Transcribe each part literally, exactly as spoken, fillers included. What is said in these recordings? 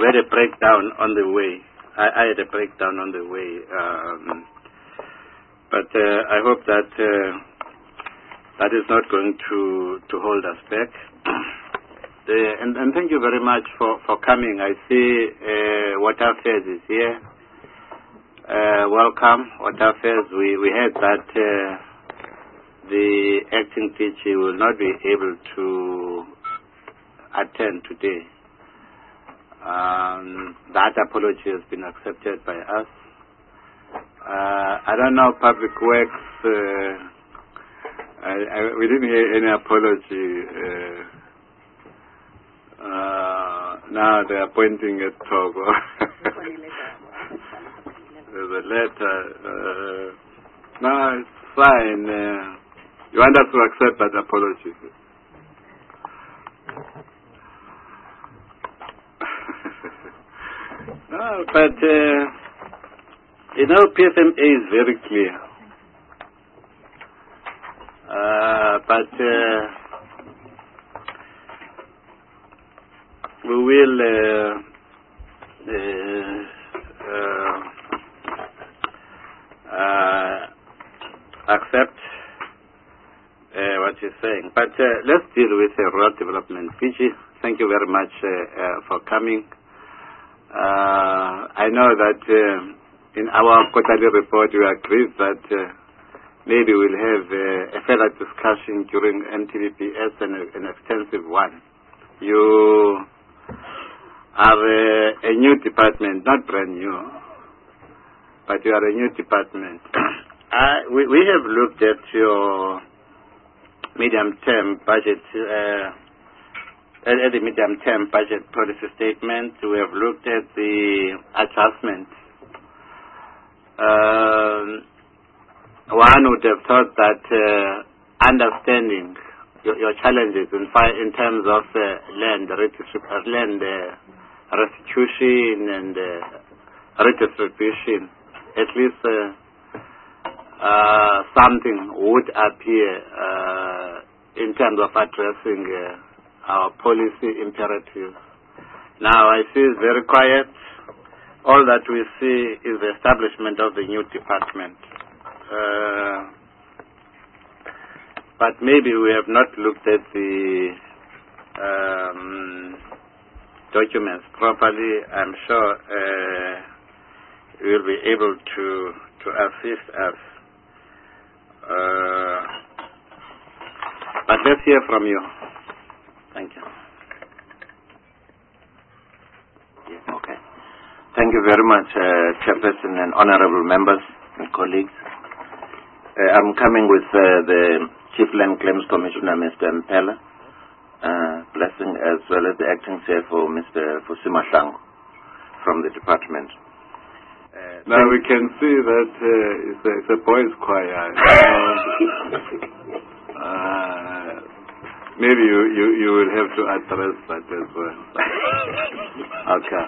we had a breakdown on the way. I, I had a breakdown on the way. Um, but uh, I hope that uh, that is not going to, to hold us back. the, and, and thank you very much for, for coming. I see uh, Water Affairs is here. Uh, welcome, Water Affairs. We, we heard that uh, the acting P G will not be able to attend today. Um, that apology has been accepted by us. Uh, I don't know, Public Works, uh, I, I, we didn't hear any apology. Uh, uh, now they are pointing at Togo. There's a letter. Uh, no, it's fine. Uh, you want us to accept that apology? No, but, uh, you know, P F M A is very clear. Uh, but uh, we will uh, uh, uh, uh, accept uh, what you're saying. But uh, let's deal with uh, rural development. Fiji, thank you very much uh, uh, for coming. Uh, I know that uh, in our quarterly report we agreed that uh, maybe we'll have uh, a further discussion during N T V P S and a, an extensive one. You are uh, a new department, not brand new, but you are a new department. uh, we, we have looked at your medium-term budget uh, At the medium-term budget policy statement, we have looked at the adjustments. Um, one would have thought that uh, understanding your, your challenges in, in terms of uh, land, uh, land uh, restitution and uh, redistribution, at least uh, uh, something would appear uh, in terms of addressing uh, our policy imperatives. Now I see it's very quiet. All that we see is the establishment of the new department. Uh, but maybe we have not looked at the um, documents properly. I'm sure uh, you will be able to, to assist us. Uh, but let's hear from you. Thank you. Yeah, okay. Thank you very much, uh, Chairperson and honorable members and colleagues. Uh, I'm coming with uh, the Chief Land Claims Commissioner, Mister Mpela, uh, blessing, as well as the Acting C F O, Mister Fusima Shango, from the department. Uh, now we can see that uh, it's, a, it's a boys' choir. uh, Maybe you, you, you will have to address that as well. Okay.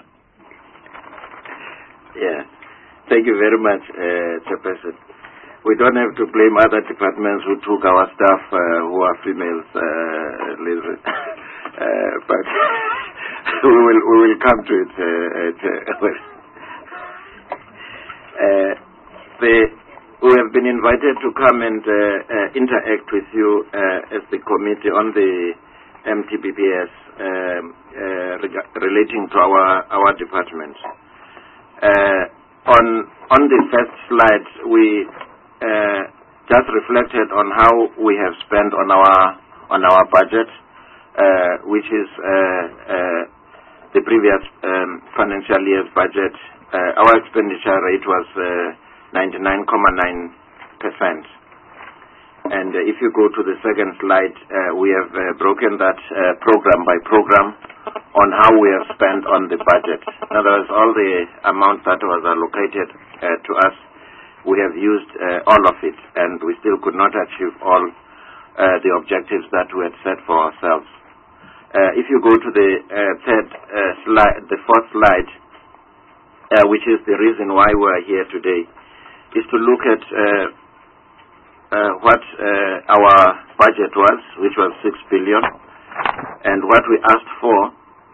Yeah. Thank you very much, uh, Chairperson. We don't have to blame other departments who took our staff uh, who are females, uh, uh, but we will we will come to it. Uh, at, uh, uh, the We have been invited to come and uh, uh, interact with you uh, as the committee on the M T B P S um, uh, reg- relating to our our department. Uh, on on the first slide, we uh, just reflected on how we have spent on our on our budget, uh, which is uh, uh, the previous um, financial year's budget. Uh, our expenditure rate was Uh, ninety-nine point nine percent. And uh, if you go to the second slide, uh, we have uh, broken that uh, program by program on how we have spent on the budget. In other words, all the amount that was allocated uh, to us, we have used uh, all of it, and we still could not achieve all uh, the objectives that we had set for ourselves. Uh, if you go to the uh, third uh, slide, the fourth slide, uh, which is the reason why we are here today, is to look at uh, uh, what uh, our budget was, which was six billion, and what we asked for uh,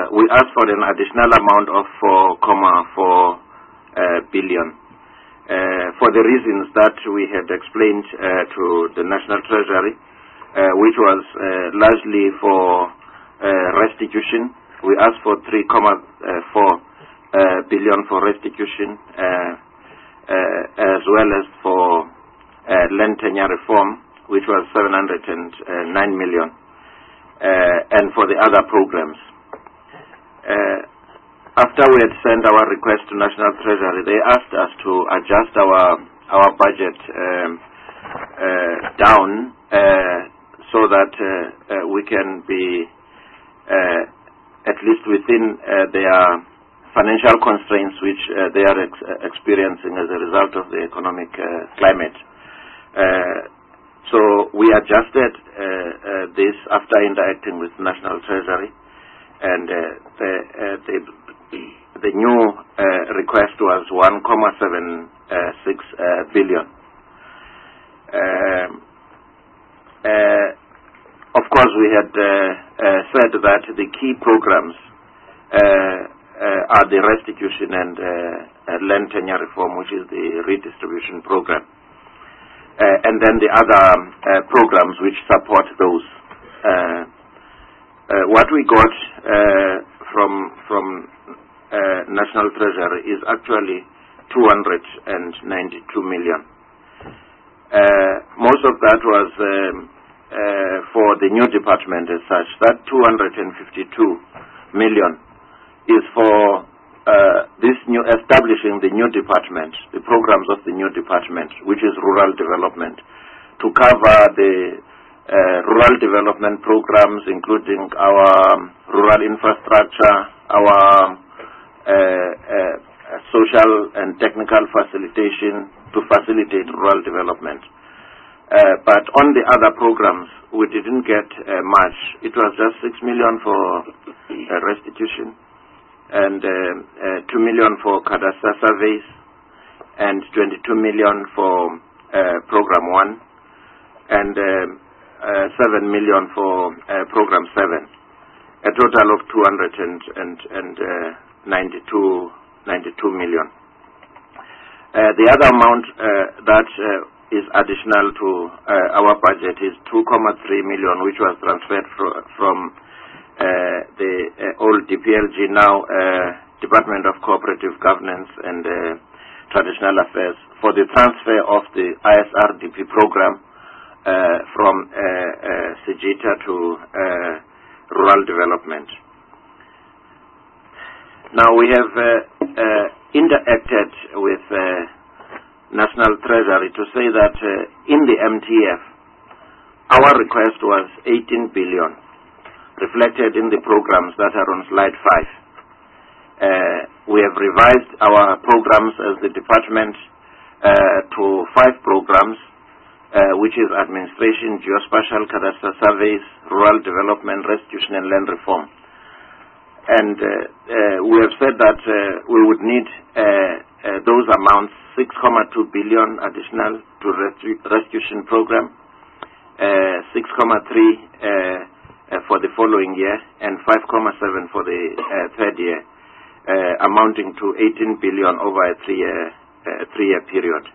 we asked for an additional amount of four point four uh, billion uh, for the reasons that we had explained uh, to the National Treasury, uh, which was uh, largely for uh, restitution. We asked for three point four uh, billion for restitution, uh, uh, as well as for uh, land tenure reform, which was seven hundred nine million, uh, and for the other programs. Uh, after we had sent our request to National Treasury, they asked us to adjust our our budget um, uh, down uh, so that uh, uh, we can be uh, at least within uh, their financial constraints which uh, they are ex experiencing as a result of the economic uh, climate. Uh, so we adjusted uh, uh, this after interacting with National Treasury, and uh, the, uh, the the new uh, request was one point seven six uh, billion. Uh, uh, of course, we had uh, uh, said that the key programs uh, uh, are the restitution and uh, uh, land tenure reform, which is the redistribution program, uh, and then the other uh, programs which support those. Uh, uh, what we got uh, from from uh, National Treasury is actually two hundred ninety-two million. Uh, most of that was um, uh, for the new department as such. That two hundred fifty-two million is for uh, this new establishing the new department, the programs of the new department, which is rural development, to cover the uh, rural development programs, including our um, rural infrastructure, our uh, uh, social and technical facilitation to facilitate rural development. Uh, but on the other programs, we didn't get uh, much. It was just six million for uh, restitution, and uh, uh, two million for cadastre surveys, and twenty-two million for uh, program one, and uh, uh, seven million for uh, program seven. A total of two hundred ninety-two million. Uh, the other amount uh, that uh, is additional to uh, our budget is two point three million, which was transferred fro from uh, the uh, old D P L G, now uh, Department of Cooperative Governance and uh, Traditional Affairs, for the transfer of the I S R D P program uh, from uh, uh, Sejita to uh, rural development. Now we have uh, uh, interacted with uh, National Treasury to say that uh, in the M T F, our request was eighteen billion, reflected in the programs that are on slide five. Uh, we have revised our programs as the department uh, to five programs, uh, which is administration, geospatial, cadastral surveys, rural development, restitution and land reform. And uh, uh, we have said that uh, we would need uh, uh, those amounts, six point two billion additional to restitu restitution program, uh, six point three uh, uh, for the following year, and five point seven for the uh, third year, uh, amounting to eighteen billion over a three-year uh, three-year period.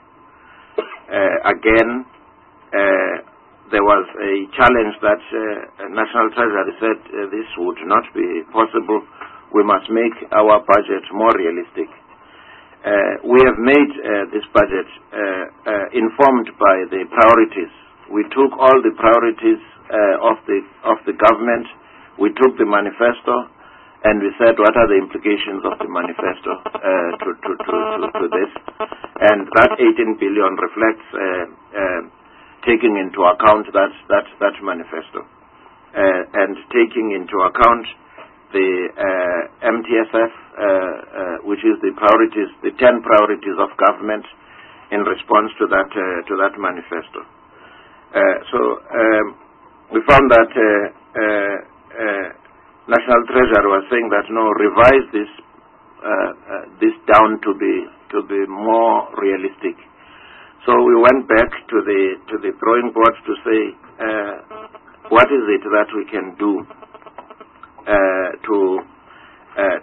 Uh, again, uh, there was a challenge that uh, National Treasury said uh, this would not be possible. We must make our budget more realistic. Uh, we have made uh, this budget uh, uh, informed by the priorities. We took all the priorities uh, of the of the government. We took the manifesto, and we said what are the implications of the manifesto uh, to, to, to, to, to this. And that eighteen billion reflects uh, uh, taking into account that that that manifesto, uh, and taking into account the uh, M T S F, uh, uh, which is the priorities, the ten priorities of government in response to that uh, to that manifesto. Uh, so um, we found that uh, uh, uh, National Treasury was saying that no, revise this uh, uh, this down to be to be more realistic. So we went back to the to the drawing board to say uh, what is it that we can do uh, to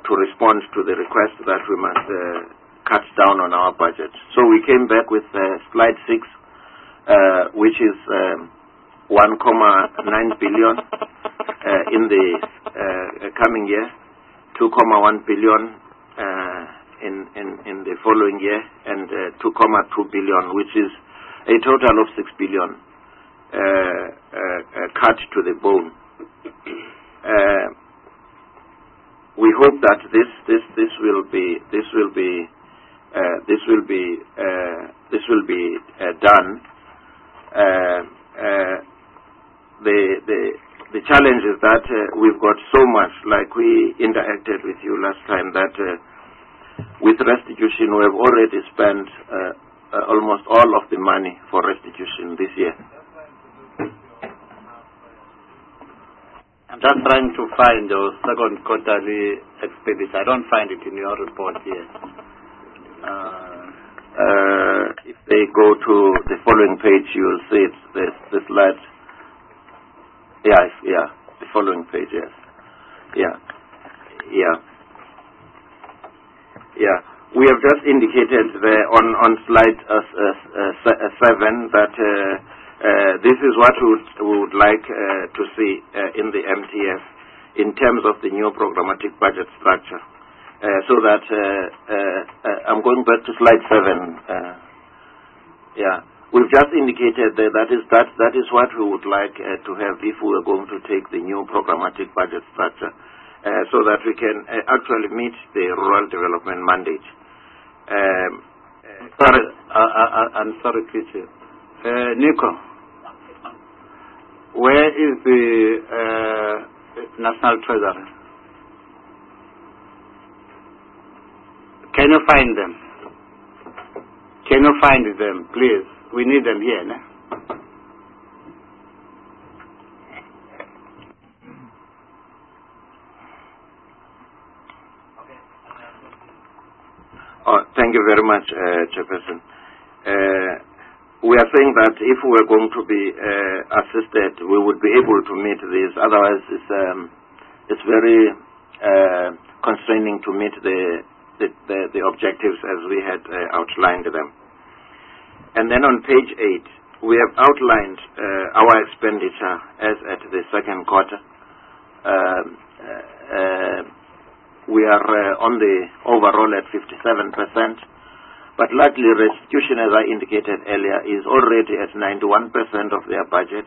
to respond to the request that we must uh, cut down on our budget. So we came back with uh, slide six, uh, which is um, one point nine billion uh, in the uh, coming year, two point one billion uh, in, in, in the following year, and uh, two point two billion, which is a total of six billion uh, uh, uh, cut to the bone. Uh, we hope that this this this will be this will be uh, this will be uh, this will be uh, done. Uh, uh, the the the challenge is that uh, we've got so much, like we interacted with you last time, that uh, with restitution we have already spent uh, uh, almost all of the money for restitution this year. I'm just trying to find the second quarterly expenditure. I don't find it in your report here. Uh, uh, if they go to the following page, you will see it. This, this slide. Yeah, yeah, the following page, yes. Yeah, yeah, yeah. We have just indicated there on, on slide uh, uh, uh, seven that uh, uh, this is what we would, we would like uh, to see uh, in the M T F in terms of the new programmatic budget structure. Uh, so that, uh, uh, uh, I'm going back to slide seven. Uh, yeah. We've just indicated that that is, that, that is what we would like uh, to have if we are going to take the new programmatic budget structure, uh, so that we can uh, actually meet the rural development mandate. Um, uh, sorry, uh, uh, I'm sorry, Pichi. Uh, Nico, where is the uh, National Treasury? Can you find them? Can you find them, please? We need them here, no? Oh, thank you very much, uh, Chairperson. Uh, we are saying that if we are going to be uh, assisted, we would be able to meet this. Otherwise, it's um, it's very uh, constraining to meet the the, the the objectives as we had uh, outlined them. And then on page eight, we have outlined uh, our expenditure as at the second quarter. Uh, uh, we are uh, on the overall at fifty-seven percent, but largely restitution, as I indicated earlier, is already at ninety-one percent of their budget.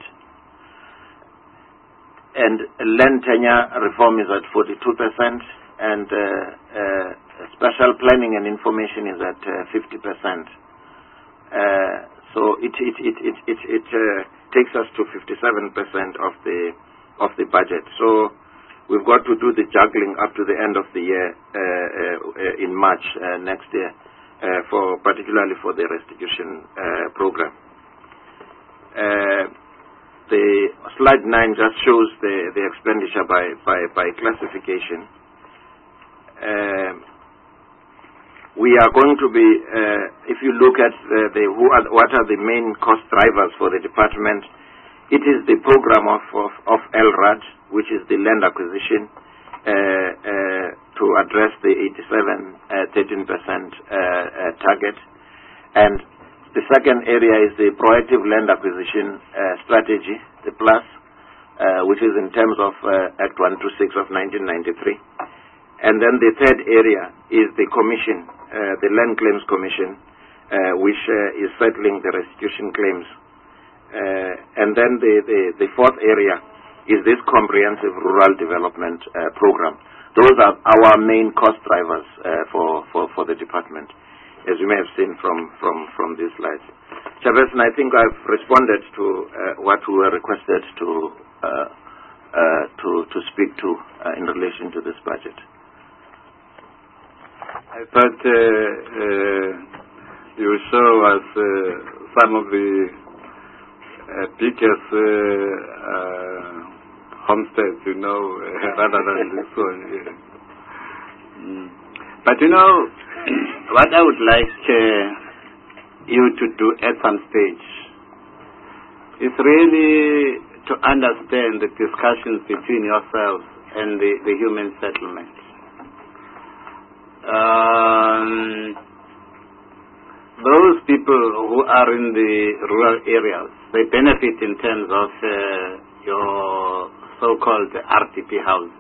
And land tenure reform is at forty-two percent, and uh, uh, special planning and information is at uh, fifty percent. Uh, so it it it it it, it uh, takes us to fifty-seven percent of the of the budget. So we've got to do the juggling up to the end of the year uh, uh, in March uh, next year, uh, for particularly for the restitution uh, program. Uh, the slide nine just shows the the expenditure by by by classification. Uh, We are going to be, uh, if you look at uh, the who are, what are the main cost drivers for the department, it is the program of, of, of L R A D, which is the land acquisition, uh, uh, to address the eighty-seven, thirteen percent uh, uh, target. And the second area is the proactive land acquisition uh, strategy, the PLUS, uh, which is in terms of uh, Act one twenty-six of nineteen ninety-three. And then the third area is the commission, uh, the Land Claims Commission, uh, which uh, is settling the restitution claims. Uh, and then the, the, the fourth area is this comprehensive rural development uh, program. Those are our main cost drivers uh, for, for, for the department, as you may have seen from, from, from these slides. Chairperson, I think I've responded to uh, what we were requested to, uh, uh, to, to speak to uh, in relation to this budget. I thought uh, uh, you show us uh, some of the uh, biggest uh, uh, homesteads, you know, uh, rather than this one. Yeah. Mm. But you know, what I would like uh, you to do at some stage is really to understand the discussions between yourselves and the, the human settlement. Um, those people who are in the rural areas, they benefit in terms of uh, your so-called R T P houses.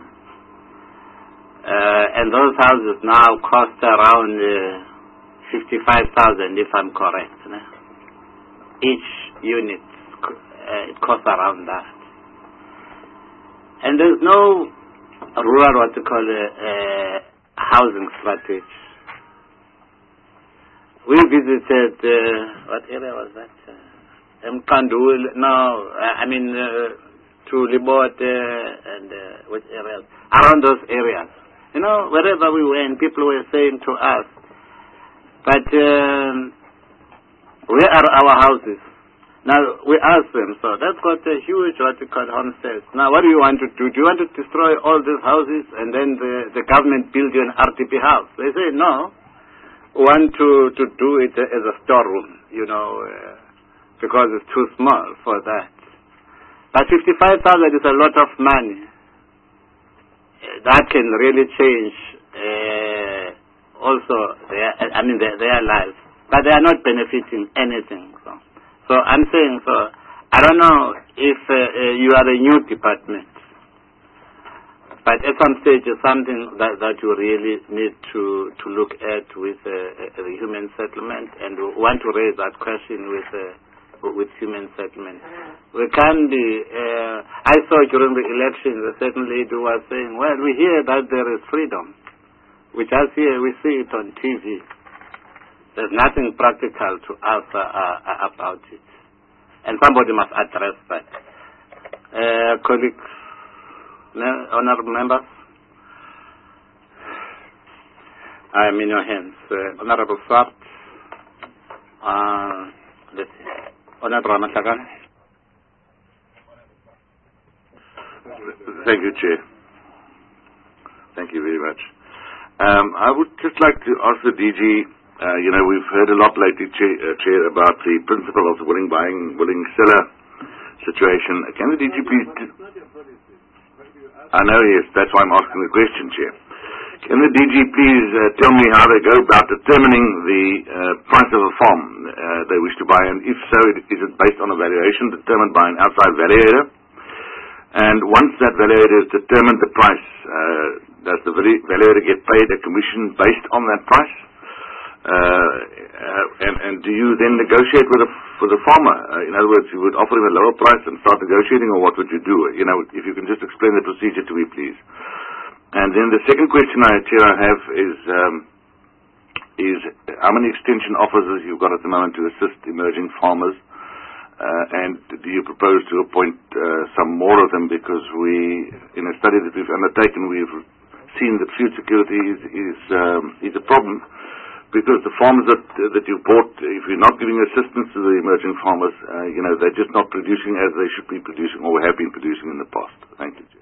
Uh, and those houses now cost around uh, fifty-five thousand, if I'm correct. No? Each unit, uh, it costs around that. And there's no rural, what you call a uh, housing strategy. We visited, uh, what area was that? Uh, Mkandul, no, uh, I mean, uh, to Libot uh, and uh, which areas? Around those areas. You know, wherever we went, people were saying to us, but um, where are our houses? Now, we asked them, so that's got a huge, what you call, homestead. Now, what do you want to do? Do you want to destroy all these houses and then the, the government build you an R T P house? They say, no. We want to, to do it as a storeroom, you know, uh, because it's too small for that. But fifty-five thousand is a lot of money. That can really change uh, also their, I mean, their, their lives. But they are not benefiting anything. So, so I'm saying, so I don't know if uh, uh, you are a new department, but at some stage it's something that, that you really need to, to look at with uh, uh, the human settlement, and we want to raise that question with uh, with human settlement. We can be, uh, I saw during the elections a certain lady was saying, well, we hear that there is freedom. We just hear, we see it on T V. There's nothing practical to us uh, uh, about it. And somebody must address that. Uh, colleagues, honorable members, I am in your hands. Uh, Honorable Swart, uh, let's see. Honorable Ramatagan. Thank you, Chair. Thank you very much. Um, I would just like to ask the D G, uh, you know, we've heard a lot lately, Chair, uh, Chair, about the principle of the willing buying, willing seller situation. Can the D G please... I know, yes, that's why I'm asking the question, Chair. Can the D G please uh, tell me how they go about determining the uh, price of a farm uh, they wish to buy, and if so, is it based on a valuation determined by an outside valuator? And once that valuator has determined the price, uh, does the valuator get paid a commission based on that price? Uh, uh, and, and do you then negotiate with the, with the farmer? Uh, in other words, you would offer him a lower price and start negotiating, or what would you do? You know, if you can just explain the procedure to me, please. And then the second question I, Chair, I have is, um, is how many extension officers you've got at the moment to assist emerging farmers? Uh, and do you propose to appoint uh, some more of them? Because we, in a study that we've undertaken, we've seen that food security is is, um, is a problem, because the farmers that uh, that you bought, if you're not giving assistance to the emerging farmers, uh, you know, they're just not producing as they should be producing or have been producing in the past. Thank you, Chair.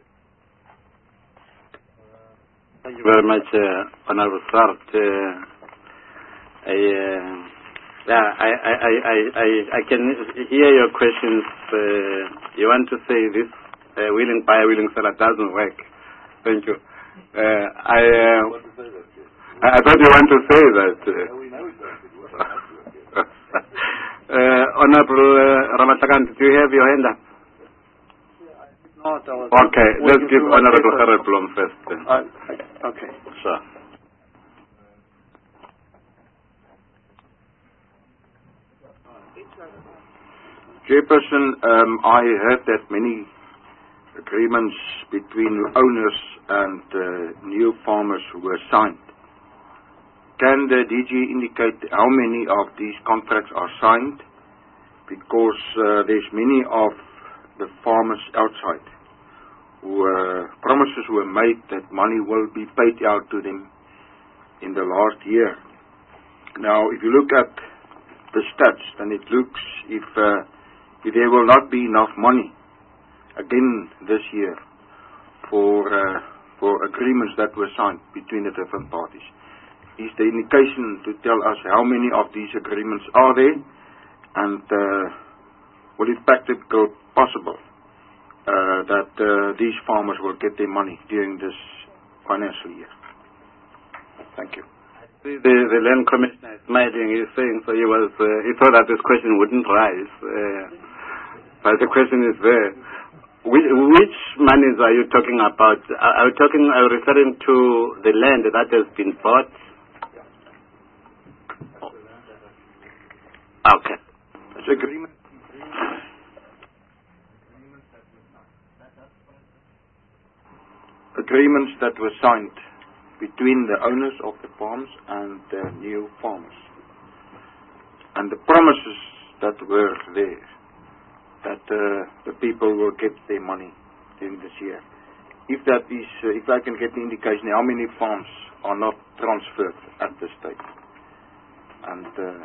Thank you very much, uh, Honorable Swart. Uh, I, uh, yeah, I, I, I, I, I, I can hear your questions. Uh, you want to say this uh, willing buyer, willing seller doesn't work. Thank you. Uh, I, uh, I, I thought you want to say that. Uh, uh, Honorable uh, Ramatagan, do you have your hand up? Not, okay, let's give Honorable Gerard Blom first. Uh, okay. Sure. Chairperson, um, I heard that many agreements between owners and uh, new farmers were signed. Can the D G indicate how many of these contracts are signed? Because uh, there's many of the farmers outside who uh, promises were made that money will be paid out to them in the last year. Now, if you look at the stats, then it looks if uh, if there will not be enough money again this year for uh, for agreements that were signed between the different parties. Is the indication to tell us how many of these agreements are there, and uh, will it practically possible uh, that uh, these farmers will get their money during this financial year? Thank you. The, the land commissioner is smiling. He's saying so. He was uh, he thought that this question wouldn't rise, uh, but the question is there. Which, which monies are you talking about? Are you talking? Are you referring to the land that has been bought? Okay. It's agreement. Agreements that were signed between the owners of the farms and the new farmers. And the promises that were there, that uh, the people will get their money in this year. If that is, uh, if I can get an indication how many farms are not transferred at this stage. And uh,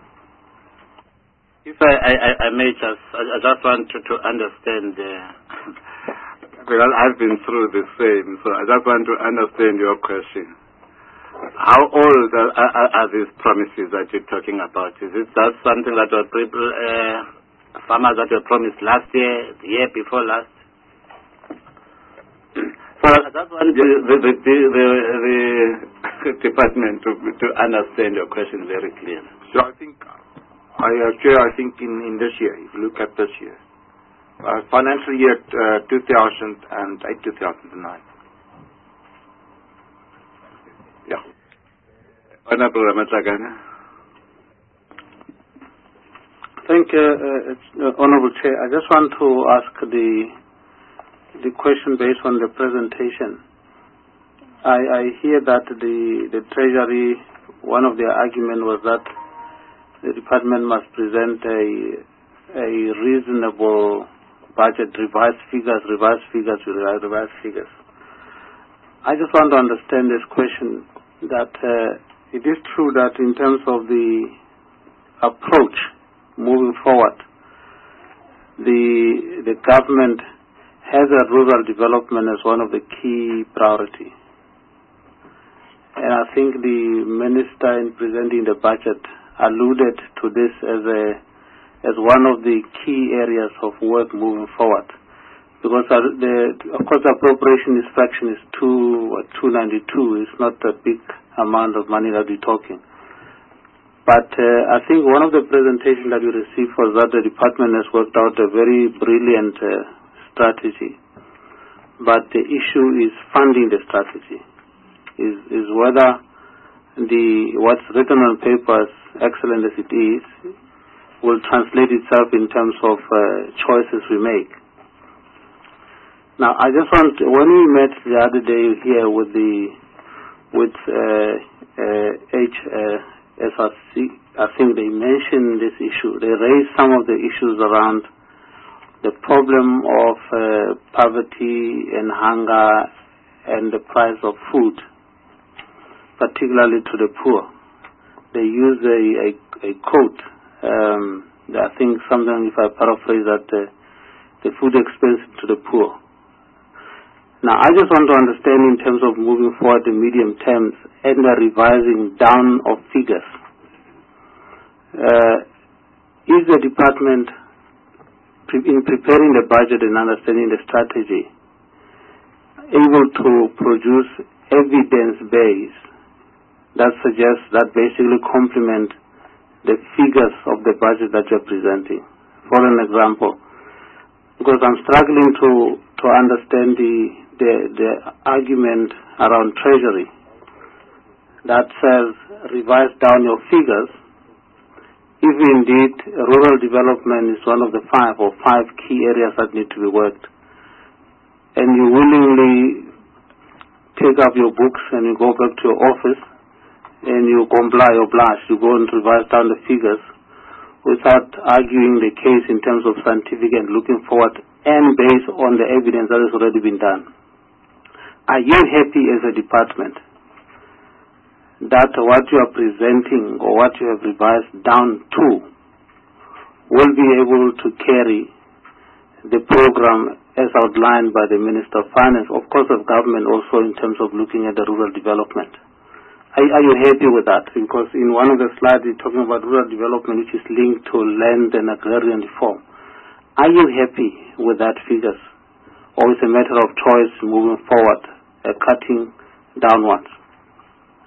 if I, I, I may just, I, I just want to, to understand, uh, because I've been through the same, so I just want to understand your question. How old are, are, are these promises that you're talking about? Is it just something that were people, uh, farmers that were promised last year, the year before last? So I just want the, the, the, the, the department to, to understand your question very clearly. So I think, I, uh, Chair, I think in, in this year, if you look at this year, uh, financial year uh, two thousand eight, two thousand nine. Yeah. Honorable Ramatlakane. Thank you, uh, uh, Honorable Chair. I just want to ask the the question based on the presentation. I, I hear that the the Treasury, one of their arguments was that the department must present a a reasonable budget, revised figures, revised figures, revised figures. I just want to understand this question, that uh, it is true that in terms of the approach moving forward, the the government has a rural development as one of the key priorities. And I think the minister in presenting the budget alluded to this as a as one of the key areas of work moving forward. Because uh, the, of course, the appropriation fraction is two two ninety two. It's not a big amount of money that we're talking. But uh, I think one of the presentations that we received was that the department has worked out a very brilliant uh, strategy. But the issue is funding the strategy. Is is whether the what's written on paper, as excellent as it is, will translate itself in terms of uh, choices we make. Now, I just want, when we met the other day here with the with uh, uh, H S R C, I think they mentioned this issue. They raised some of the issues around the problem of uh, poverty and hunger and the price of food, particularly to the poor. They use a, a, a quote, um, I think something, if I paraphrase that, uh, the food expense to the poor. Now, I just want to understand in terms of moving forward the medium terms and the revising down of figures. Uh, is the department, pre in preparing the budget and understanding the strategy, able to produce evidence base that suggests, that basically complement the figures of the budget that you're presenting? For an example, because I'm struggling to, to understand the, the, the argument around Treasury that says revise down your figures if indeed rural development is one of the five or five key areas that need to be worked, and you willingly take up your books and you go back to your office and you comply or blush, you go and revise down the figures without arguing the case in terms of scientific and looking forward and based on the evidence that has already been done. Are you happy as a department that what you are presenting or what you have revised down to will be able to carry the program as outlined by the Minister of Finance, of course of government also in terms of looking at the rural development? Are, are you happy with that? Because in one of the slides you're talking about rural development which is linked to land and agrarian reform. Are you happy with that figures? Or is it a matter of choice moving forward, uh, cutting downwards?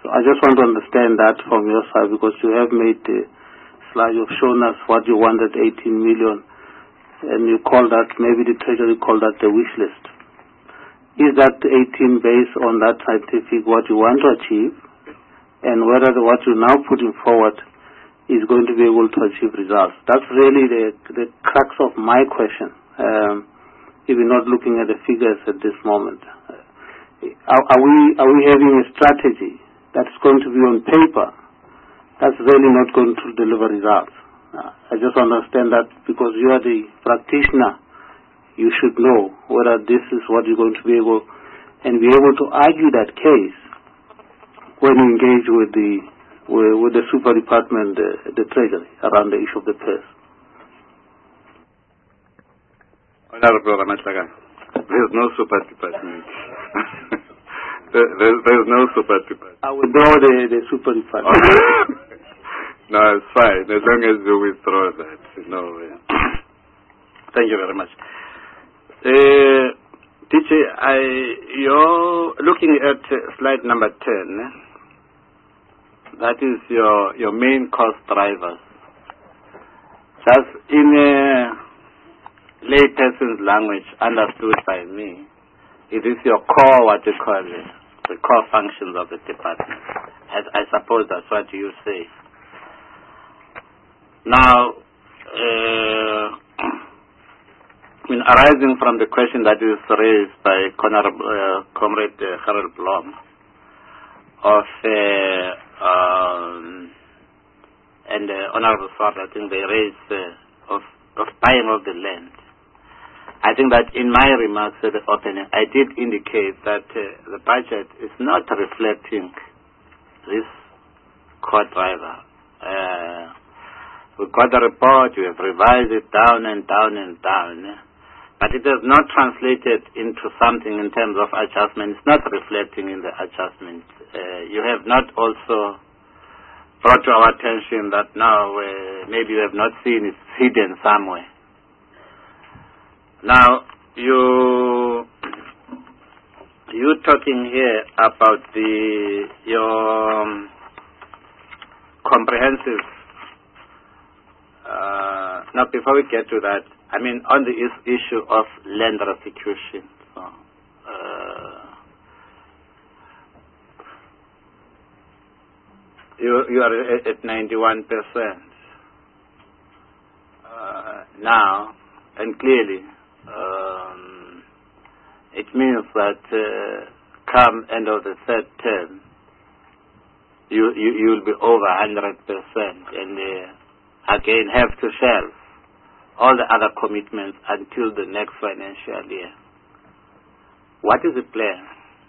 So I just want to understand that from your side, because you have made a slide, you've shown us what you wanted, eighteen million, and you call that, maybe the Treasury called that the wish list. Is that eighteen based on that scientific, what you want to achieve, and whether the, what you're now putting forward is going to be able to achieve results? That's really the, the crux of my question, um, if we're not looking at the figures at this moment. Are, are, we, are we having a strategy that's going to be on paper, that's really not going to deliver results? Uh, I just understand that because you are the practitioner, you should know whether this is what you're going to be able, and be able to argue that case when you engage with the with, with the super department, the, the Treasury, around the issue of the purse. Honorable Ramatlaga, there's no super department. There, there, there's no super department. I withdraw the, the super department. No, it's fine, as long as you withdraw that. No, uh, thank you very much. Uh, D J, I, you're looking at uh, slide number ten. That is your, your main cost drivers. Just in a lay person's language, understood by me, it is your core, what you call it, the core functions of the department. I, I suppose that's what you say. Now, uh, I mean, arising from the question that is raised by uh, Comrade uh, Harold Blom of uh, um, and uh, Honorable Swart, I think they raised uh, of, of buying of the land. I think that in my remarks at the opening, I did indicate that uh, the budget is not reflecting this core driver. Uh, we got the report, we have revised it down and down and down, but it has not translated into something in terms of adjustment. It's not reflecting in the adjustment. Uh, you have not also brought to our attention that now uh, maybe you have not seen it's hidden somewhere. Now, you you talking here about the your um, comprehensive. Uh, now, before we get to that, I mean on the is issue of land restitution. So, uh, you you are at, at ninety-one percent uh, now, and clearly. Um, it means that uh, come end of the third term, you you you will be over one hundred percent, and uh, again have to shelve all the other commitments until the next financial year. What is the plan?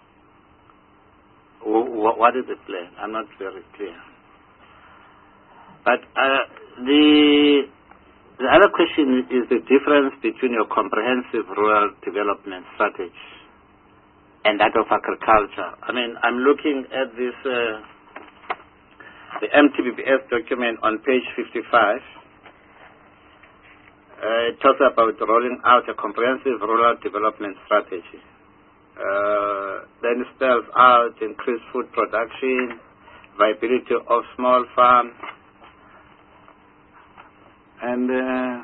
W- what is the plan? I'm not very clear. But uh, the The other question is the difference between your comprehensive rural development strategy and that of agriculture. I mean, I'm looking at this, uh, the M T B P S document on page fifty-five. Uh, it talks about rolling out a comprehensive rural development strategy. Uh, then it spells out increased food production, viability of small farms, and uh,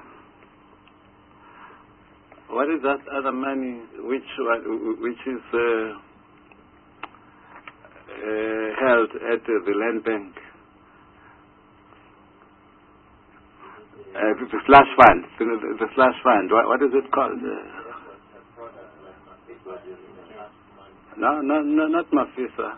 what is that other money which which is uh, uh, held at uh, the land bank? Uh, the, the slash fund, the, the slash fund. What, what is it called? Uh, no, no, no, not Mafisa,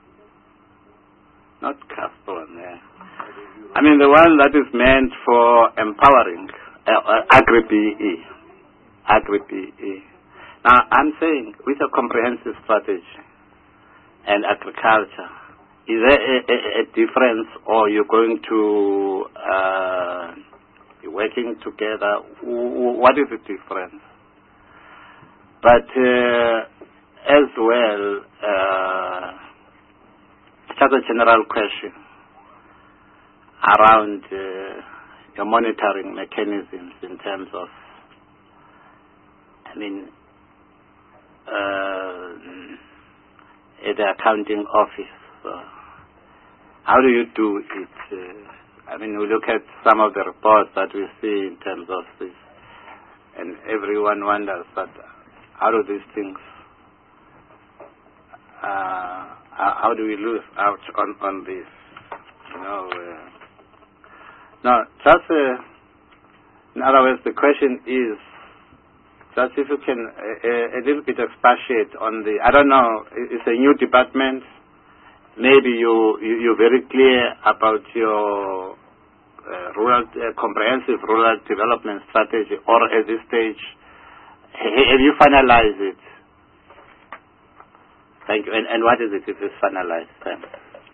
not Castor. Yeah. I mean, the one that is meant for empowering uh, uh, Agri-B E. Agri-B E. Now, I'm saying, with a comprehensive strategy and agriculture, is there a, a, a difference, or you're going to uh, be working together? What is the difference? But uh, as well, uh, just a general question around uh, your monitoring mechanisms in terms of, I mean, uh, at the accounting office. Uh, how do you do it? Uh, I mean, we look at some of the reports that we see in terms of this, and everyone wonders, but how do these things, uh, how do we lose out on, on this? You know, uh, no, just, uh, in other words, the question is, just if you can uh, a little bit expatiate on the, I don't know, it's a new department. Maybe you, you, you're very clear about your uh, rural, uh, comprehensive rural development strategy, or at this stage, have you finalized it? Thank you. And, and what is it if it's finalized? Thanks.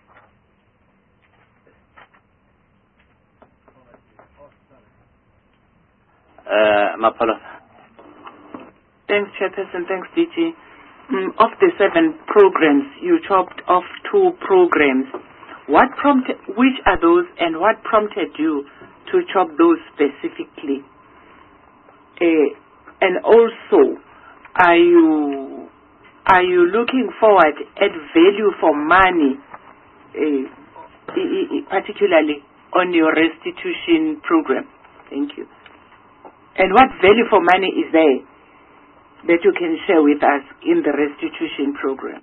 Uh, Mapolo. Thanks, Chairperson. Thanks, D G. Mm, of the seven programs, you chopped off two programs. What prompted, which are those, and what prompted you to chop those specifically? Uh, and also, are you are you looking forward at value for money, uh, particularly on your restitution program? Thank you. And what value for money is there that you can share with us in the restitution program?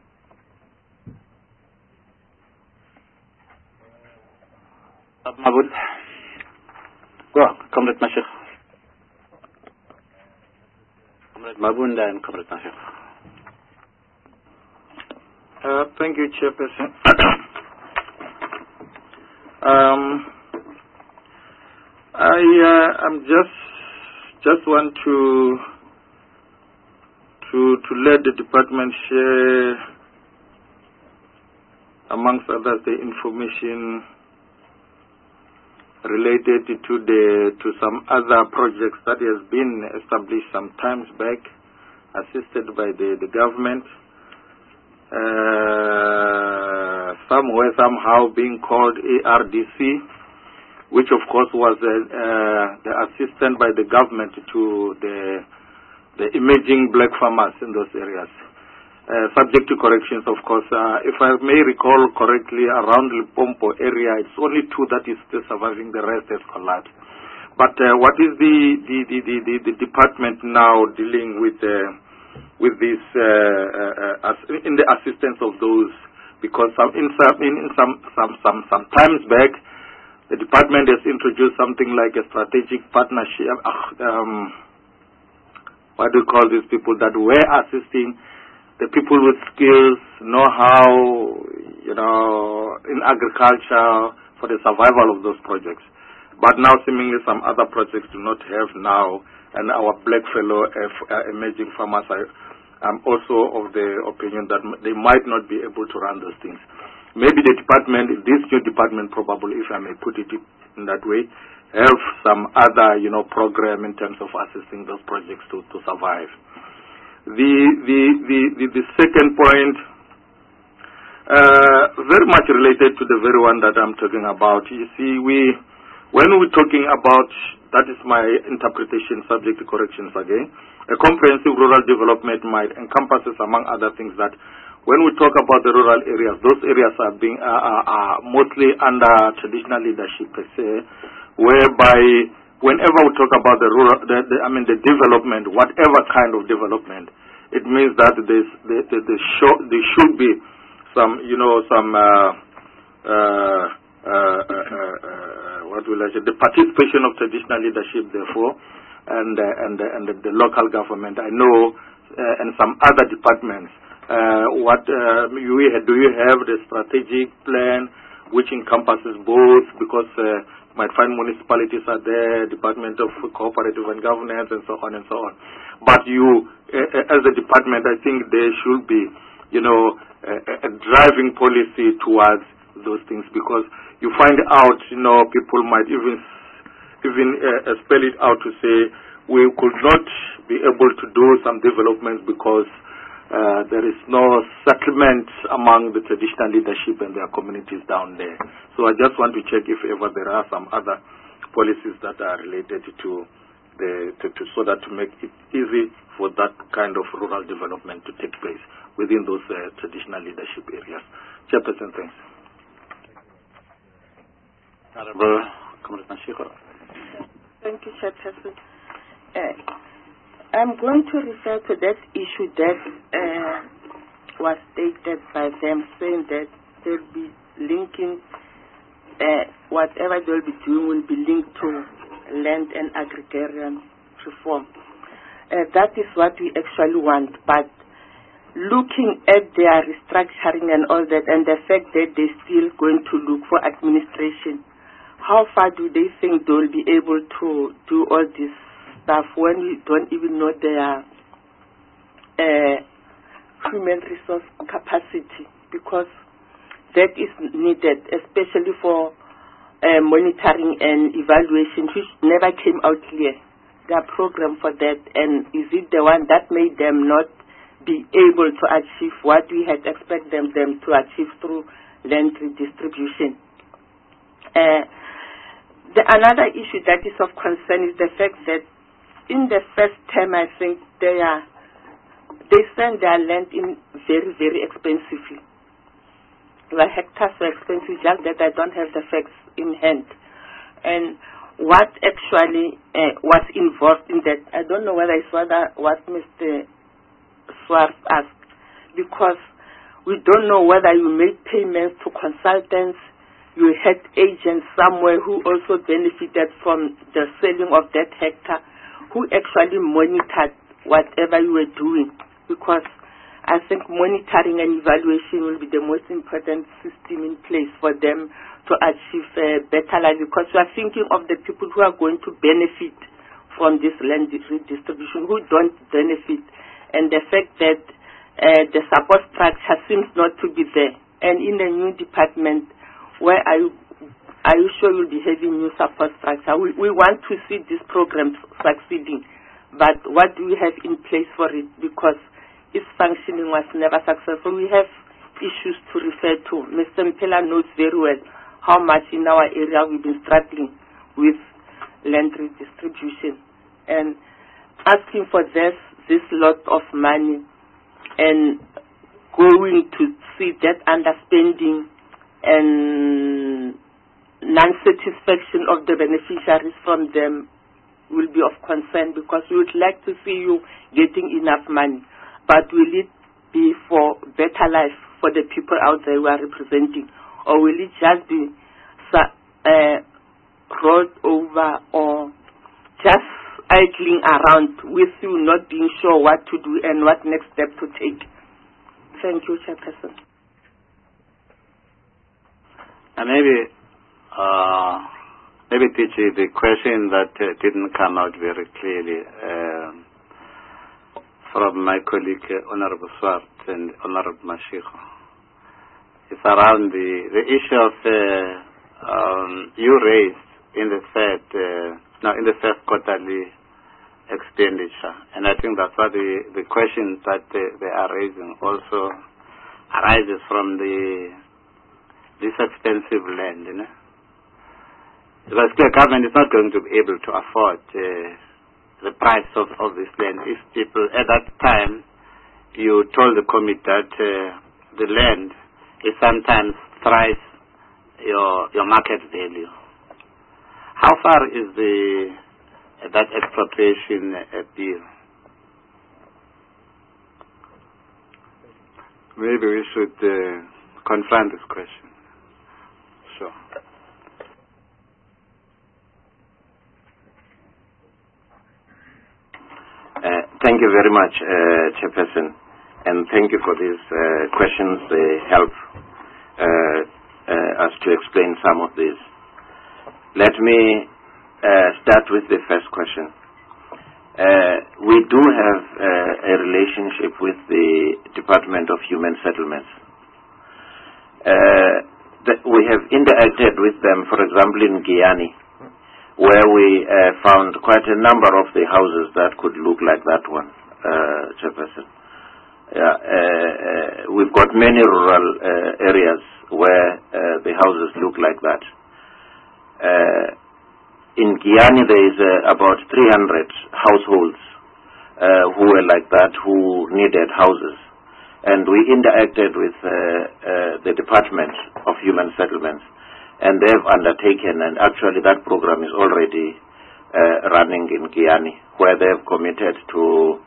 Mabul. Go, Comrade Mashik. Comrade Mabunda and Comrade Mashik. Uh, thank you, Chairperson. um, I uh, I'm just just want to to to let the department share, amongst others, the information related to the to some other projects that has been established some times back, assisted by the, the government. Uh, somewhere, somehow being called A R D C, which of course was uh, uh, the assistant by the government to the the emerging black farmers in those areas. Uh, subject to corrections, of course. Uh, if I may recall correctly, around Limpopo area, it's only two that is still surviving, the rest has collapsed. But uh, what is the, the, the, the, the, the department now dealing with uh, with this uh, uh, as in the assistance of those? Because some, in some in some some some some times back, the department has introduced something like a strategic partnership. Um, what do you call these people that were assisting the people with skills, know-how, you know, in agriculture for the survival of those projects. But now seemingly some other projects do not have now, and our black fellow uh, emerging farmers are um, also of the opinion that they might not be able to run those things. Maybe the department, this new department probably, if I may put it in that way, have some other, you know, program in terms of assisting those projects to, to survive. The, the, the, the, the second point, uh, very much related to the very one that I'm talking about. You see, we, when we're talking about, that is my interpretation, subject to corrections again, a comprehensive rural development might encompasses, among other things, that when we talk about the rural areas, those areas are being uh, are, are mostly under traditional leadership per se, whereby whenever we talk about the rural, the, the, I mean the development, whatever kind of development, it means that there's, there, there, there, should, there should be some, you know, some, uh, uh, uh, uh, uh, what will I say, the participation of traditional leadership, therefore, and uh, and uh, and the, the local government. I know, uh, and some other departments. Uh, what uh, you, do you have the strategic plan which encompasses both? Because uh, might find municipalities are there, Department of Cooperative and Governance, and so on and so on. But you, uh, as a department, I think there should be, you know, a, a driving policy towards those things, because you find out, you know, people might even even uh, spell it out to say we could not be able to do some developments because Uh, there is no settlement among the traditional leadership and their communities down there. So I just want to check if ever there are some other policies that are related to the, to, to, so that to make it easy for that kind of rural development to take place within those uh, traditional leadership areas. Chairperson, thanks. Honorable Comrade Mashiko. Thank you, Chairperson. Uh, I'm going to refer to that issue that uh, was stated by them, saying that they'll be linking, uh, whatever they'll be doing will be linked to land and agrarian reform. Uh, that is what we actually want, but looking at their restructuring and all that, and the fact that they're still going to look for administration, how far do they think they'll be able to do all this stuff when we don't even know their uh, human resource capacity? Because that is needed, especially for uh, monitoring and evaluation, which never came out clear. Their program for that, and is it the one that made them not be able to achieve what we had expected them, them to achieve through land redistribution? Uh, the another issue that is of concern is the fact that in the first term, I think they are they send their land in very, very expensively. The hectares were expensive, just that I don't have the facts in hand. And what actually uh, was involved in that, I don't know whether it's what, what Mister Swartz asked, because we don't know whether you made payments to consultants, you had agents somewhere who also benefited from the selling of that hectare, who actually monitored whatever you were doing, because I think monitoring and evaluation will be the most important system in place for them to achieve a better life, because we are thinking of the people who are going to benefit from this land redistribution, who don't benefit, and the fact that uh, the support structure seems not to be there. And in the new department, where are you, are you sure you'll be having new support structure? We, we want to see this program succeeding, but what do we have in place for it? Because its functioning was never successful. We have issues to refer to. Mister Mpela knows very well how much in our area we've been struggling with land redistribution, and asking for this this lot of money and going to see that underspending and non-satisfaction of the beneficiaries from them will be of concern, because we would like to see you getting enough money. But will it be for better life for the people out there we are representing? Or will it just be uh, rolled over or just idling around with you not being sure what to do and what next step to take? Thank you, Chairperson. And maybe, uh, maybe Tichi, the question that uh, didn't come out very clearly uh, from my colleague uh, Honorable Swart and Honorable Mashiko, it's around the, the issue of uh, um, you raised in the third, uh, no, in the first quarterly expenditure, and I think that's why the the question that uh, they are raising also arises from the this expensive land, you know. Because the government is not going to be able to afford uh, the price of, of this land. If people at that time you told the committee that uh, the land is sometimes thrice your your market value. How far is the uh, that expropriation uh, bill? Maybe we should uh, confront this question. Sure. Uh, thank you very much, uh, Chairperson, and thank you for these uh, questions. They help uh, uh, us to explain some of these. Let me uh, start with the first question. Uh, we do have uh, a relationship with the Department of Human Settlements. Uh, that we have interacted with them, for example, in Giyani, where we uh, found quite a number of the houses that could look like that one, uh, Chairperson. Yeah, uh, uh, we've got many rural uh, areas where uh, the houses look like that. Uh, in Giyani, there is uh, about three hundred households uh, who were like that, who needed houses. And we interacted with uh, uh, the Department of Human Settlements, and they have undertaken, and actually that program is already uh, running in Giyani, where they have committed to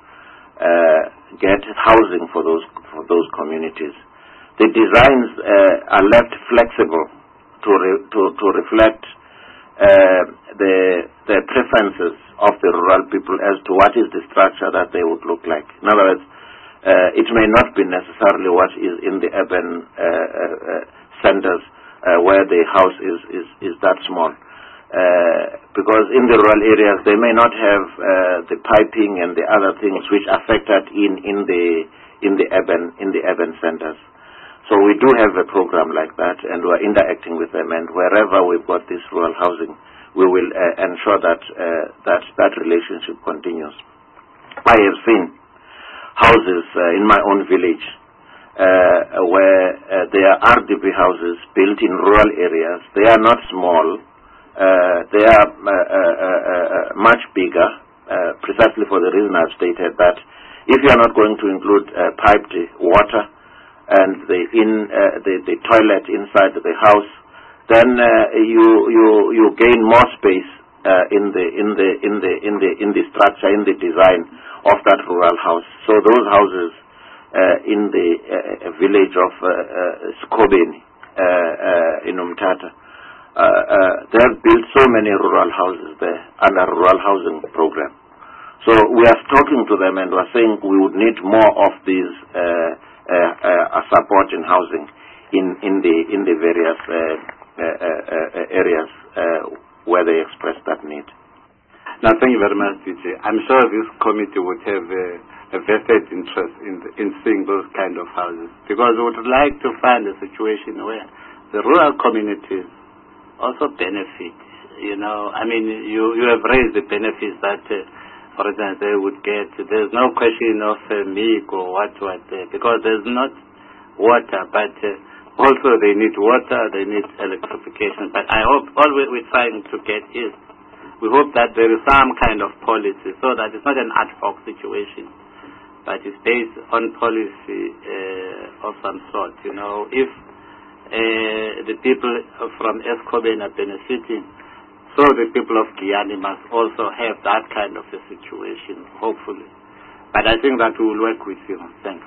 uh, get housing for those for those communities. The designs uh, are left flexible to re, to to reflect uh, the the preferences of the rural people as to what is the structure that they would look like. In other words, uh, it may not be necessarily what is in the urban uh, uh, centers uh, where the house is is is that small, uh, because in the rural areas they may not have uh, the piping and the other things which are factored in in the in the urban in the urban centers. So we do have a program like that, and we're interacting with them, and wherever we've got this rural housing, we will uh, ensure that uh, that that relationship continues. I have seen houses uh, in my own village uh, where uh, there are R D P houses built in rural areas. They are not small. Uh, they are uh, uh, uh, much bigger, uh, precisely for the reason I've stated, that if you are not going to include uh, piped water and the in uh, the, the toilet inside the house, then uh, you you you gain more space uh, in the in the in the in the in the structure, in the design of that rural house. So those houses uh, in the uh, village of uh, uh, Skobeni uh, uh, in Umtata, uh, uh, they have built so many rural houses there under rural housing program. So we are talking to them and we are saying we would need more of these uh, uh, uh, support in housing in in the in the various uh, uh, uh, areas uh, where they express that need. Now, thank you very much, D J. I'm sure this committee would have a, a vested interest in the, in seeing those kind of houses, because we would like to find a situation where the rural communities also benefit. You know, I mean, you you have raised the benefits that, uh, for instance, they would get. There's no question of uh, milk or what what there, because there's not water, but uh, also they need water, they need electrification. But I hope all we're trying to get is, we hope that there is some kind of policy so that it's not an ad hoc situation, but it's based on policy uh, of some sort. You know, if uh, the people from Escoben are benefiting, so the people of Giyani must also have that kind of a situation, hopefully. But I think that we will work with you. Thanks.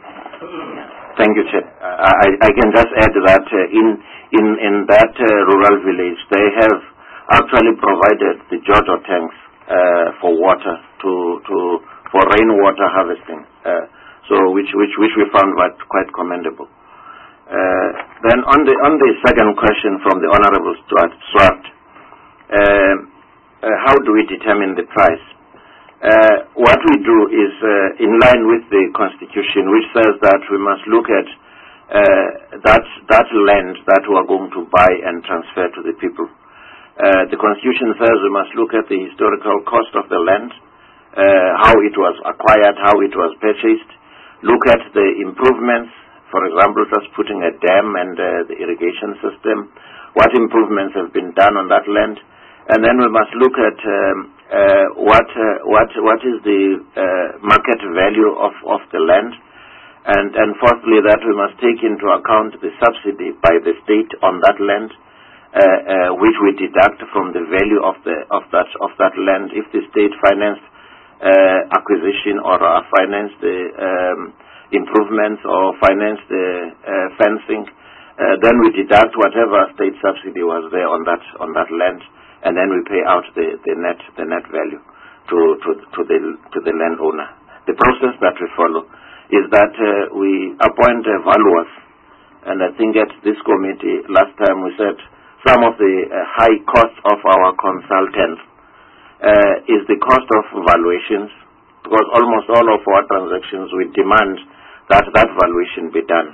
Thank you, Chair. Uh, I, I can just add that uh, in in in that uh, rural village, they have actually provided the Jojo tanks uh, for water to to for rainwater harvesting. Uh, so which which which we found quite commendable. Uh, then on the on the second question from the Honourable Stuart, Swart, uh, uh, how do we determine the price? Uh, what we do is uh, in line with the Constitution, which says that we must look at uh, that that land that we are going to buy and transfer to the people. Uh, the Constitution says we must look at the historical cost of the land, uh, how it was acquired, how it was purchased, look at the improvements, for example, just putting a dam and uh, the irrigation system, what improvements have been done on that land, and then we must look at um, uh, what uh, what what is the uh, market value of, of the land, and, and fourthly that we must take into account the subsidy by the state on that land, Uh, uh, which we deduct from the value of the of that of that land. If the state financed uh, acquisition or uh, financed the um, improvements or financed the uh, fencing, uh, then we deduct whatever state subsidy was there on that on that land, and then we pay out the, the net the net value to, to to the to the landowner. The process that we follow is that uh, we appoint uh, valuers, and I think at this committee last time we said, some of the uh, high costs of our consultants uh, is the cost of valuations, because almost all of our transactions we demand that that valuation be done.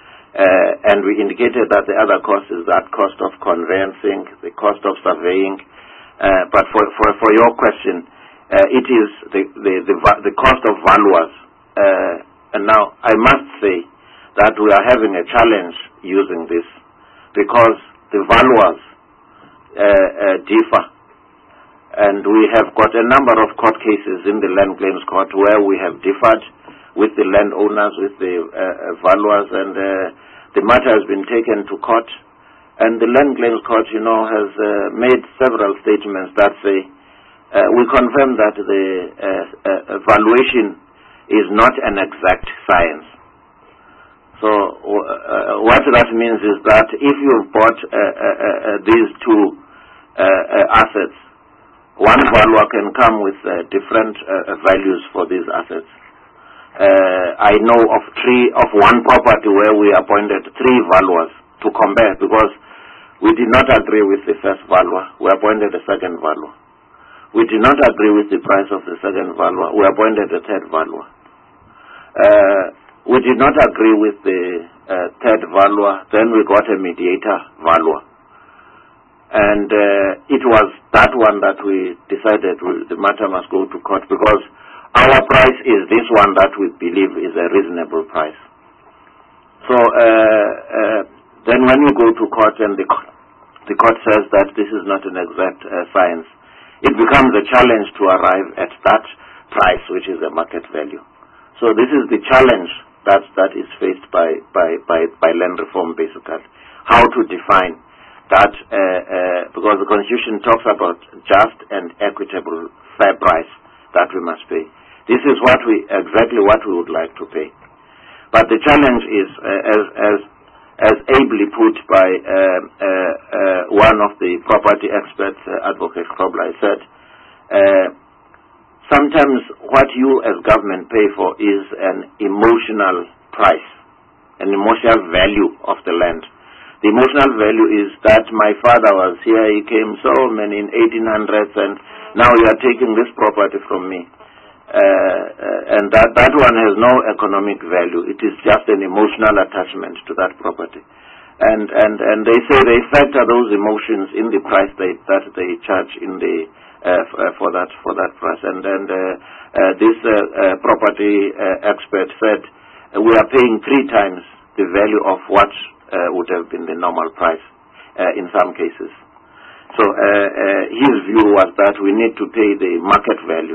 Uh, and we indicated that the other cost is that cost of conveyancing, the cost of surveying. Uh, but for, for, for your question, uh, it is the, the, the, the cost of valuers. Uh, and now I must say that we are having a challenge using this, because the valuers uh, uh, differ, and we have got a number of court cases in the Land Claims Court where we have differed with the landowners, with the uh, valuers, and uh, the matter has been taken to court, And the Land Claims Court, you know, has uh, made several statements that say, uh, we confirm that the uh, uh, valuation is not an exact science. So uh, what that means is that if you've bought uh, uh, uh, these two uh, uh, assets, one valuer can come with uh, different uh, values for these assets. Uh, I know of three of one property where we appointed three valuers to compare because we did not agree with the first valuer. We appointed the second valuer. We did not agree with the price of the second valuer. We appointed the third valuer. Uh, we did not agree with the uh, third valuer. Then we got a mediator valuer. And uh, it was that one that we decided we, the matter must go to court because our price is this one that we believe is a reasonable price. So uh, uh, then when you go to court and the, the court says that this is not an exact uh, science, it becomes a challenge to arrive at that price, which is the market value. So this is the challenge that, that is faced by, by, by, by land reform, basically. How to define that, uh, uh, because the Constitution talks about just and equitable fair price that we must pay. This is what we, exactly what we would like to pay. But the challenge is, uh, as, as, as ably put by uh, uh, uh, one of the property experts, uh, Advocate Krobler, said, uh, sometimes what you as government pay for is an emotional price, an emotional value of the land. The emotional value is that my father was here, he came so many in eighteen hundreds, and now you are taking this property from me. Uh, uh, and that, that one has no economic value. It is just an emotional attachment to that property. And, and, and they say they factor those emotions in the price they, that they charge in the, uh, f- uh, for that, for that price. And, and uh, uh, this uh, uh, property uh, expert said, uh, we are paying three times the value of what uh, would have been the normal price uh, in some cases. So uh, uh, his view was that we need to pay the market value.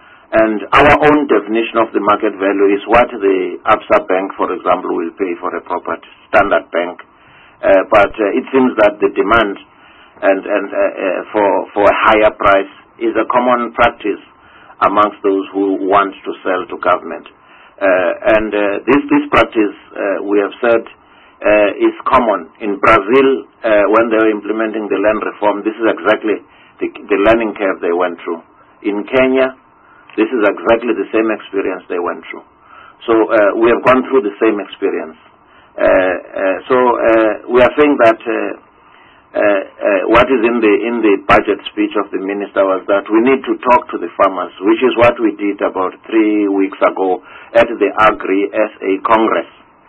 And our own definition of the market value is what the Absa Bank, for example, will pay for a property, Standard Bank. Uh, but uh, it seems that the demand and, and uh, uh, for, for a higher price is a common practice amongst those who want to sell to government. Uh, and uh, this, this practice, uh, we have said, uh, is common. In Brazil, uh, when they were implementing the land reform, this is exactly the, the learning curve they went through. In Kenya, this is exactly the same experience they went through. So uh, we have gone through the same experience. Uh, uh, so uh, we are saying that uh, uh, uh, what is in the in the budget speech of the minister was that we need to talk to the farmers, which is what we did about three weeks ago at the Agri S A Congress.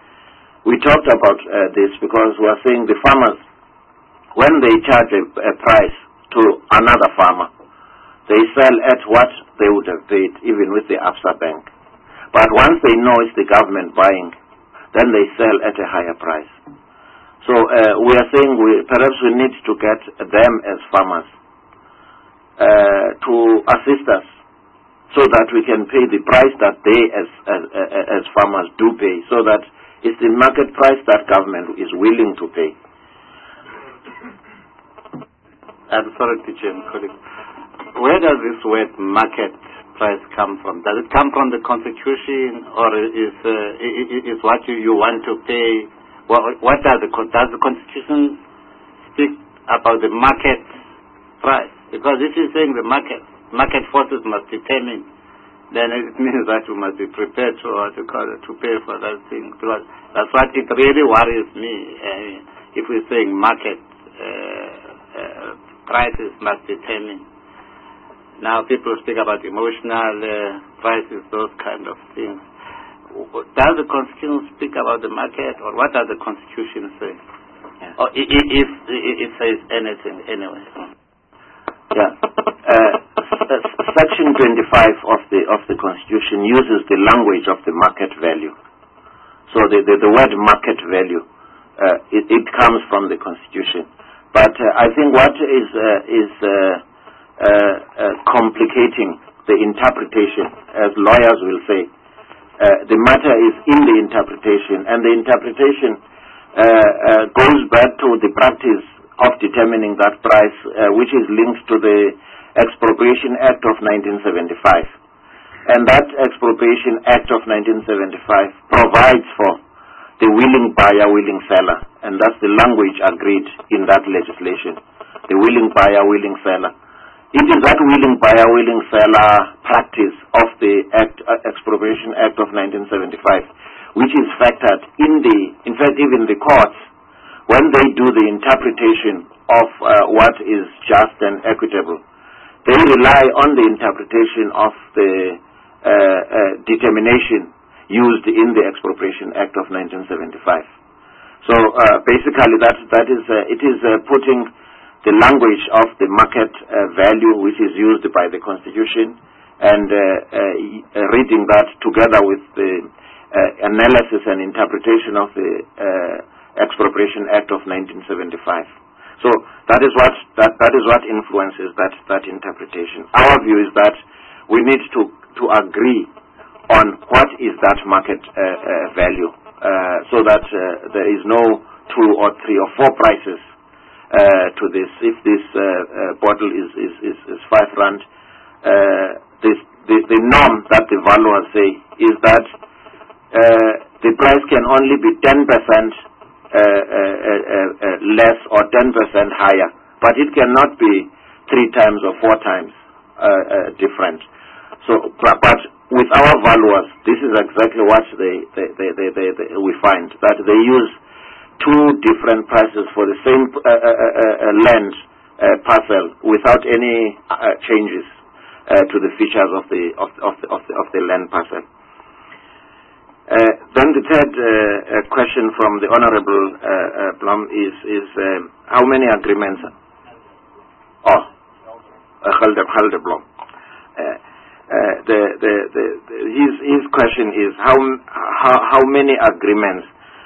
We talked about uh, this because we are saying the farmers, when they charge a, a price to another farmer, they sell at what they would have paid, even with the Absa Bank. But once they know it's the government buying, then they sell at a higher price. So uh, we are saying we, perhaps we need to get them as farmers uh, to assist us so that we can pay the price that they as, as, as farmers do pay, so that it's the market price that government is willing to pay. I'm sorry, teacher and colleague. Where does this word market price come from? Does it come from the Constitution, or is uh, is what you, you want to pay? What, what does the does the Constitution speak about the market price? Because if you're saying the market market forces must determine, then it means that you must be prepared to what you call it, to pay for that thing. Because that's what it really worries me. Uh, if we're saying market uh, uh, prices must determine. Now people speak about emotional uh, prices, those kind of things. Does the Constitution speak about the market, or what does the Constitution say? Yeah. Or if, if it says anything, anyway. Yeah. Uh, Section twenty-five of the of the Constitution uses the language of the market value. So the the, the word market value, uh, it, it comes from the Constitution. But uh, I think what is uh, is uh, Uh, uh, complicating the interpretation, as lawyers will say. Uh, the matter is in the interpretation, and the interpretation uh, uh, goes back to the practice of determining that price, uh, which is linked to the Expropriation Act of nineteen seventy-five. And that Expropriation Act of nineteen seventy-five provides for the willing buyer, willing seller, and that's the language agreed in that legislation, the willing buyer, willing seller. It is that willing buyer, willing seller practice of the Act, uh, Expropriation Act of nineteen seventy-five, which is factored in the, in fact, even the courts, when they do the interpretation of uh, what is just and equitable, they rely on the interpretation of the uh, uh, determination used in the Expropriation Act of nineteen seventy-five. So uh, basically, that that is uh, it is uh, putting the language of the market uh, value, which is used by the Constitution, and uh, uh, reading that together with the uh, analysis and interpretation of the uh, Expropriation Act of nineteen seventy-five. So that is what that, that is what influences that that interpretation. Our view is that we need to to agree on what is that market uh, uh, value, uh, so that uh, there is no two or three or four prices uh, to this. If this uh, uh, bottle is is is, is five rand, uh, this the, the norm that the valuers say is that uh, the price can only be ten percent. Uh, uh, uh, uh, less or ten percent higher, but it cannot be three times or four times uh, uh, different. So, but with our valuers, this is exactly what they, they, they, they, they, they we find, that they use two different prices for the same uh, uh, uh, land uh, parcel without any uh, changes uh, to the features of the of, of the of the of the land parcel. Uh, then the third uh, uh, question from the Honorable uh, uh, Blom is, is uh, how many agreements? Oh, uh, Helder, Helder Blom. Uh, uh, the, the, the, the, his, his question is how, how, how many agreements?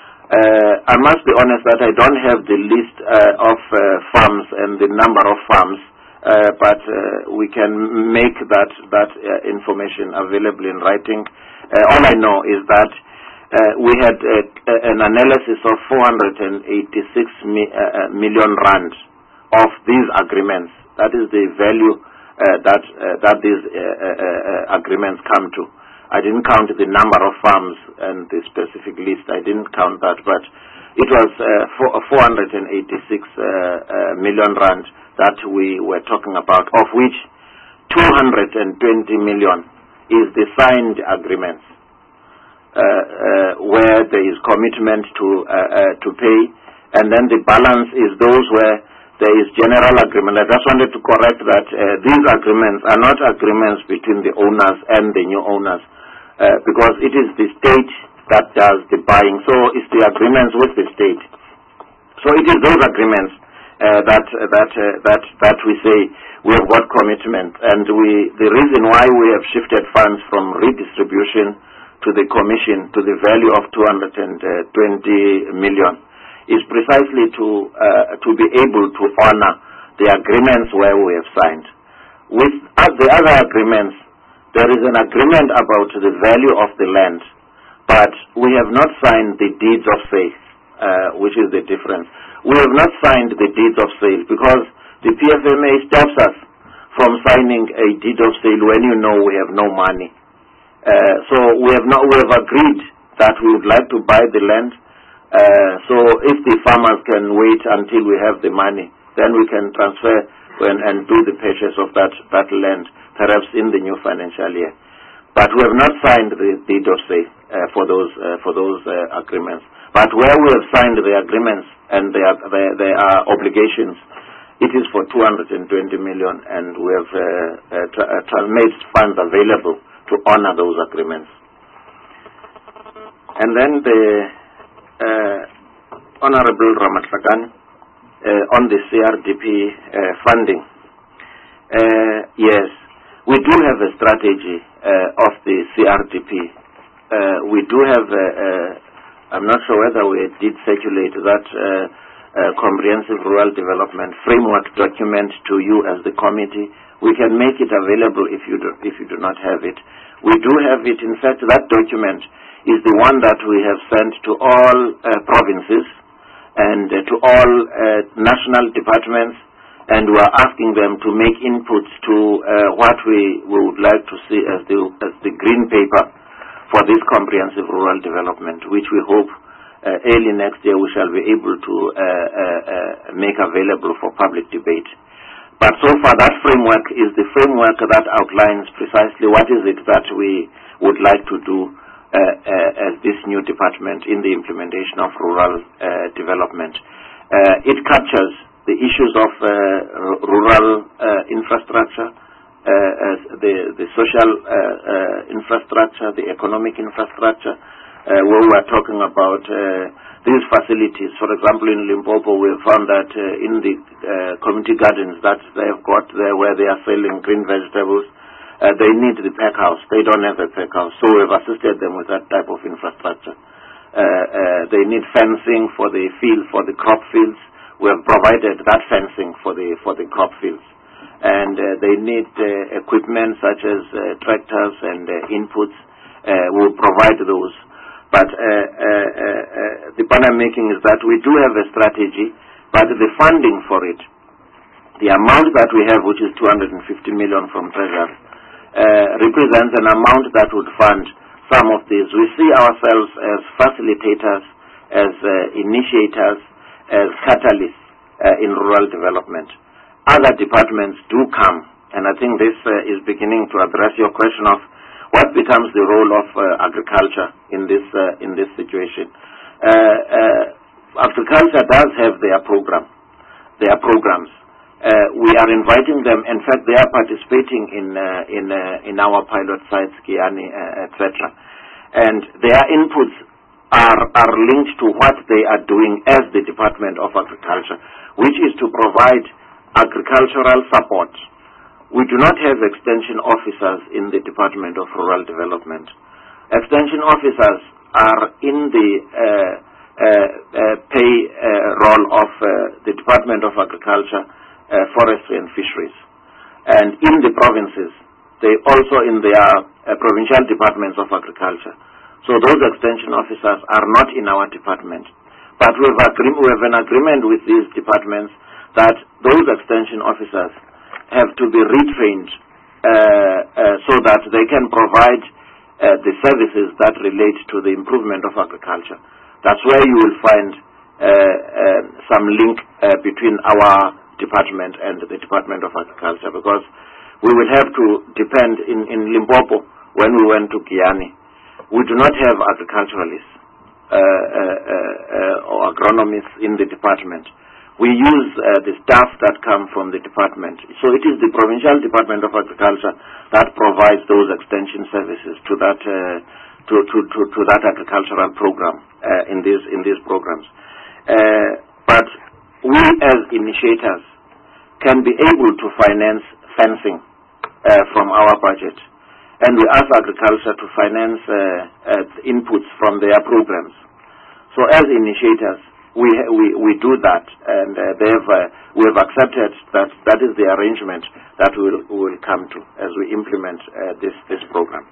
Uh, I must be honest that I don't have the list uh, of uh, farms and the number of farms, uh, but uh, we can make that, that uh, information available in writing. Uh, all I know is that uh, we had uh, an analysis of four hundred eighty-six mi uh, million rand of these agreements. That is the value uh, that uh, that these uh, uh, agreements come to. I didn't count the number of farms and the specific list. I didn't count that, but it was uh, four hundred eighty-six uh, uh, million rand that we were talking about, of which two hundred twenty million is the signed agreements, uh, uh, where there is commitment to uh, uh, to pay, and then the balance is those where there is general agreement. I just wanted to correct that uh, these agreements are not agreements between the owners and the new owners, uh, because it is the state that does the buying. So it's the agreements with the state. So it is those agreements uh, that uh, that uh, that that we say we have got commitment, and we the reason why we have shifted funds from redistribution to the commission to the value of two hundred twenty million is precisely to uh, to be able to honor the agreements where we have signed. With uh, the other agreements, there is an agreement about the value of the land, but we have not signed the deeds of sale, uh, which is the difference. We have not signed the deeds of sale because the P F M A stops us from signing a deed of sale when you know we have no money. Uh, so we have not, we have agreed that we would like to buy the land. Uh, so if the farmers can wait until we have the money, then we can transfer when, and do the purchase of that, that land, perhaps in the new financial year. But we have not signed the deed of sale uh, for those uh, for those uh, agreements. But where we have signed the agreements and there are, there, there are obligations, it is for two hundred twenty million, and we have uh, uh, tra uh, made funds available to honor those agreements. And then the uh, Honorable Ramatlakane uh, on the C R D P uh, funding. Uh, yes, we do have a strategy uh, of the C R D P. Uh, we do have, a, a, I'm not sure whether we did circulate that uh, uh, comprehensive rural development framework document to you as the committee. We can make it available if you do, if you do not have it. We do have it. In fact, that document is the one that we have sent to all uh, provinces and uh, to all uh, national departments, and we are asking them to make inputs to uh, what we, we would like to see as the, as the green paper for this comprehensive rural development, which we hope uh, early next year we shall be able to uh, uh, uh, make available for public debate. But so far that framework is the framework that outlines precisely what is it that we would like to do uh, uh, as this new department in the implementation of rural uh, development. Uh, it captures the issues of uh, rural uh, infrastructure, uh, uh, the, the social uh, uh, infrastructure, the economic infrastructure, uh, where we are talking about uh, these facilities. For example, in Limpopo, we have found that uh, in the uh, community gardens that they have got there where they are selling green vegetables, uh, they need the pack house. They don't have a pack house. So we have assisted them with that type of infrastructure. Uh, uh, they need fencing for the field, for the crop fields. We have provided that fencing for the for the crop fields, and uh, they need uh, equipment such as uh, tractors and uh, inputs. Uh, we'll provide those. But uh, uh, uh, the point I'm making is that we do have a strategy, but the funding for it, the amount that we have, which is two hundred fifty million from Treasury, uh, represents an amount that would fund some of these. We see ourselves as facilitators, as uh, initiators, as catalysts uh, in rural development. Other departments do come, and I think this uh, is beginning to address your question of what becomes the role of uh, agriculture in this uh, in this situation. Uh, uh, agriculture does have their program, their programs. Uh, we are inviting them. In fact, they are participating in uh, in uh, in our pilot sites, Kiani, uh, et cetera. And their inputs are are linked to what they are doing as the Department of Agriculture, which is to provide agricultural support. We do not have extension officers in the Department of Rural Development. Extension officers are in the uh, uh, uh, pay uh, role of uh, the Department of Agriculture, uh, Forestry and Fisheries. And in the provinces, they also in their uh, provincial departments of agriculture. So those extension officers are not in our department. But we have, agree- we have an agreement with these departments that those extension officers have to be retrained uh, uh, so that they can provide uh, the services that relate to the improvement of agriculture. That's where you will find uh, uh, some link uh, between our department and the Department of Agriculture, because we will have to depend in, in Limpopo when we went to Kiani. We do not have agriculturalists uh, uh, uh, or agronomists in the department. We use uh, the staff that come from the department. So it is the Provincial Department of Agriculture that provides those extension services to that uh, to, to, to, to that agricultural program uh, in these in these programs. Uh, but we as initiators can be able to finance fencing uh, from our budget. And we ask agriculture to finance uh, uh, inputs from their programs. So as initiators, we we, we do that, and uh, they have, uh, we have accepted that that is the arrangement that we will, we will come to as we implement uh, this this program.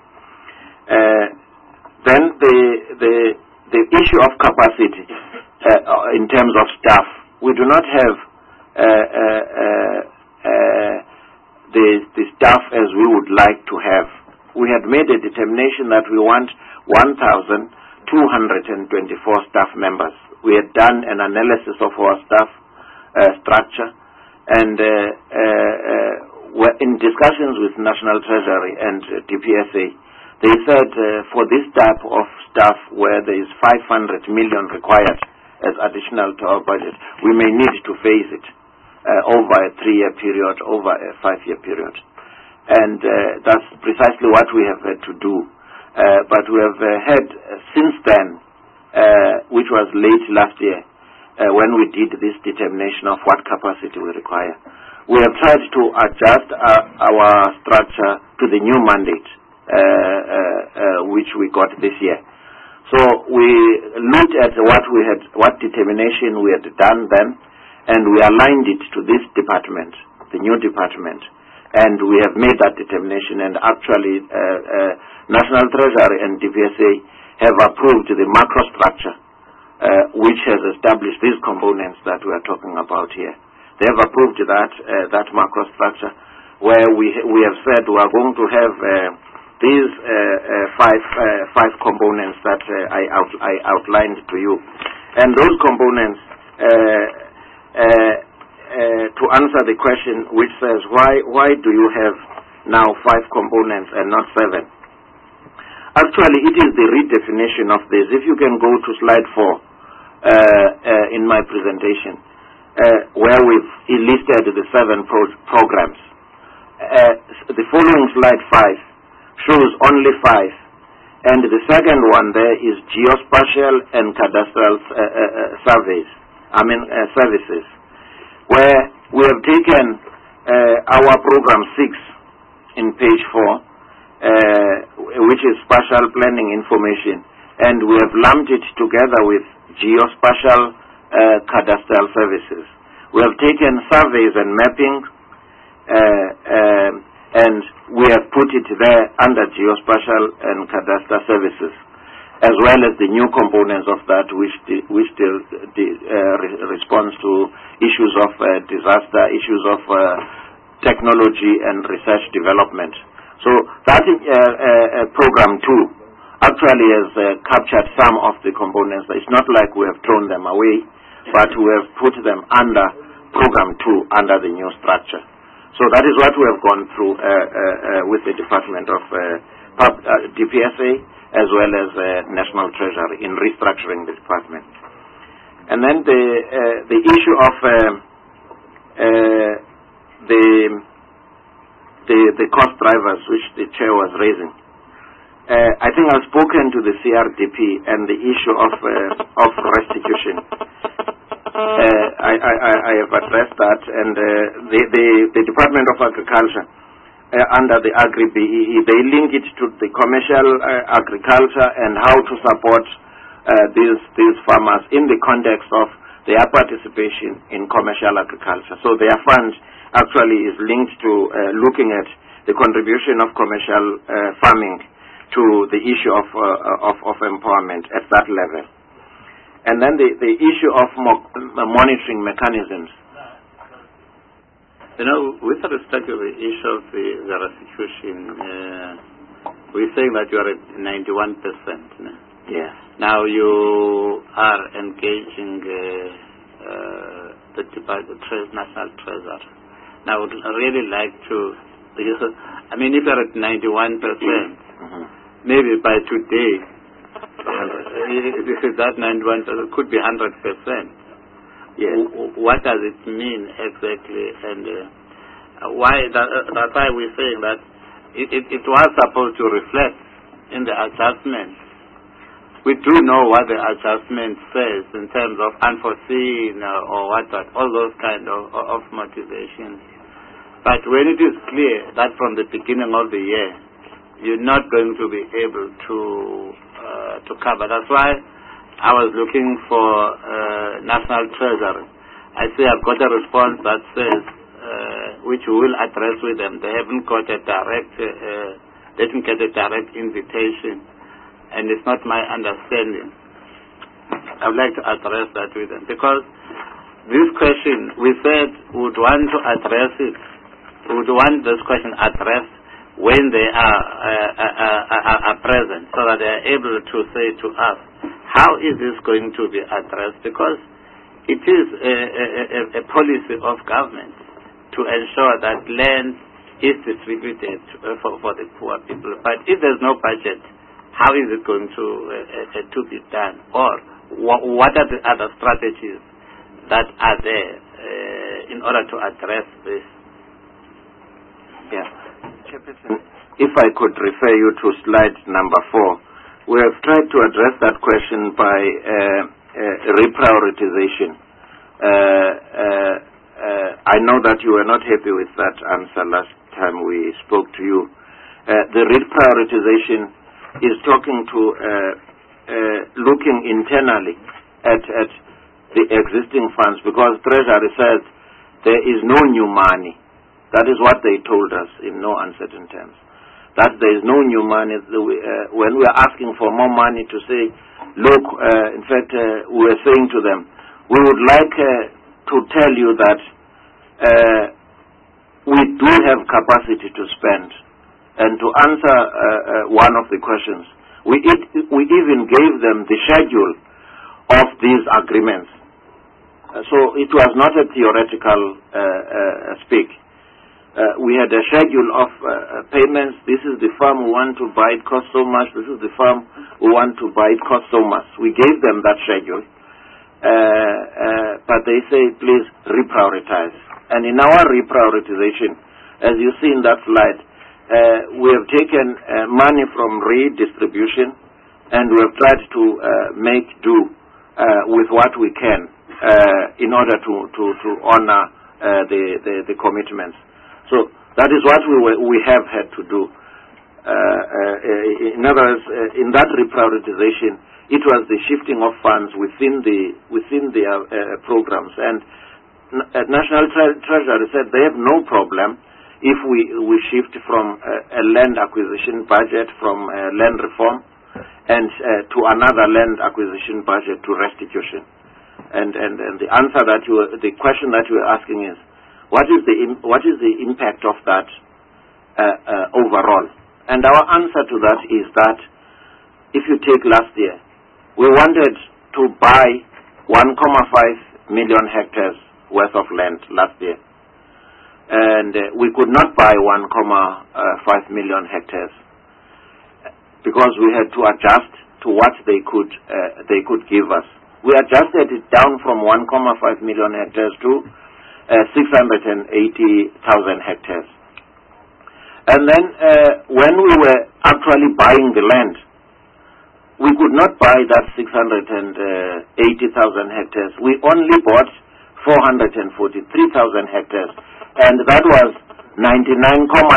Uh, then the the the issue of capacity uh, in terms of staff, we do not have uh, uh, uh, uh, the the staff as we would like to have. We had made a determination that we want one thousand two hundred twenty-four staff members. We had done an analysis of our staff uh, structure, and uh, uh, uh, were in discussions with National Treasury and uh, D P S A. They said uh, for this type of staff where there is five hundred million required as additional to our budget, we may need to phase it uh, over a three-year period, over a five-year period. And uh, that's precisely what we have had to do. Uh, but we have uh, had uh, since then, uh, which was late last year, uh, when we did this determination of what capacity we require, we have tried to adjust our, our structure to the new mandate, uh, uh, uh, which we got this year. So we looked at what we had, what determination we had done then, and we aligned it to this department, the new department. And we have made that determination, and actually uh, uh, National Treasury and D P S A have approved the macro structure uh, which has established these components that we are talking about here. They have approved that uh, that macro structure, where we we have said we are going to have uh, these uh, uh, five uh, five components that uh, I out, I outlined to you, and those components. Uh, uh, uh, to answer the question which says why why do you have now five components and not seven? Actually, it is the redefinition of this. If you can go to slide four uh, uh, in my presentation, uh, where we've listed the seven pro- programs. Uh, the following slide five shows only five, and the second one there is geospatial and cadastral uh, uh, uh, surveys. I mean uh, services, where we have taken uh, our program six in page four, uh, which is spatial planning information, and we have lumped it together with geospatial uh, cadastral services. We have taken surveys and mapping, uh, uh, and we have put it there under geospatial and cadastral services, as well as the new components of that, which de- which still de- uh, re- responds to issues of uh, disaster, issues of uh, technology and research development. So that is, uh, uh, program two actually has uh, captured some of the components. It's not like we have thrown them away, but we have put them under program two, under the new structure. So that is what we have gone through uh, uh, uh, with the Department of uh, Pub- uh, D P S A, as well as uh, National Treasury in restructuring the department. And then the uh, the issue of uh, uh, the, the the cost drivers, which the chair was raising. Uh, I think I've spoken to the C R D P and the issue of uh, of restitution. Uh, I, I, I have addressed that, and uh, the, the the Department of Agriculture. Uh, under the Agri-B E E, they link it to the commercial uh, agriculture and how to support uh, these these farmers in the context of their participation in commercial agriculture. So their fund actually is linked to uh, looking at the contribution of commercial uh, farming to the issue of, uh, of of empowerment at that level. And then the, the issue of mo- monitoring mechanisms. You know, with respect to the issue of the, the restitution, uh, we're saying that you are at ninety-one percent. No? Yes. Now you are engaging uh, uh, the, the tre- National Treasury. Now I would really like to, I mean, if you're at ninety-one percent, mm-hmm. maybe by today, uh, that ninety-one percent could be one hundred percent. Yes. What does it mean exactly, and uh, why? That, uh, that's why we're saying that it, it, it was supposed to reflect in the adjustment. We do know what the adjustment says in terms of unforeseen uh, or what, what, all those kind of, of motivations. But when it is clear that from the beginning of the year you're not going to be able to uh, to cover, that's why I was looking for uh, National Treasury. I say I've got a response that says, uh, which we will address with them. They haven't got a direct, uh, they didn't get a direct invitation, and it's not my understanding. I would like to address that with them, because this question, we said we would want to address it, we would want this question addressed when they are, uh, uh, uh, are present, so that they are able to say to us, how is this going to be addressed? Because it is a, a, a policy of government to ensure that land is distributed for, for the poor people. But if there's no budget, how is it going to uh, uh, to be done? Or wh- what are the other strategies that are there uh, in order to address this? Yeah. If I could refer you to slide number four. We have tried to address that question by uh, uh, reprioritization. Uh, uh, uh, I know that you were not happy with that answer last time we spoke to you. Uh, the reprioritization is talking to, uh, uh, looking internally at, at the existing funds, because Treasury says there is no new money. That is what they told us in no uncertain terms. that there is no new money. Uh, when we are asking for more money, to say, look, uh, in fact, uh, we are saying to them, we would like uh, to tell you that uh, we do have capacity to spend. And to answer uh, uh, one of the questions, we, it, we even gave them the schedule of these agreements. Uh, so it was not a theoretical uh, uh, speak. Uh, we had a schedule of uh, payments. This is the farm we want to buy, it costs so much. This is the farm we want to buy, it costs so much. We gave them that schedule. Uh, uh, but they say, please reprioritize. And in our reprioritization, as you see in that slide, uh, we have taken uh, money from redistribution, and we have tried to uh, make do uh, with what we can uh, in order to, to, to honor uh, the, the, the commitments. So that is what we, were, we have had to do. Uh, uh, in other words, uh, in that reprioritization, it was the shifting of funds within the within the uh, uh, programs, and uh, National Tre Treasury said they have no problem if we we shift from uh, a land acquisition budget from uh, land reform and uh, to another land acquisition budget to restitution. And and and the answer that you were, the question that you were asking is, what is the what is the impact of that uh, uh, overall? And our answer to that is that if you take last year, we wanted to buy one point five million hectares worth of land last year. And uh, we could not buy one point five million hectares because we had to adjust to what they could uh, they could give us. We adjusted it down from one point five million hectares to uh, six hundred eighty thousand hectares. And then uh, when we were actually buying the land, we could not buy that six hundred eighty thousand hectares. We only bought four hundred forty-three thousand hectares, and that was ninety-nine point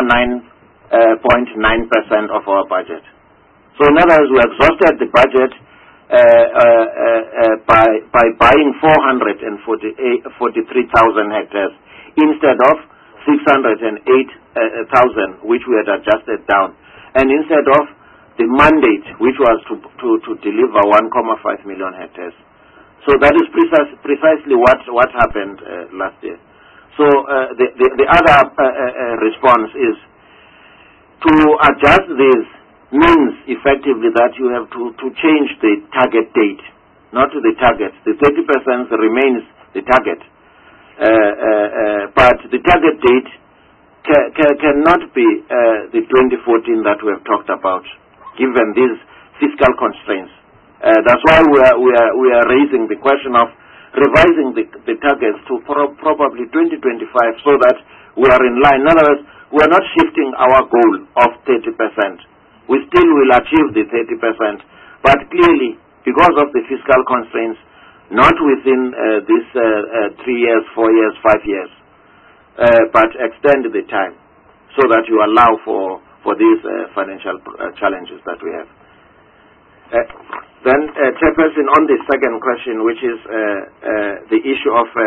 nine percent of our budget. So in other words, we exhausted the budget uh, uh, uh, by, by buying four hundred forty-three thousand hectares instead of six hundred eight thousand, which we had adjusted down, and instead of the mandate, which was to, to, to deliver one point five million hectares. So that is precis precisely what, what happened uh, last year. So uh, the, the, the other uh, uh, response is to adjust this means effectively that you have to, to change the target date, not the target. The thirty percent remains the target. Uh, uh, uh, but the target date ca ca cannot be uh, the twenty fourteen that we have talked about, given these fiscal constraints. Uh, that's why we are, we, are, we are raising the question of revising the, the targets to pro probably twenty twenty-five so that we are in line. In other words, we are not shifting our goal of thirty percent. We still will achieve the thirty percent, but clearly, because of the fiscal constraints, not within uh, this uh, uh, three years, four years, five years, uh, but extend the time so that you allow for, for these uh, financial uh, challenges that we have. Uh, then, uh, Chairperson, on the second question, which is uh, uh, the issue of uh,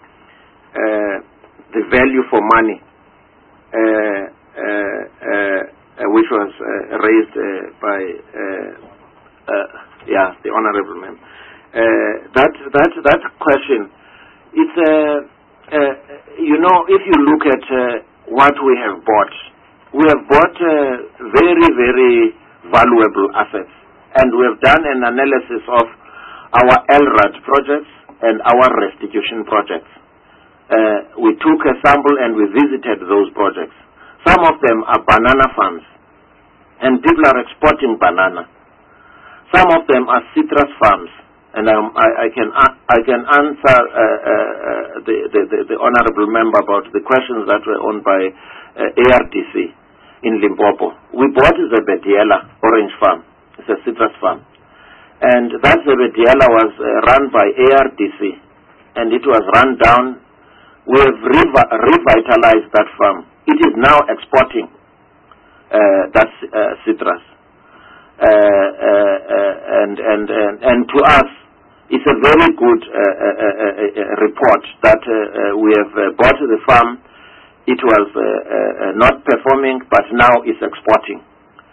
uh, the value for money, uh, uh, uh, uh, which was uh, raised uh, by uh, uh, yeah the honourable member. Uh, that that that question, it's uh, uh, you know, if you look at uh, what we have bought, we have bought uh, very very valuable assets. And we have done an analysis of our L R A D projects and our restitution projects. Uh, we took a sample and we visited those projects. Some of them are banana farms, and people are exporting banana. Some of them are citrus farms, and um, I, I can uh, I can answer uh, uh, the, the, the, the honourable member about the questions that were owned by uh, A R D C in Limpopo. We bought Zebediela orange farm. It's a citrus farm. And that Zebediela was uh, run by A R D C, and it was run down. We have revi revitalized that farm. It is now exporting uh, that uh, citrus. Uh, uh, uh, and, and, and, and to us, it's a very good uh, uh, uh, uh, report that uh, uh, we have uh, bought the farm it was uh, uh, not performing, but now it's exporting.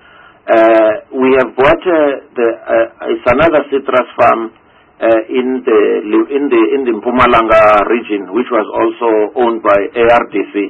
Uh, we have bought uh, the uh, it's another citrus farm uh, in the in the in the Mpumalanga region, which was also owned by A R D C.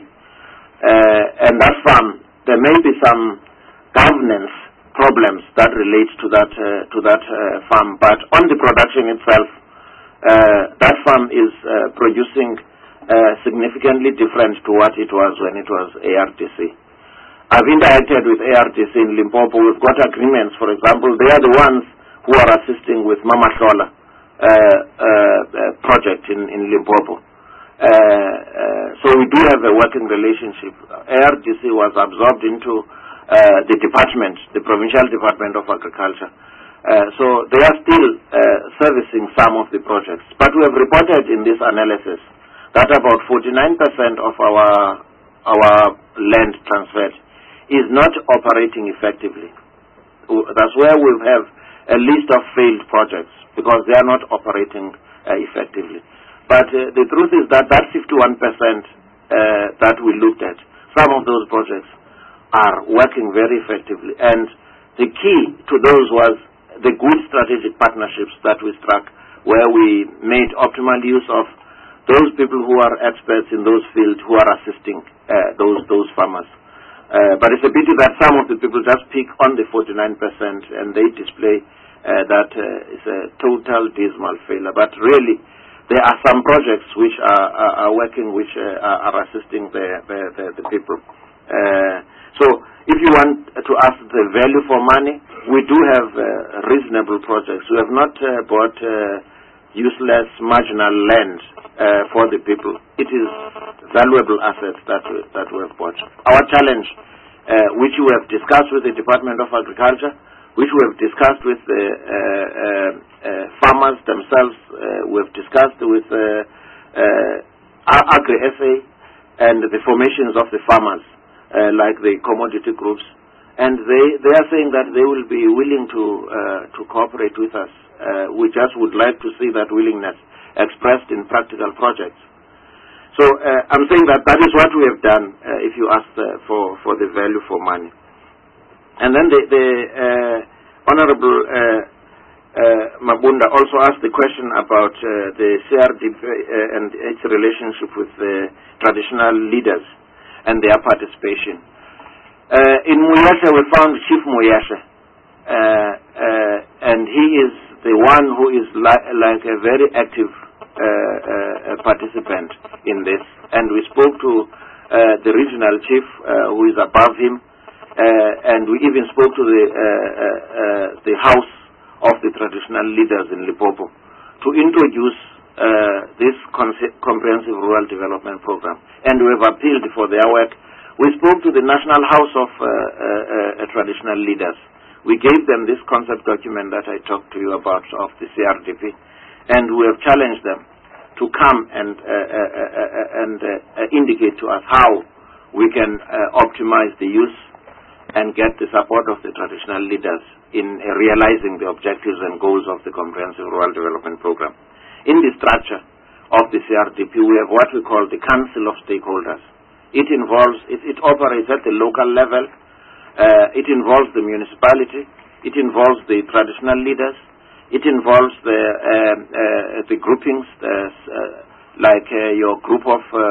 Uh, and that farm, there may be some governance problems that relate to that uh, to that uh, farm, but on the production itself, uh, that farm is uh, producing uh, significantly different to what it was when it was A R D C. I've interacted with A R D C in Limpopo. We've got agreements. For example, they are the ones who are assisting with Mama Hlola uh, uh, uh, project in, in Limpopo. Uh, uh, so we do have a working relationship. A R D C was absorbed into uh, the department, the Provincial Department of Agriculture. Uh, so they are still uh, servicing some of the projects. But we have reported in this analysis that about forty-nine percent of our our land transferred is not operating effectively. That's where we have a list of failed projects because they are not operating uh, effectively. But uh, the truth is that that fifty-one percent uh, that we looked at, some of those projects are working very effectively. And the key to those was the good strategic partnerships that we struck, where we made optimal use of those people who are experts in those fields who are assisting uh, those those farmers. Uh, but it's a pity that some of the people just pick on the forty-nine percent and they display uh, that uh, it's a total dismal failure. But really, there are some projects which are, are, are working, which uh, are, are assisting the, the, the, the people. Uh, so if you want to ask the value for money, we do have uh, reasonable projects. We have not uh, bought uh, useless marginal land uh, for the people. It is valuable assets that we, that we have bought. Our challenge, uh, which we have discussed with the Department of Agriculture, which we have discussed with the uh, uh, uh, farmers themselves, uh, we have discussed with uh, uh, Agri-S A and the formations of the farmers, uh, like the commodity groups, and they, they are saying that they will be willing to uh, to cooperate with us. Uh, we just would like to see that willingness expressed in practical projects. So uh, I'm saying that that is what we have done, uh, if you ask uh, for, for the value for money. And then the, the uh, Honorable uh, uh, Mabunda also asked the question about uh, the C R D P uh, and its relationship with the traditional leaders and their participation. Uh, in Muyasha, we found Chief Muyasha, uh, uh, and he is the one who is li like a very active uh, uh, participant in this. And we spoke to uh, the regional chief uh, who is above him, uh, and we even spoke to the, uh, uh, uh, the house of the traditional leaders in Limpopo to introduce uh, this comprehensive rural development program. And we have appealed for their work. We spoke to the National House of uh, uh, uh, Traditional Leaders. We gave them this concept document that I talked to you about of the C R D P, and we have challenged them to come and, uh, uh, uh, and uh, indicate to us how we can uh, optimize the use and get the support of the traditional leaders in uh, realizing the objectives and goals of the Comprehensive Rural Development Program. In the structure of the C R D P, we have what we call the Council of Stakeholders. It involves, it, it operates at the local level. Uh, it involves the municipality. It involves the traditional leaders. It involves the uh, uh, the groupings, uh, uh, like uh, your group of uh,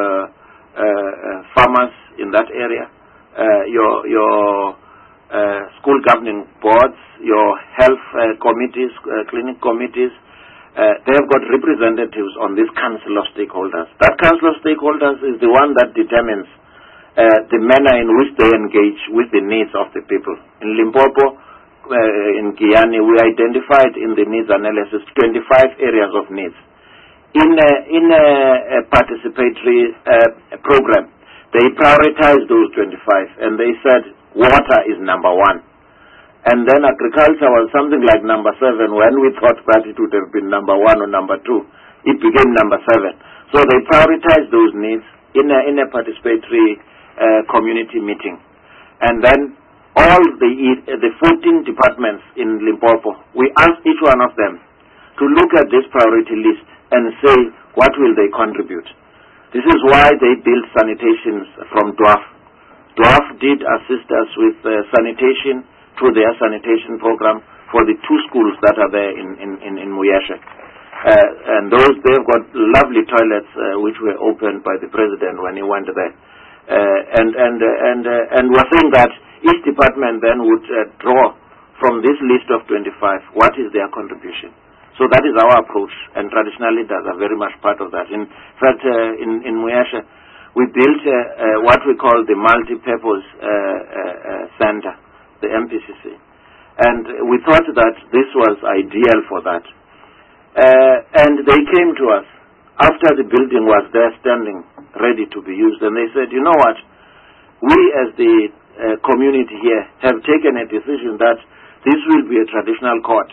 uh, farmers in that area, uh, your your uh, school governing boards, your health uh, committees, uh, clinic committees. Uh, they have got representatives on this Council of Stakeholders. That Council of Stakeholders is the one that determines uh, the manner in which they engage with the needs of the people. In Limpopo, uh, in Guyana, we identified in the needs analysis twenty-five areas of needs. In a, in a, a participatory uh, program, they prioritized those twenty-five, and they said water is number one. And then agriculture was something like number seven. When we thought that it would have been number one or number two, it became number seven. So they prioritized those needs in a, in a participatory uh, community meeting. And then all the, the fourteen departments in Limpopo, we asked each one of them to look at this priority list and say what will they contribute. This is why they built sanitations from D W A F. D W A F did assist us with uh, sanitation through their sanitation program for the two schools that are there in, in, in, in Muyeshe. Uh, and those, they've got lovely toilets uh, which were opened by the president when he went there. Uh, and and uh, and uh, and we're saying that each department then would uh, draw from this list of twenty-five what is their contribution. So that is our approach, and traditionally that's are very much part of that. In fact, uh, in in Muyeshe, we built uh, uh, what we call the multi-purpose uh, uh, uh, center, the M P C C, and we thought that this was ideal for that. Uh, and they came to us after the building was there standing ready to be used, and they said, you know what, we as the uh, community here have taken a decision that this will be a traditional court.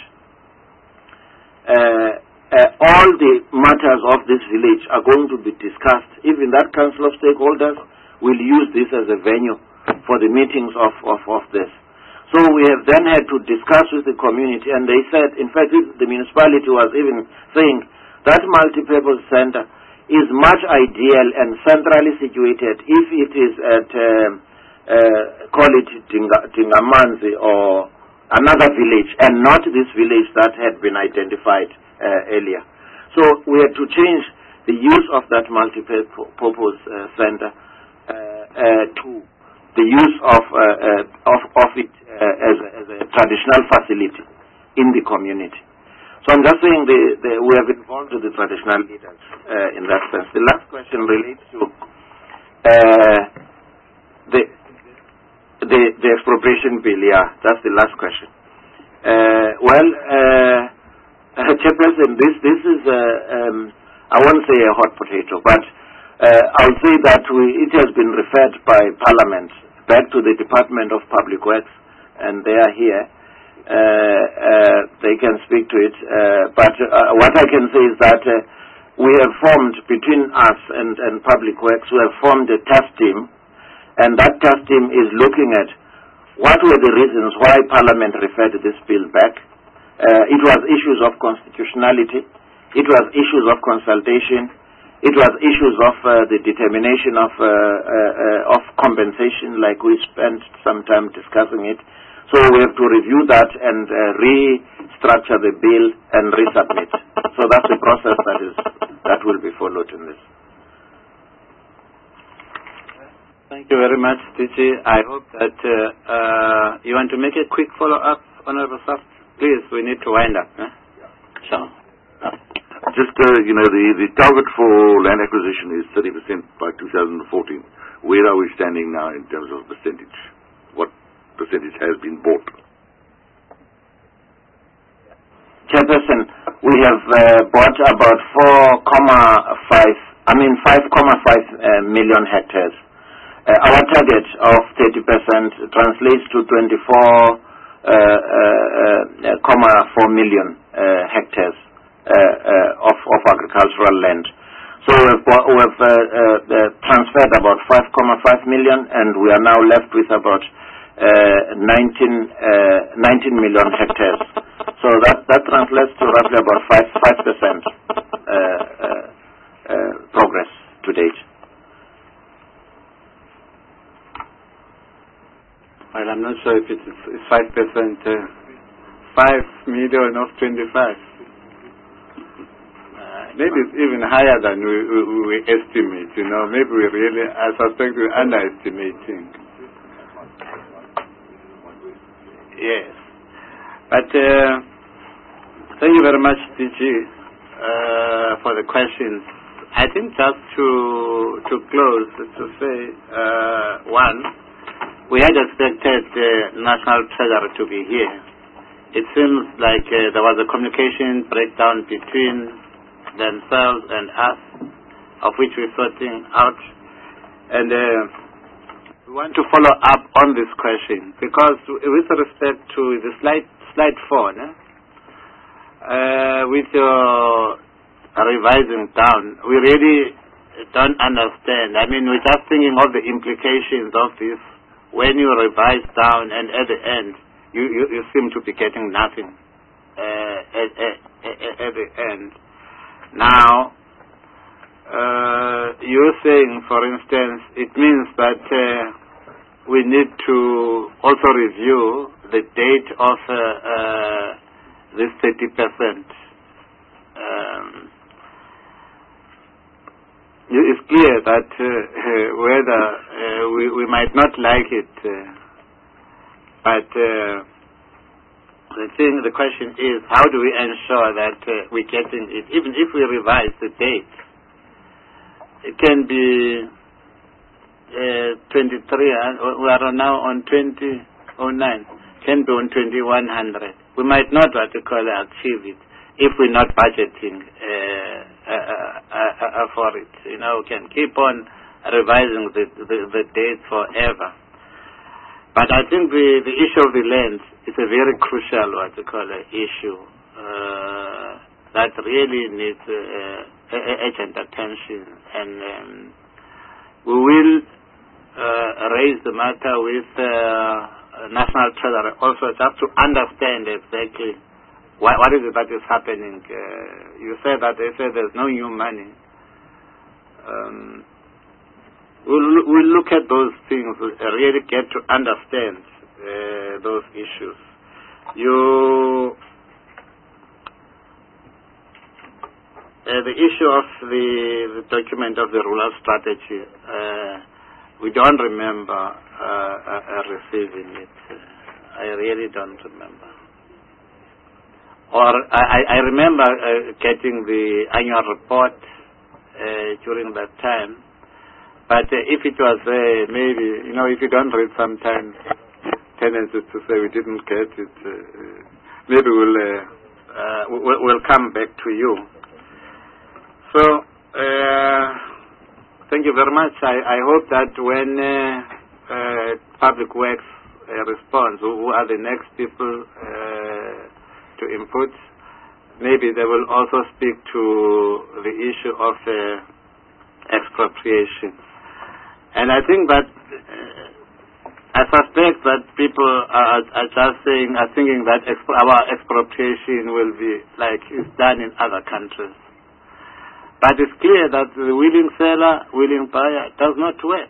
Uh, uh, all the matters of this village are going to be discussed. Even that council of stakeholders will use this as a venue for the meetings of, of, of this. So we have then had to discuss with the community, and they said, in fact, the municipality was even saying that multi-purpose center is much ideal and centrally situated if it is at, uh, uh, call it Tinga, Tingamanzi or another village, and not this village that had been identified uh, earlier. So we had to change the use of that multi-purpose uh, center uh, uh, to the use of, uh, uh, of, of it uh, as, a, as a traditional facility in the community. So I'm just saying the, the, we have involved the traditional leaders uh, in that sense. The last question relates to uh, the, the the expropriation bill. Yeah, that's the last question. Uh, well, uh, uh, Chairperson, this this is uh, um, I won't say a hot potato, but uh, I'll say that we, it has been referred by Parliament back to the Department of Public Works, and they are here. Uh, uh, they can speak to it. Uh, but uh, what I can say is that uh, we have formed, between us and, and Public Works, we have formed a task team, and that task team is looking at what were the reasons why Parliament referred this bill back. Uh, it was issues of constitutionality, it was issues of consultation, it was issues of uh, the determination of, uh, uh, uh, of compensation, like we spent some time discussing it. So we have to review that and uh, restructure the bill and resubmit. So that's the process that is that will be followed in this. Thank you very much, D G. I hope that uh, uh, you want to make a quick follow-up, Honorable Saf. Please, we need to wind up. Eh? Sure. Uh. Just, uh, you know, the, the target for land acquisition is thirty percent by two thousand fourteen. Where are we standing now in terms of percentage? What percentage has been bought? Chairperson, we have uh, bought about four comma five, I mean five comma five uh, million hectares. Uh, our target of thirty percent translates to twenty-four comma four million uh, hectares uh, uh, of, of agricultural land. So we've, bought, we've uh, uh, transferred about five comma five million, and we are now left with about Uh, nineteen, uh, nineteen million hectares. So that, that translates to roughly about five, five percent uh, uh, uh, progress to date. Well, I'm not sure if it's, it's five percent, uh, five million of twenty-five. Uh, maybe it's even higher than we, we, we estimate, you know. Maybe we really, I suspect we're underestimating. Yes. But uh, thank you very much, D G, uh, for the questions. I think just to to close, to say, uh, one, we had expected the National Treasury to be here. It seems like uh, there was a communication breakdown between themselves and us, of which we're sorting out. And uh, we want to follow up on this question, because with respect to the slide, slide four, né? uh, with your revising down, we really don't understand. I mean, we're just thinking of the implications of this when you revise down, and at the end, you, you, you seem to be getting nothing uh, at, at, at, at the end. Now, uh, you're saying, for instance, it means that uh, we need to also review the date of uh, uh, this thirty percent. Um, it's clear that uh, whether uh, we, we might not like it, uh, but uh, the thing, the question is, how do we ensure that uh, we're getting it? Even if we revise the date, it can be uh, twenty-three, and we are now on twenty oh nine, can be on twenty-one hundred. We might not what you call it, achieve it if we're not budgeting uh, uh, uh, uh, for it. You know, we can keep on revising the, the, the date forever. But I think the, the issue of the land is a very crucial, what you call it, issue uh, that really needs uh, urgent attention. And um, we will uh, raise the matter with uh, National Treasury also just to understand exactly what, what is it that is happening. Uh, you said that they say there's no new money. Um, We'll, we'll look at those things, really get to understand uh, those issues. You, uh, the issue of the, the document of the rural strategy, uh, we don't remember uh, uh, receiving it. I really don't remember. Or I, I remember uh, getting the annual report uh, during that time. But uh, if it was uh, maybe, you know, if you don't read sometimes, tendencies to say we didn't get it, uh, maybe we'll, uh, uh, we'll, we'll come back to you. So, uh, thank you very much. I, I hope that when uh, uh, Public Works uh, responds, who are the next people uh, to input, maybe they will also speak to the issue of uh, expropriation. And I think that, uh, I suspect that people are, are just saying, are thinking that exp our expropriation will be like it's done in other countries. But it's clear that the willing seller, willing buyer does not work.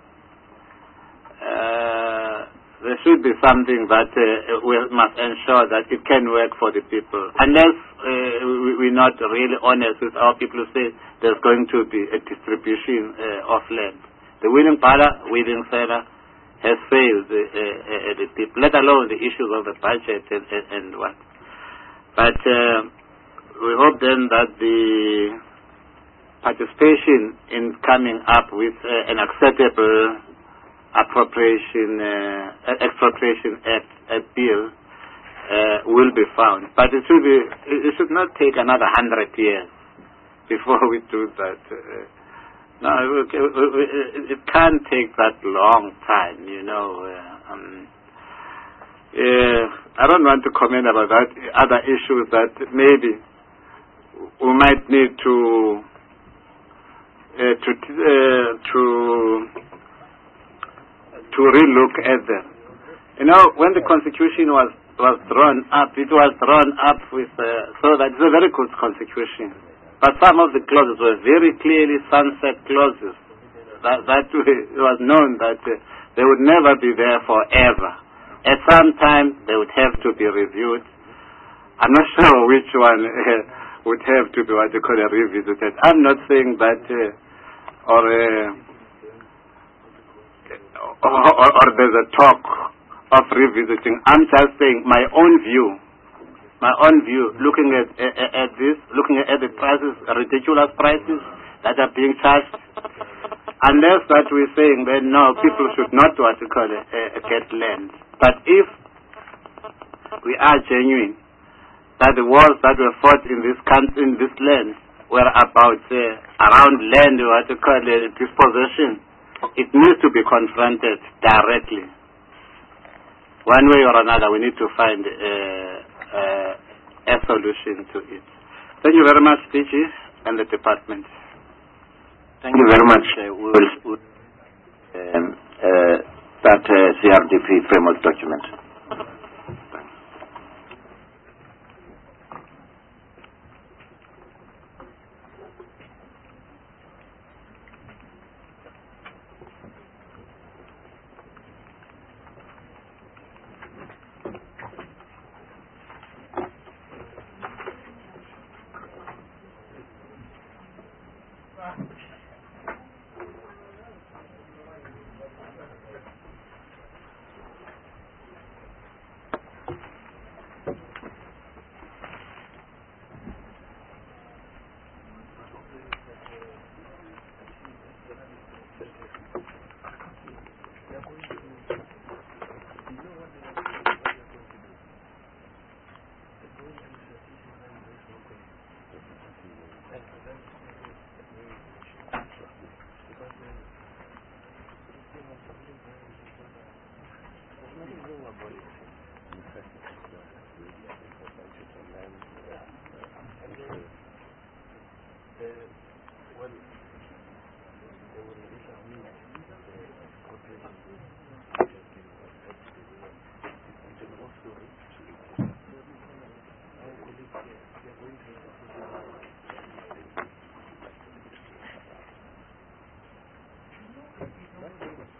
Uh, there should be something that uh, we must ensure that it can work for the people. Unless uh, we, we're not really honest with our people who say there's going to be a distribution uh, of land. The willing buyer, willing seller has failed uh, uh, the people, let alone the issues of the budget and, and, and what. But uh, we hope then that the participation in coming up with uh, an acceptable appropriation, uh, expropriation act, a bill uh, will be found. But it should be, it should not take another hundred years before we do that. Uh, No, it, it can't take that long time, you know. Uh, um, uh, I don't want to comment about that. Other issues that maybe we might need to uh, to uh, to to relook at them. You know, when the Constitution was was drawn up, it was drawn up with uh, so that it's a very good Constitution. But some of the clauses were very clearly sunset clauses. That, that was known that uh, they would never be there forever. At some time, they would have to be reviewed. I'm not sure which one uh, would have to be what you call a revisited. I'm not saying that, uh, or, uh, or, or, or there's a talk of revisiting. I'm just saying my own view. My own view, looking at, at, at this, looking at the prices, ridiculous prices that are being charged, unless that we're saying that no, people should not what you call it, uh, get land. But if we are genuine, that the wars that were fought in this country, in this land, were about uh, around land, what you call it, dispossession, it needs to be confronted directly. One way or another, we need to find uh, Uh, a solution to it. Thank you very much, D G, and the department. Thank you very much. Uh, we will um, uh, start uh, C R D P framework document.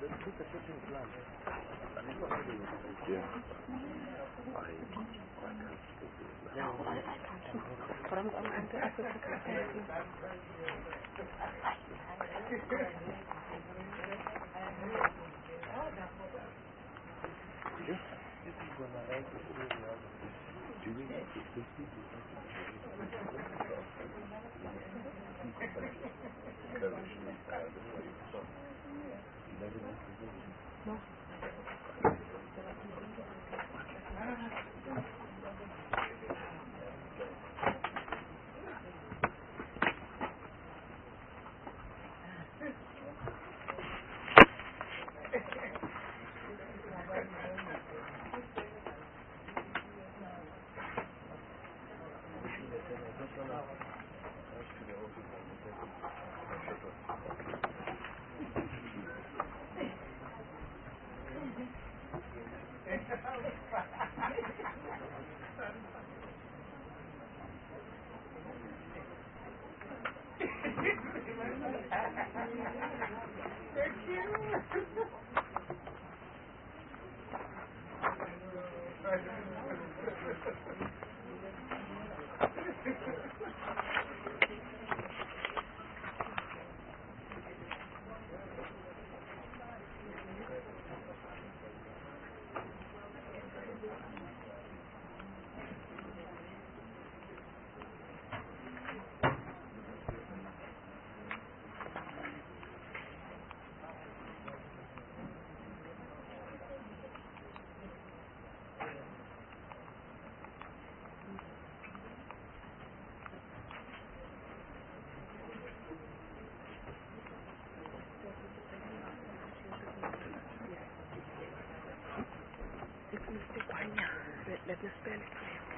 Let me spell it for you.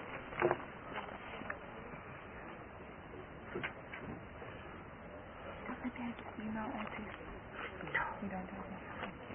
Maybe I give you now, artist. No. You don't have that.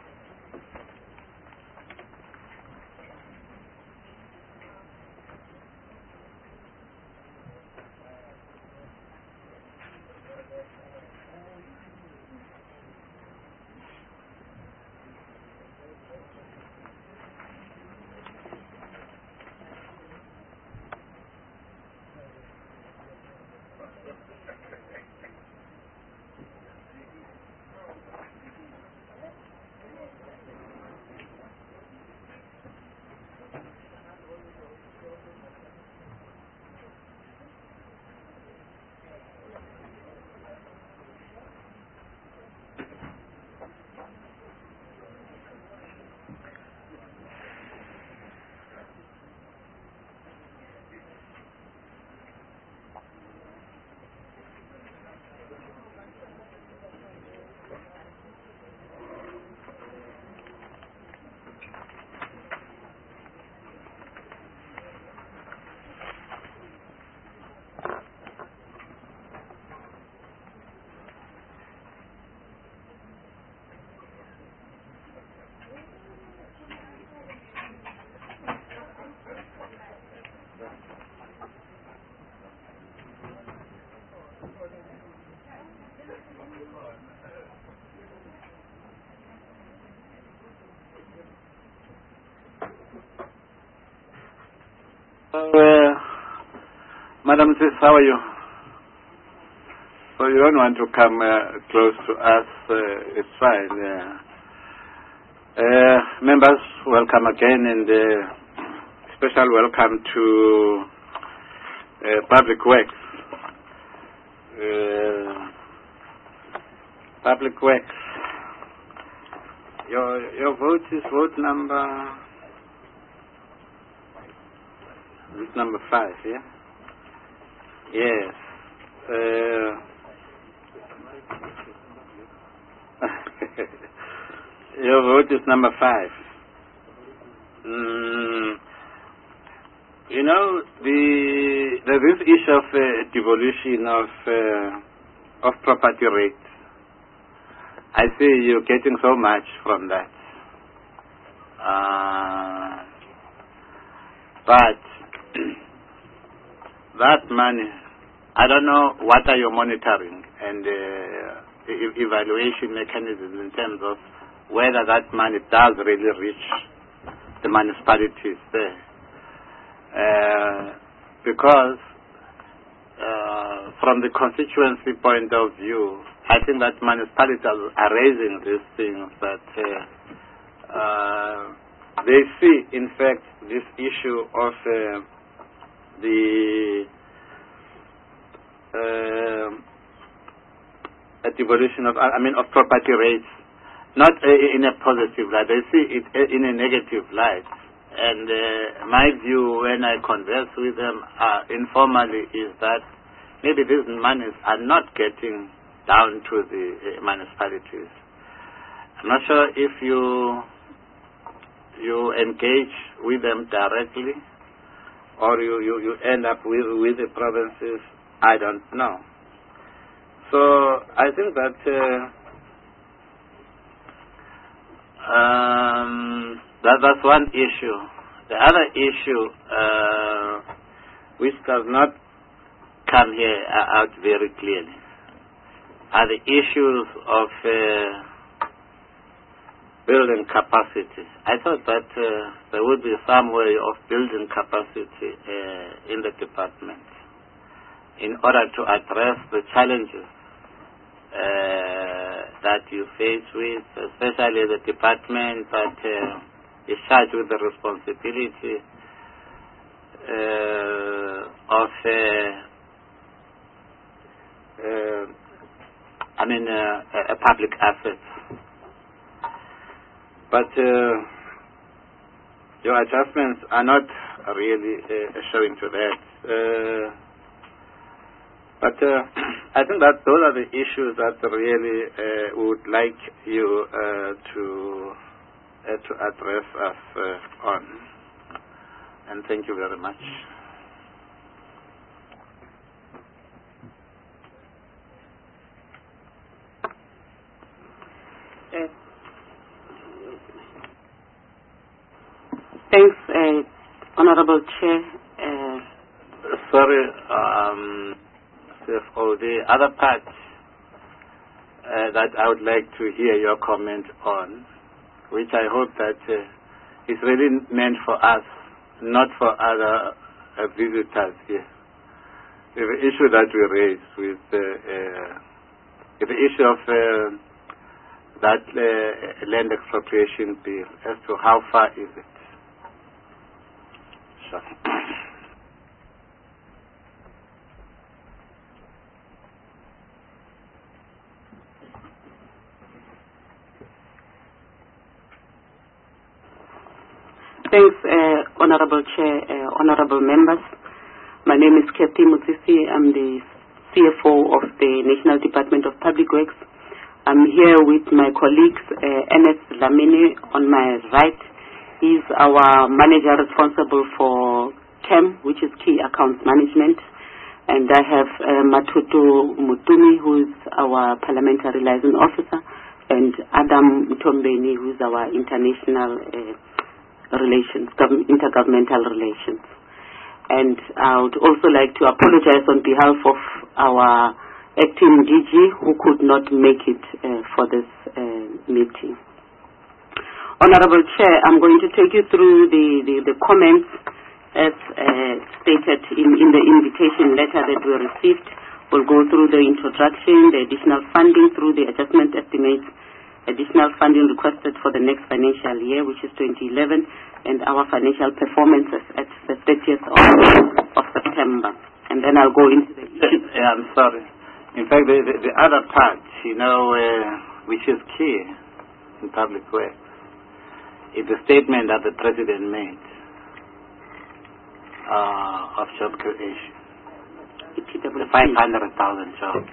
Uh, Madam Sis, how are you? So you don't want to come uh, close to us, uh, it's fine. Yeah. Uh, members, welcome again, and uh, special welcome to uh, Public Works. Uh, Public Works. Your, your vote is vote number... It's number five, yeah? Yes. Uh, your vote is number five. Mm, you know, the there is issue of uh, devolution of uh, of property rates. I see you're getting so much from that. Uh, but that money, I don't know what are you monitoring and uh, e evaluation mechanisms in terms of whether that money does really reach the municipalities there. Uh, because uh, from the constituency point of view, I think that municipalities are raising these things, that uh, uh, they see, in fact, this issue of uh, the uh, a devolution of, I mean, of property rates, not uh, in a positive light. They see it in a negative light. And uh, my view, when I converse with them uh, informally, is that maybe these monies are not getting down to the uh, municipalities. I'm not sure if you you engage with them directly, or you, you, you end up with, with the provinces. I don't know. So I think that uh, um, that that's one issue. The other issue, uh, which does not come here out very clearly, are the issues of uh, building capacity. I thought that uh, there would be some way of building capacity uh, in the department in order to address the challenges uh, that you face with, especially the department that uh, is charged with the responsibility uh, of uh, uh, I mean, uh, a public asset. But uh, your adjustments are not really uh, showing to that. Uh, but uh, I think that those are the issues that really uh, would like you uh, to uh, to address us uh, on. And thank you very much. Uh, thanks, uh, Honorable Chair. Uh, Sorry, um, C F O, the other part uh, that I would like to hear your comment on, which I hope that uh, is really meant for us, not for other uh, visitors here. The issue that we raised with uh, uh, the issue of uh, that uh, land expropriation bill, as to how far is it? Sure. Thanks, uh, Honorable Chair, uh, Honorable Members. My name is Kathy Mutsisi. I'm the C F O of the National Department of Public Works. I'm here with my colleagues, uh, N S Lamini on my right. He's our manager responsible for C A M, which is Key Accounts Management. And I have uh, Matutu Mutumi, who is our Parliamentary Liaison Officer, and Adam Mtombeni, who is our International uh, Relations, Intergovernmental Relations. And I would also like to apologize on behalf of our acting D G, who could not make it uh, for this uh, meeting. Honorable Chair, I'm going to take you through the, the, the comments as uh, stated in, in the invitation letter that we received. We'll go through the introduction, the additional funding through the adjustment estimates, additional funding requested for the next financial year, which is twenty eleven, and our financial performances at the thirtieth of September. And then I'll go into the issue. Yeah, I'm sorry. In fact, the, the, the other part, you know, uh, which is key in public works, is the statement that the President made uh, of job creation. The five hundred thousand jobs.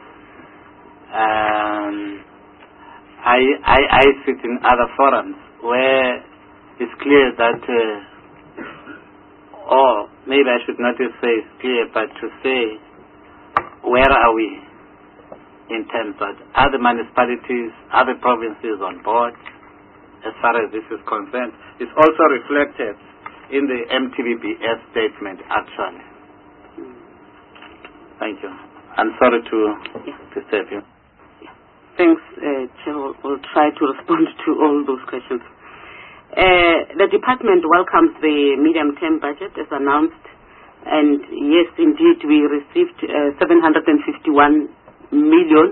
Um, I, I, I sit in other forums where it's clear that, uh, or maybe I should not just say it's clear, but to say, where are we in terms of are the municipalities, are the provinces on board as far as this is concerned? It's also reflected in the M T B P S statement, actually. Thank you. I'm sorry to yeah. disturb you. thanks, uh, Chair. We'll, we'll try to respond to all those questions. Uh, the department welcomes the medium-term budget as announced, and yes, indeed, we received uh, seven hundred fifty-one million.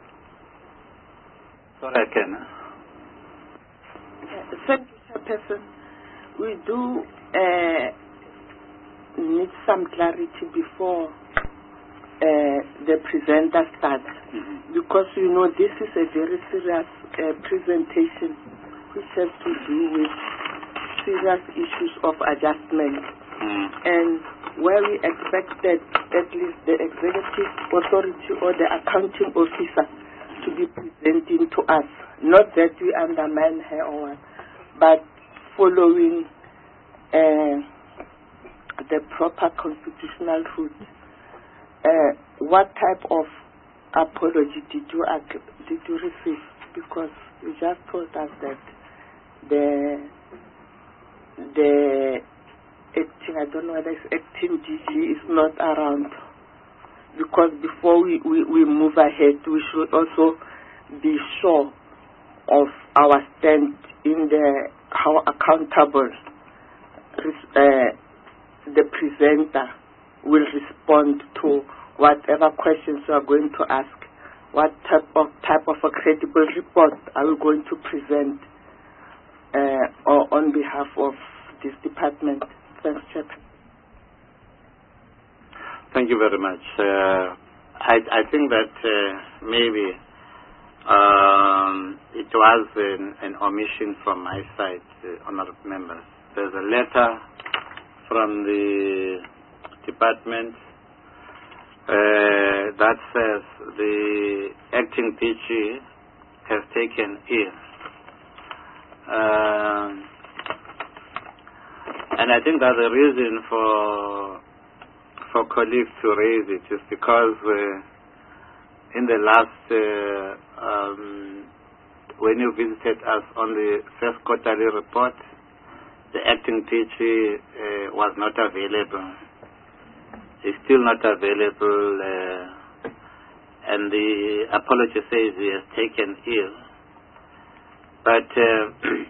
Sorry, I can. Uh, thank you, Chairperson. We do uh, need some clarity before uh, the presenter starts, mm-hmm. because, you know, this is a very serious uh, presentation which has to do with serious issues of adjustment. Mm. And where we expected at least the executive authority or the accounting officer to be presenting to us, not that we undermine her or what, but following uh, the proper constitutional route. Uh, what type of apology did you did you receive? Because you just told us that the the acting, I don't know whether it's acting D G is not around. Because before we, we, we move ahead, we should also be sure of our stand in the how accountable uh, the presenter will respond to whatever questions you are going to ask. What type of type of a credible report are we going to present uh, or on behalf of this department? Thanks, Chair. Thank you very much. Uh, I, I think that uh, maybe um, it was an, an omission from my side, uh, honourable members. There's a letter from the department uh, that says the acting D G has taken ill. Uh, and I think that the reason for for colleagues to raise it is because uh, in the last, uh, um, when you visited us on the first quarterly report, the acting D G uh, was not available. He's still not available, uh, and the apology says he has taken ill. But uh,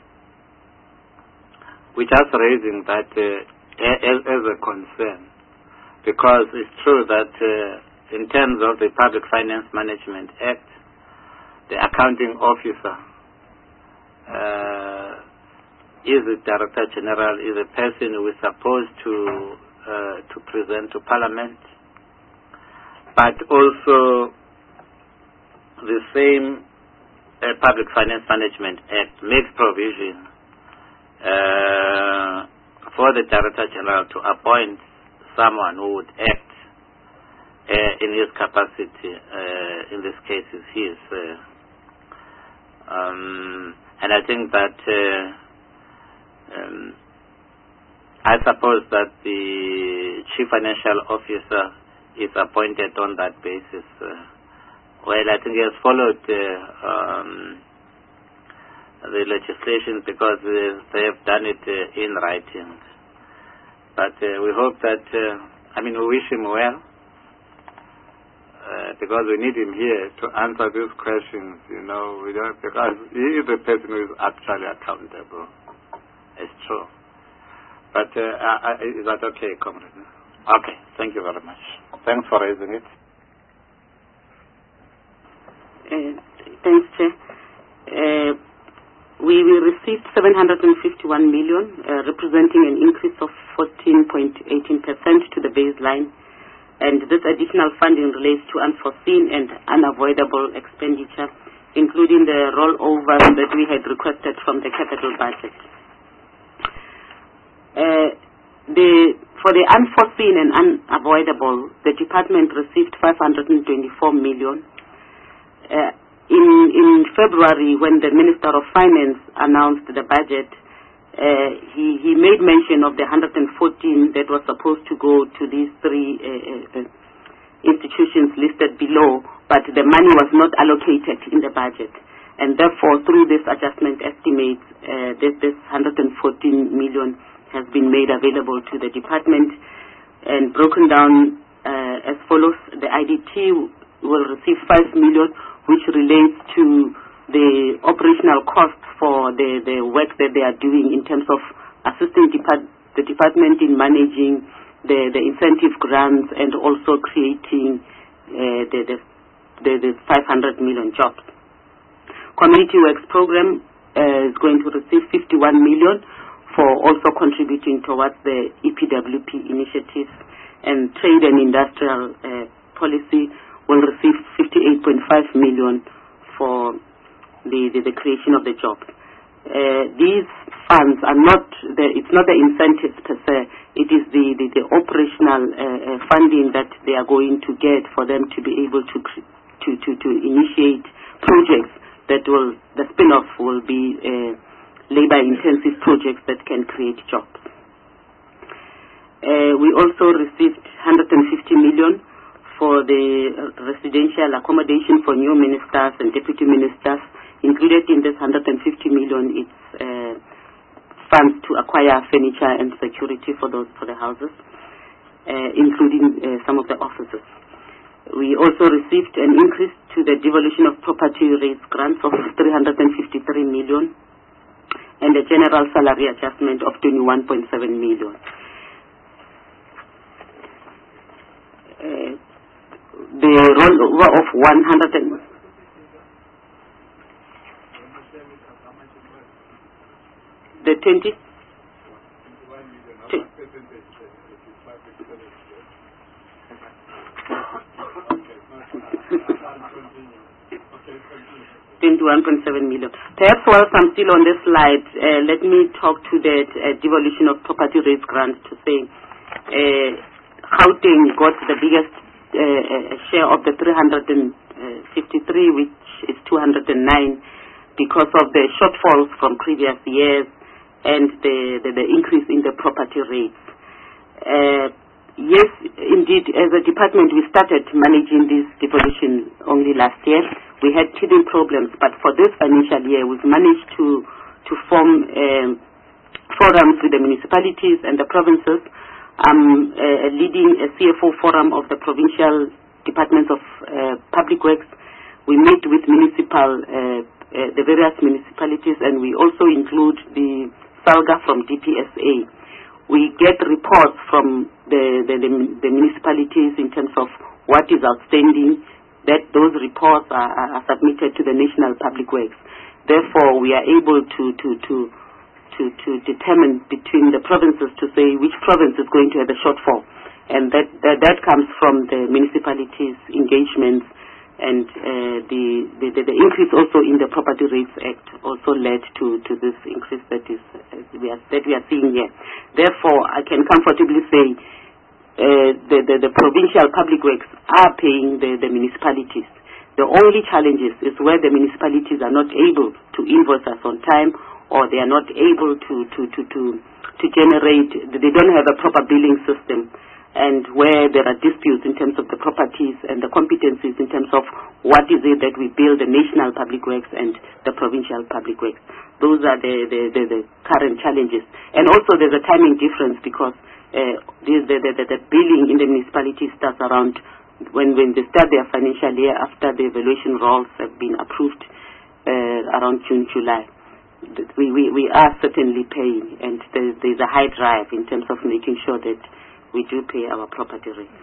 we're just raising that uh, as, as a concern, because it's true that uh, in terms of the Public Finance Management Act, the accounting officer uh, is the Director General, is a person who is supposed to uh, to present to Parliament, but also the same uh, Public Finance Management Act makes provision uh, for the Director General to appoint someone who would act uh, in his capacity, uh, in this case is his. Uh, um, and I think that uh, um, I suppose that the Chief Financial Officer is appointed on that basis. Uh, well, I think he has followed uh, um, the legislation because uh, they have done it uh, in writing. But uh, we hope that, uh, I mean, we wish him well, uh, because we need him here to answer these questions, you know, we don't, because he is the person who is actually accountable. It's true. But uh, uh, is that okay, comrade? Okay, thank you very much. Thanks for raising it. Uh, thanks, Chair. Uh, We, we received seven hundred fifty-one million, uh, representing an increase of fourteen point one eight percent to the baseline. And this additional funding relates to unforeseen and unavoidable expenditure, including the rollover that we had requested from the capital budget. Uh, the, for the unforeseen and unavoidable, the department received five hundred twenty-four million. Uh, In, in February, when the Minister of Finance announced the budget, uh, he, he made mention of the one hundred fourteen that was supposed to go to these three uh, uh, institutions listed below, but the money was not allocated in the budget. And therefore, through this adjustment estimate, uh, this, this one hundred fourteen million has been made available to the department and broken down uh, as follows. The I D T will receive five million which relates to the operational costs for the, the work that they are doing in terms of assisting depart the department in managing the, the incentive grants and also creating uh, the, the, the, the five hundred million jobs. Community Works Program uh, is going to receive fifty-one million for also contributing towards the E P W P initiatives, and Trade and Industrial uh, Policy will receive fifty-eight point five million for the, the, the creation of the jobs. Uh, these funds are not, the, it's not the incentives per se, it is the, the, the operational uh, uh, funding that they are going to get for them to be able to, to, to, to initiate projects that will, the spin-off will be uh, labor-intensive projects that can create jobs. Uh, we also received one hundred fifty million for the residential accommodation for new ministers and deputy ministers. Included in this one hundred fifty million is uh, funds to acquire furniture and security for those for the houses, uh, including uh, some of the offices. We also received an increase to the devolution of property rates grants of three hundred fifty-three million and a general salary adjustment of twenty-one point seven million. Uh, the rollover of one hundred and the twenty twenty-one point seven million. Perhaps whilst I'm still on this slide, uh, let me talk to the uh, devolution of property rates grants to say uh, Gauteng got the biggest uh, uh, share of the three hundred fifty-three, which is two hundred nine, because of the shortfalls from previous years and the, the, the increase in the property rates. Uh, yes, indeed, as a department, we started managing this devolution only last year. We had teething problems, but for this financial year, we've managed to, to form um, forums with the municipalities and the provinces. I'm uh, leading a C F O forum of the provincial departments of uh, public works. We meet with municipal, uh, uh, the various municipalities, and we also include the SALGA from D P S A. We get reports from the, the, the, the municipalities in terms of what is outstanding, that those reports are, are submitted to the National Public Works. Therefore, we are able to, to, to, to, to determine between the provinces to say which province is going to have a shortfall. And that, that, that comes from the municipalities' engagements, and uh, the, the, the, the increase also in the Property Rates Act also led to, to this increase that is uh, we are, that we are seeing here. Therefore, I can comfortably say uh, the, the, the provincial public works are paying the, the municipalities. The only challenges is where the municipalities are not able to invoice us on time, or they are not able to, to, to, to, to generate, they don't have a proper billing system, and where there are disputes in terms of the properties and the competencies in terms of what is it that we build, the national public works and the provincial public works. Those are the, the, the, the current challenges. And also there's a timing difference, because uh, the, the, the, the billing in the municipality starts around when, when they start their financial year after the evaluation rolls have been approved uh, around June, July. We, we, we are certainly paying, and there, there's a high drive in terms of making sure that we do pay our property rates.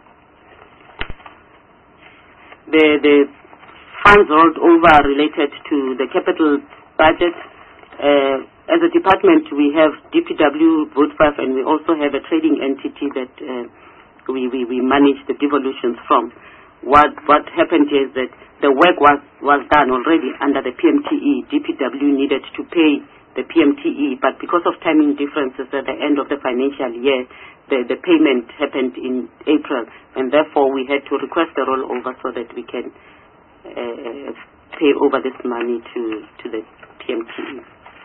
The, the funds rolled over related to the capital budget. Uh, as a department, we have D P W, Bootfaf, and we also have a trading entity that uh, we, we, we manage the devolutions from. What, what happened is that the work was, was done already under the P M T E. D P W needed to pay the P M T E, but because of timing differences at the end of the financial year, the, the payment happened in April, and therefore we had to request a rollover so that we can uh, pay over this money to, to the P M T E.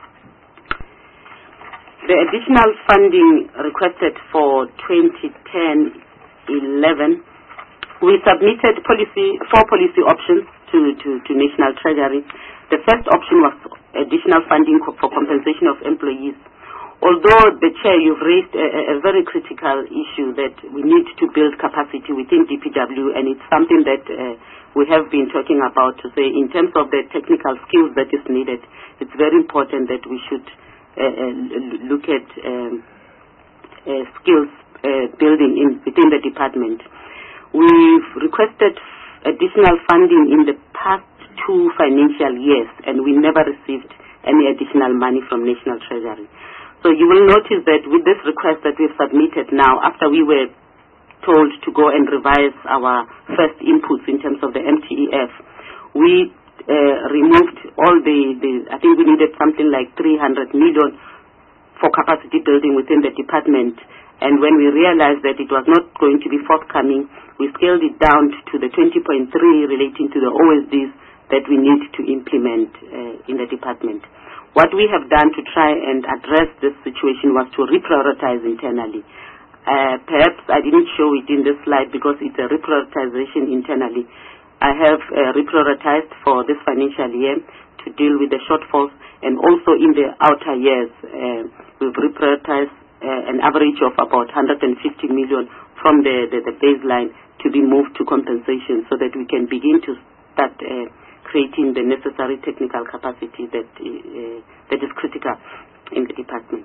The additional funding requested for twenty ten eleven, we submitted policy, four policy options to, to, to National Treasury. The first option was additional funding for compensation of employees although the Chair, you've raised a, a very critical issue that we need to build capacity within D P W, and it's something that uh, we have been talking about to say in terms of the technical skills that is needed, it's very important that we should uh, uh, look at um, uh, skills uh, building in, within the department. We've requested additional funding in the past two financial years, and we never received any additional money from National Treasury. So you will notice that with this request that we've submitted now, after we were told to go and revise our first inputs in terms of the M T E F, we uh, removed all the, the, I think we needed something like three hundred million for capacity building within the department. And when we realized that it was not going to be forthcoming, we scaled it down to the twenty point three relating to the O S Ds that we need to implement uh, in the department. What we have done to try and address this situation was to reprioritize internally. Uh, perhaps I didn't show it in this slide because it's a reprioritization internally. I have uh, reprioritized for this financial year to deal with the shortfalls, and also in the outer years, uh, we've reprioritized uh, an average of about one hundred fifty million from the, the, the baseline to be moved to compensation so that we can begin to start uh, creating the necessary technical capacity that, uh, that is critical in the department.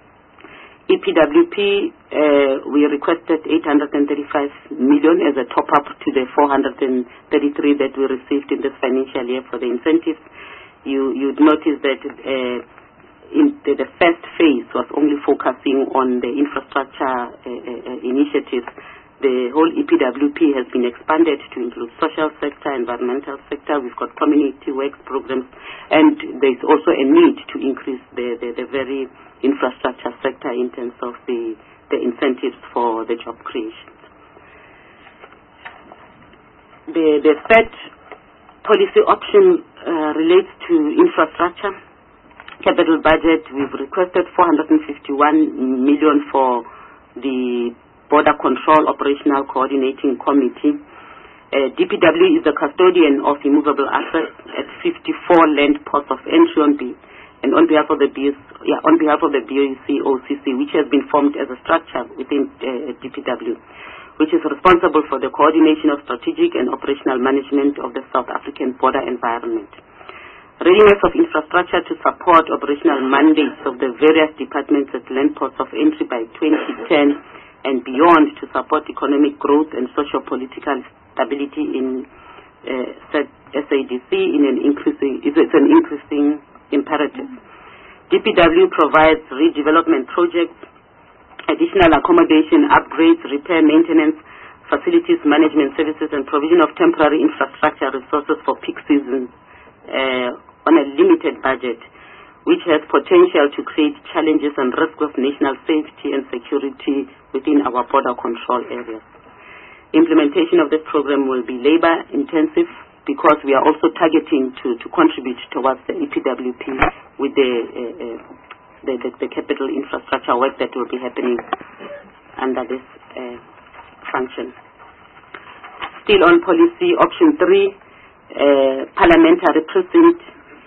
E P W P, uh, we requested eight hundred thirty-five million as a top-up to the four hundred thirty-three that we received in this financial year for the incentives. You, you'd notice that uh, in the, the first phase was only focusing on the infrastructure uh, uh, initiatives. The whole E P W P has been expanded to include social sector, environmental sector. We've got community works programs, and there's also a need to increase the, the, the very infrastructure sector in terms of the, the incentives for the job creation. The, the third policy option uh, relates to infrastructure. Capital budget, we've requested four hundred fifty-one million for the Border Control Operational Coordinating Committee. Uh, D P W is the custodian of immovable assets at fifty-four land ports of entry on B, and on behalf of the B S, yeah, on behalf of the B O C O C C, which has been formed as a structure within uh, D P W, which is responsible for the coordination of strategic and operational management of the South African border environment. Readiness of infrastructure to support operational mandates of the various departments at land ports of entry by twenty ten and beyond to support economic growth and socio-political stability in uh, S A D C in an increasing, it's an increasing imperative. D P W provides redevelopment projects, additional accommodation, upgrades, repair, maintenance, facilities management services, and provision of temporary infrastructure resources for peak seasons uh, on a limited budget, which has potential to create challenges and risk of national safety and security within our border control areas. Implementation of this program will be labor intensive because we are also targeting to, to contribute towards the E P W P with the, uh, uh, the, the, the capital infrastructure work that will be happening under this uh, function. Still on policy option three, uh, parliamentary precinct.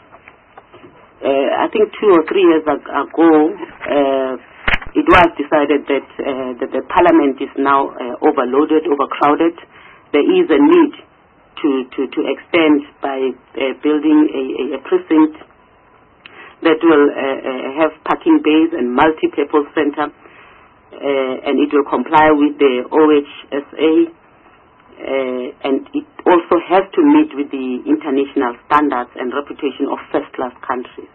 Uh, I think two or three years ago, uh, it was decided that, uh, that the parliament is now uh, overloaded, overcrowded. There is a need to, to, to extend by uh, building a, a, a precinct that will uh, uh, have parking bays and multi-purpose center, uh, and it will comply with the O H S A, uh, and it also has to meet with the international standards and reputation of first-class countries.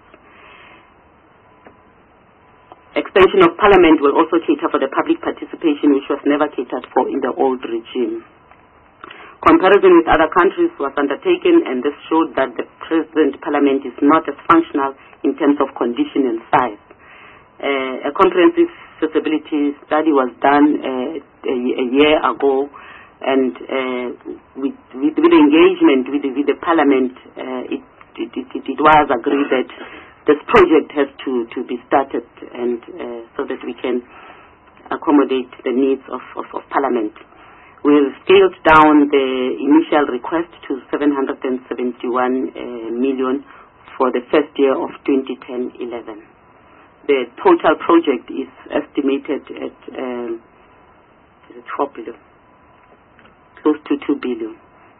Extension of parliament will also cater for the public participation, which was never catered for in the old regime. Comparison with other countries was undertaken, and this showed that the present parliament is not as functional in terms of condition and size. Uh, a comprehensive feasibility study was done uh, a, a year ago, and uh, with, with, with engagement with the, with the parliament, uh, it, it, it, it was agreed that this project has to, to be started, and uh, so that we can accommodate the needs of, of, of parliament. We've scaled down the initial request to seven hundred seventy-one uh, million for the first year of twenty ten eleven. the total project is estimated at um, is it four billion, close to two billion.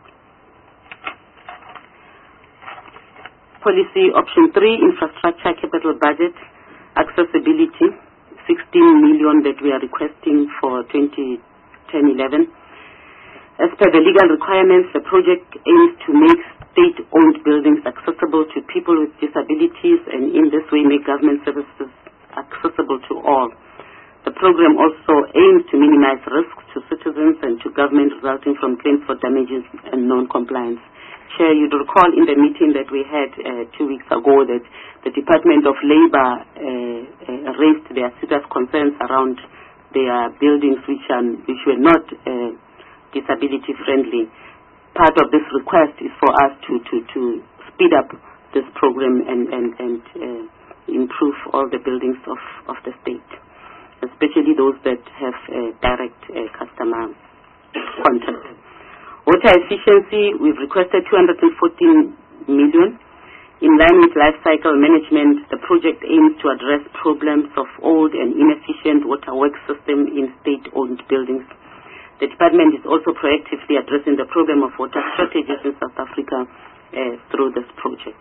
Policy option three, infrastructure capital budget, accessibility, sixteen million that we are requesting for twenty ten eleven. As per the legal requirements, the project aims to make state-owned buildings accessible to people with disabilities and in this way make government services accessible to all. The program also aims to minimize risks to citizens and to government resulting from claims for damages and non-compliance. Chair, you'd recall in the meeting that we had uh, two weeks ago that the Department of Labour uh, uh, raised their serious concerns around their buildings which, are, which were not uh, disability friendly. Part of this request is for us to, to, to speed up this program and, and, and uh, improve all the buildings of, of the state, especially those that have uh, direct uh, customer contact. Water efficiency, we've requested two hundred fourteen million. In line with life cycle management, the project aims to address problems of old and inefficient waterworks system in state-owned buildings. The department is also proactively addressing the problem of water shortages in South Africa uh, through this project.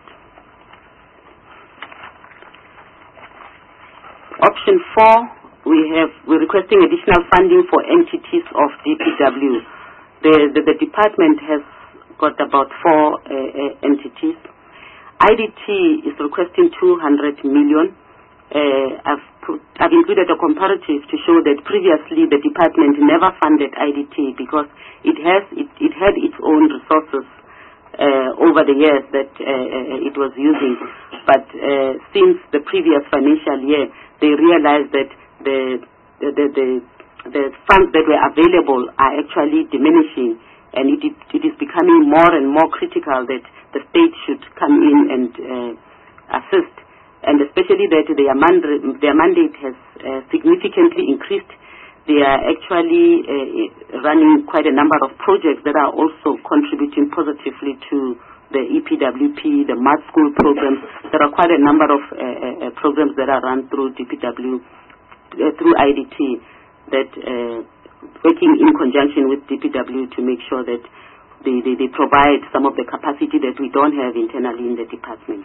Option four, we have we're requesting additional funding for entities of D P W. The, the, the department has got about four uh, uh, entities. I D T is requesting two hundred million. Uh, I've, put, I've included a comparative to show that previously the department never funded I D T because it has it, it had its own resources uh, over the years that uh, it was using. But uh, since the previous financial year, they realized that the the, the, the the funds that were available are actually diminishing, and it, it, it is becoming more and more critical that the state should come in and uh, assist, and especially that their, mandate, their mandate has uh, significantly increased. They are actually uh, running quite a number of projects that are also contributing positively to the E P W P, the Mart School programs. There are quite a number of uh, uh, programs that are run through D P W, uh, through I D T, that uh, working in conjunction with D P W to make sure that they, they, they provide some of the capacity that we don't have internally in the department.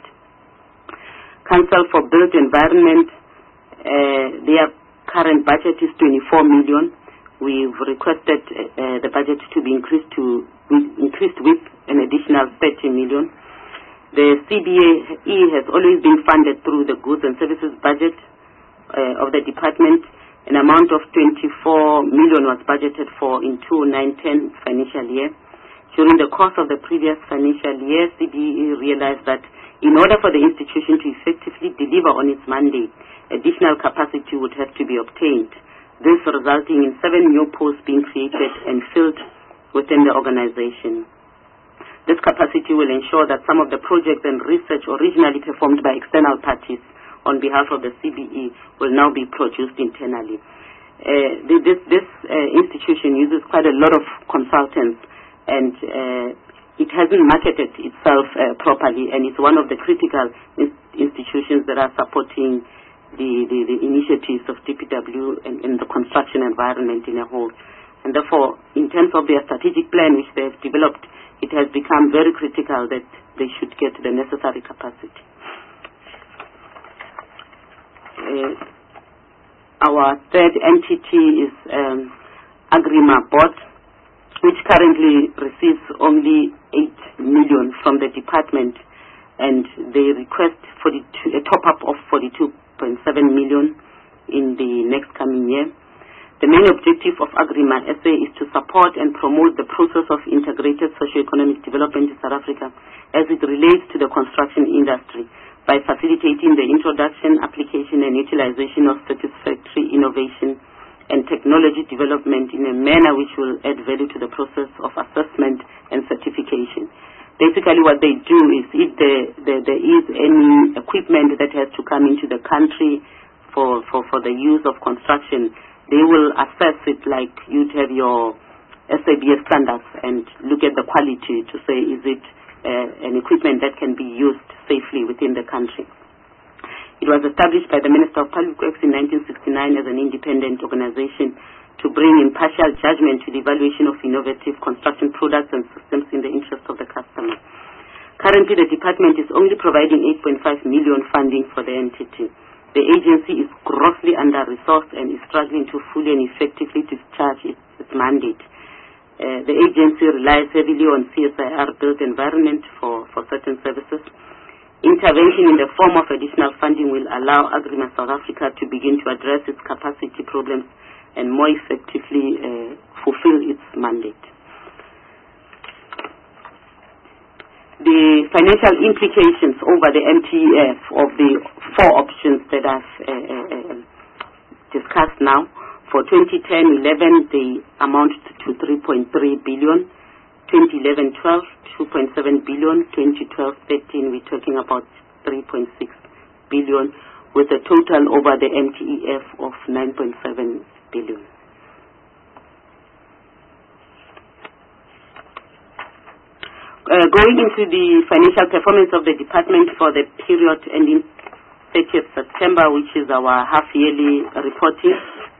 Council for Built Environment, uh, their current budget is twenty-four million. We've requested uh, the budget to be increased to increased with an additional thirty million. The C B A E has always been funded through the goods and services budget uh, of the department. An amount of twenty-four million was budgeted for in two thousand nine ten financial year. During the course of the previous financial year, C B A E realized that in order for the institution to effectively deliver on its mandate, additional capacity would have to be obtained. This resulting in seven new posts being created and filled within the organization. This capacity will ensure that some of the projects and research originally performed by external parties on behalf of the C B E will now be produced internally. Uh, this this uh, institution uses quite a lot of consultants, and uh, it hasn't marketed itself uh, properly, and it's one of the critical in institutions that are supporting the, the, the initiatives of D P W and, and the construction environment in a whole. And therefore, in terms of their strategic plan which they have developed, it has become very critical that they should get the necessary capacity. Uh, our third entity is um, Agrima Board, which currently receives only eight million from the department, and they request forty-two, a top-up of forty-two point seven million in the next coming year. The main objective of Agrima S A is to support and promote the process of integrated socio-economic development in South Africa as it relates to the construction industry, by facilitating the introduction, application, and utilization of satisfactory innovation and technology development in a manner which will add value to the process of assessment and certification. Basically what they do is if there, there, there is any equipment that has to come into the country for, for, for the use of construction, they will assess it like you'd have your S A B S standards and look at the quality to say is it uh, an equipment that can be used safely within the country. It It was established by the Minister of Public Works in nineteen sixty-nine as an independent organization to bring impartial judgment to the evaluation of innovative construction products and systems in the interest of the customer. Currently, the department is only providing eight point five million funding for the entity. The agency is grossly under-resourced and is struggling to fully and effectively discharge its, its mandate. Uh, the agency relies heavily on C S I R-built environment for, for certain services. Intervention in the form of additional funding will allow Agrima South Africa to begin to address its capacity problems and more effectively uh, fulfill its mandate. The financial implications over the M T E F of the four options that I've uh, uh, discussed now, for twenty ten eleven they amount to three point three billion, twenty eleven twelve two point seven billion, twenty twelve thirteen we're talking about three point six billion, with a total over the M T E F of nine point seven billion. Uh, going into the financial performance of the department for the period ending thirtieth September, which is our half-yearly reporting,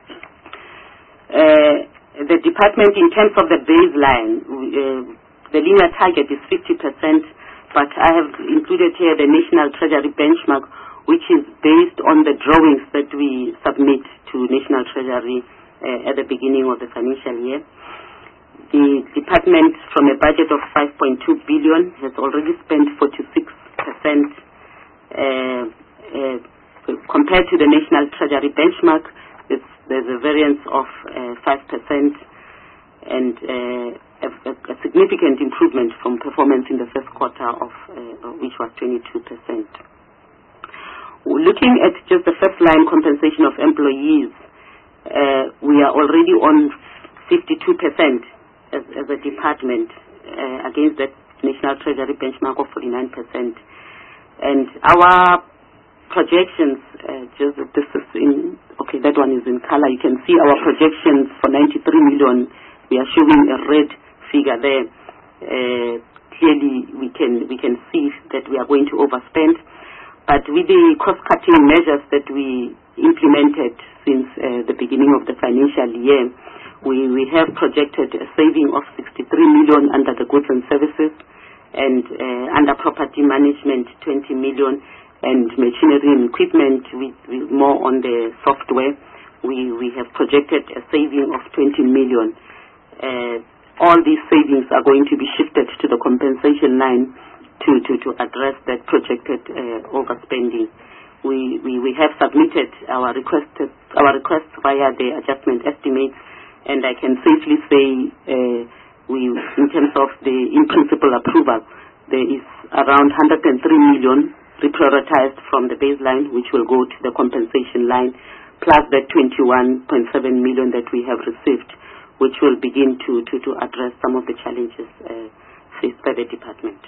uh, the department, in terms of the baseline, uh, the linear target is fifty percent, but I have included here the National Treasury benchmark, which is based on the drawings that we submit to National Treasury uh, at the beginning of the financial year. The department, from a budget of five point two billion, has already spent forty-six percent uh, uh, compared to the National Treasury benchmark. It's, there's a variance of uh, five percent and uh, a, a significant improvement from performance in the first quarter, of uh, which was twenty-two percent. Looking at just the first line compensation of employees, uh, we are already on fifty-two percent as, as a department uh, against that National Treasury benchmark of forty-nine percent. And our projections, uh, just this is in, okay, that one is in color. You can see our projections for ninety-three million. We are showing a red figure there. Uh, clearly, we can we can see that we are going to overspend. But with the cost-cutting measures that we implemented since uh, the beginning of the financial year, we, we have projected a saving of sixty-three million under the goods and services, and uh, under property management twenty million, and machinery and equipment with, with more on the software. We, we have projected a saving of twenty million. Uh, all these savings are going to be shifted to the compensation line to, to, to address that projected uh, overspending. We, we, we have submitted our request, our requests via the adjustment estimates, and I can safely say uh, we, in terms of the in-principle approval, there is around one hundred three million reprioritized from the baseline, which will go to the compensation line, plus the twenty-one point seven million that we have received, which will begin to, to, to address some of the challenges uh, faced by the department.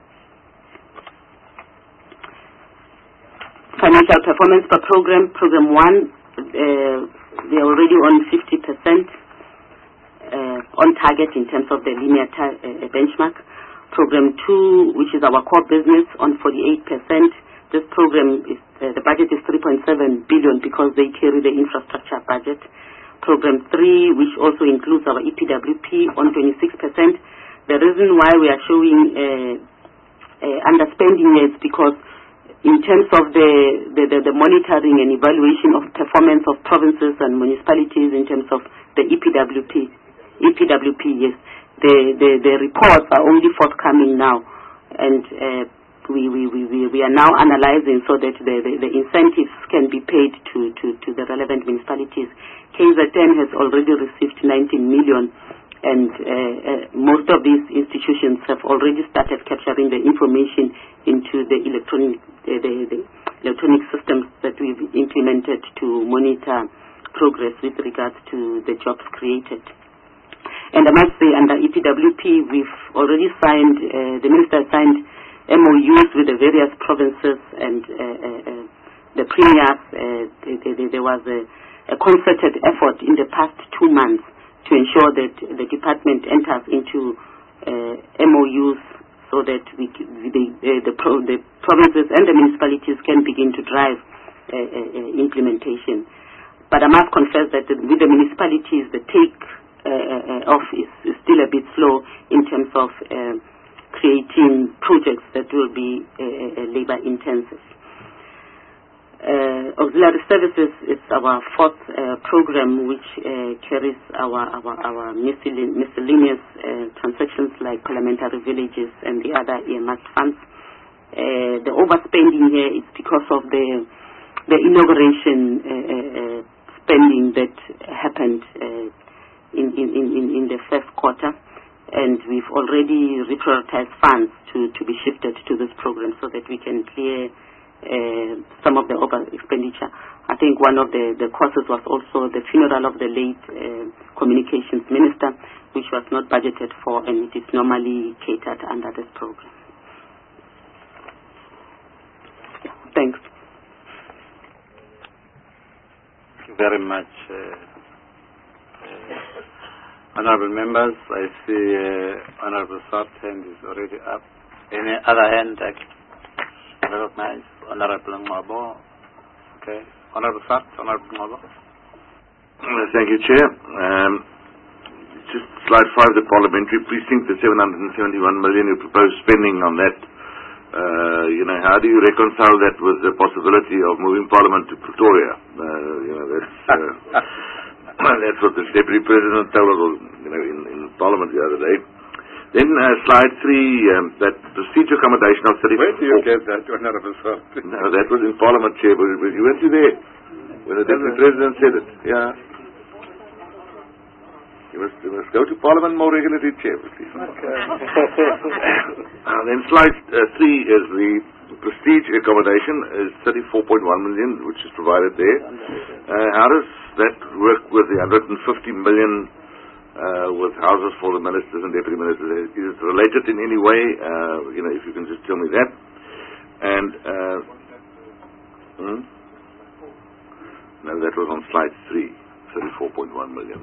Financial performance per program, program one, uh, they are already on fifty percent uh, on target in terms of the linear tar- uh, benchmark. Program two, which is our core business, on forty-eight percent. This program, is, uh, the budget is three point seven billion because they carry the infrastructure budget. Program three, which also includes our E P W P, on twenty-six percent. The reason why we are showing uh, uh, underspending is because in terms of the, the, the, the monitoring and evaluation of performance of provinces and municipalities in terms of the E P W P, E P W P, yes, the, the, the reports are only forthcoming now, and uh, we, we, we, we are now analyzing so that the, the, the incentives can be paid to, to, to the relevant municipalities. K Z N has already received nineteen million, and uh, uh, most of these institutions have already started capturing the information into the electronic the, the, the electronic systems that we've implemented to monitor progress with regards to the jobs created. And I must say, under E P W P, we've already signed, uh, the minister signed M O Us with the various provinces and uh, uh, uh, the premiers. Uh, they, they, there was a, a concerted effort in the past two months to ensure that the department enters into uh, M O Us so that we, the, uh, the, pro, the provinces and the municipalities can begin to drive uh, uh, implementation. But I must confess that the, with the municipalities, the take uh, uh, off is, is still a bit slow in terms of uh, creating projects that will be uh, uh, labor intensive. Uh, auxiliary services is our fourth uh, program, which uh, carries our our, our miscellaneous uh, transactions like parliamentary villages and the other earmarked funds. Uh, the overspending here is because of the the inauguration uh, uh, spending that happened uh, in, in, in, in the first quarter, and we've already reprioritized funds to, to be shifted to this program so that we can clear uh, some of the over expenditure. I think one of the, the causes was also the funeral of the late uh, communications minister, which was not budgeted for, and it is normally catered under this program. Yeah, thanks. Very much, uh, uh, honourable members. I see uh, Honourable South hand is already up. Any other hand I recognize? Honourable Ngwabo. Okay. Honourable South, Honourable Ngwabo. Thank you, Chair. Um, just slide five, the parliamentary precinct, the seven hundred seventy-one million you propose spending on that. Uh, you know, how do you reconcile that with the possibility of moving Parliament to Pretoria? Uh, you know, that's, uh, that's what the Deputy President told us, you know, in, in Parliament the other day. Then uh, slide three, um, that prestige accommodation of thirty. Where do you get that, Honourable Sir? No, that was in Parliament, Chair, but you went to there when the Deputy President said it. Yeah. You must, you must go to Parliament more regularly, Chair, please. Okay. uh, then slide uh, three is the prestige accommodation is thirty-four point one million, which is provided there. Uh, how does that work with the one hundred fifty million uh, with houses for the ministers and deputy ministers? Is it related in any way? Uh, you know, if you can just tell me that. And uh, hmm? no, that was on slide three, thirty-four point one million.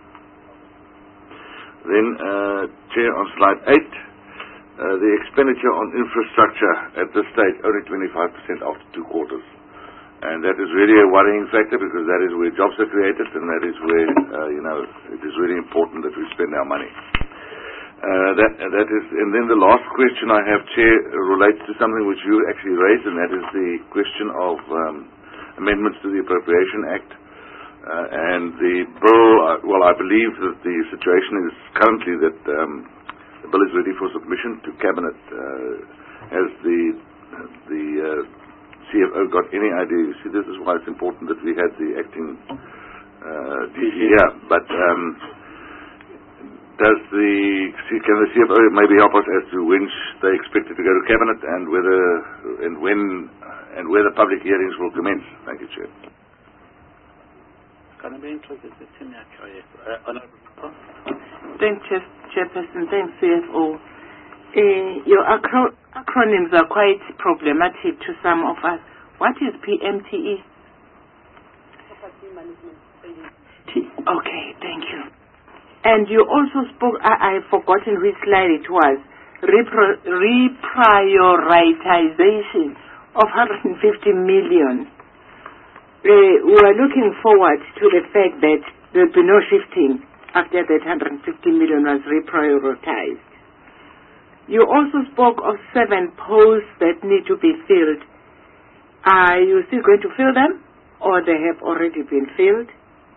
Then, uh, Chair, on slide eight, uh, the expenditure on infrastructure at this stage only twenty-five percent after two quarters. And that is really a worrying factor because that is where jobs are created and that is where, uh, you know, it is really important that we spend our money. Uh, that, that is, and then the last question I have, Chair, relates to something which you actually raised, and that is the question of um, amendments to the Appropriation Act. Uh, and the bill, uh, well, I believe that the situation is currently that um, the bill is ready for submission to Cabinet. Uh, has the the uh, C F O got any idea? You see, this is why it's important that we had the acting uh, D G here. But um, does the can the C F O maybe help us as to when they expect it to go to Cabinet and whether and when and where the public hearings will commence? Thank you, Chair. Can I be introduced to Timmy Achoye? Uh, Thanks, Chairperson. Thanks, C F O. Uh, your acro acronyms are quite problematic to some of us. What is P M T E? Property Management. Okay, thank you. And you also spoke, I, I've forgotten which slide it was, repro reprioritization of one hundred fifty million. Uh, we are looking forward to the fact that there will be no shifting after that one hundred fifty million was reprioritized. You also spoke of seven posts that need to be filled. Are you still going to fill them, or they have already been filled?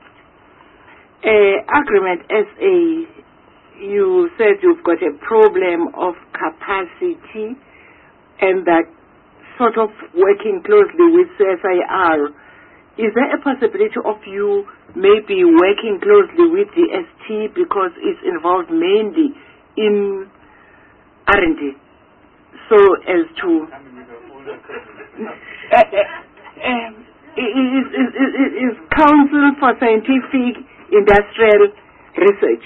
Uh, agreement S A, you said you've got a problem of capacity and that sort of working closely with C S I R. Is there a possibility of you maybe working closely with the S T because it's involved mainly in R and D, so as to uh, uh, um, is, is, is, is Council for Scientific Industrial Research.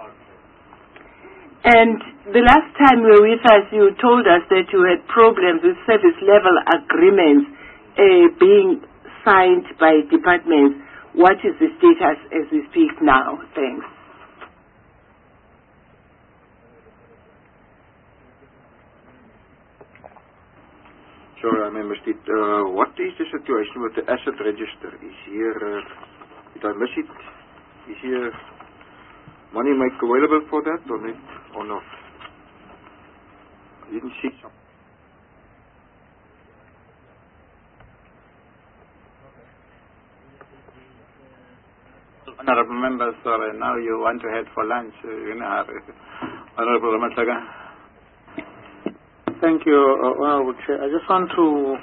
And the last time you were with us, you told us that you had problems with service level agreements uh, being signed by departments. What is the status as we speak now? Thanks. Sorry, I missed it. Uh, what is the situation with the asset register? Is here, uh, did I miss it? Is here money make available for that or not? Or not? I didn't see some. Honorable members, sorry, now you want to head for lunch. Uh, you know, Honorable Ramatlaga. Thank you, uh, Honorable Chair. I just want to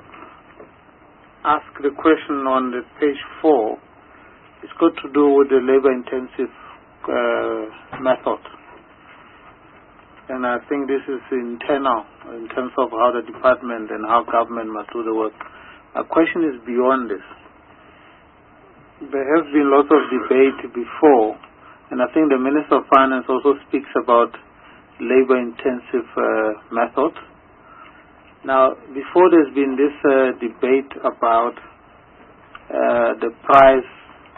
ask the question on the page four. It's got to do with the labor-intensive uh, method. And I think this is internal in terms of how the department and how government must do the work. My question is beyond this. There has been lots of debate before, and I think the Minister of Finance also speaks about labor-intensive uh, method. Now, before there's been this uh, debate about uh, the price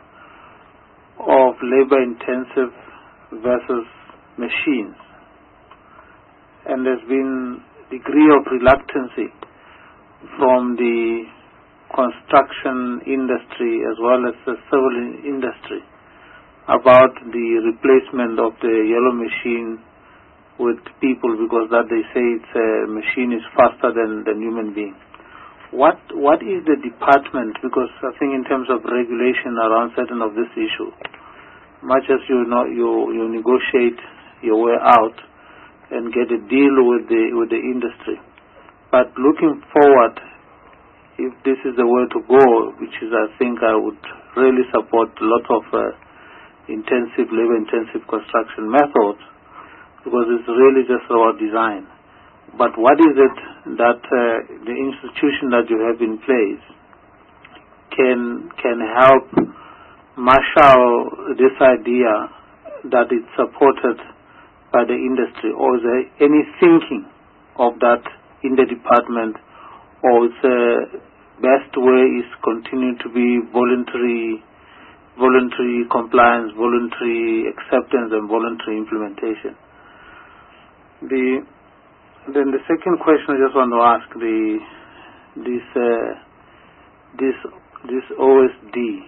of labor-intensive versus machines, and there's been degree of reluctancy from the construction industry as well as the civil industry about the replacement of the yellow machine with people, because that they say it's a machine is faster than the human being. What what is the department, because I think in terms of regulation around certain of this issue, much as you know you you negotiate your way out and get a deal with the with the industry, but looking forward, if this is the way to go, which is, I think I would really support a lot of uh, intensive, labor-intensive construction methods, because it's really just about design. But what is it that uh, the institution that you have in place can can help marshal this idea that it's supported by the industry, or is there any thinking of that in the department, or it's a best way is continue to be voluntary, voluntary compliance, voluntary acceptance, and voluntary implementation. The then the second question I just want to ask, the this uh, this this O S D.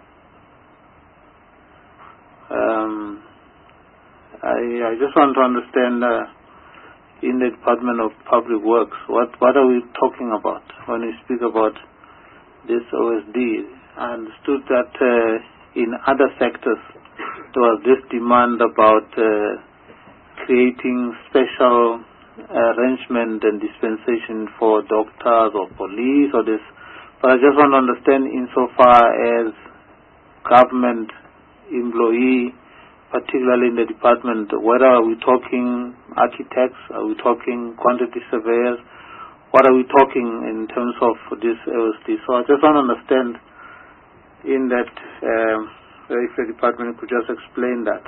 Um, I I just want to understand. Uh, in the Department of Public Works, what, what are we talking about when we speak about this O S D? I understood that uh, in other sectors there was this demand about uh, creating special arrangement and dispensation for doctors or police or this. But I just want to understand insofar as government employee, particularly in the department, whether are we talking architects, are we talking quantity surveyors, what are we talking in terms of this O S D? So I just want to understand in that, um, if the department could just explain that.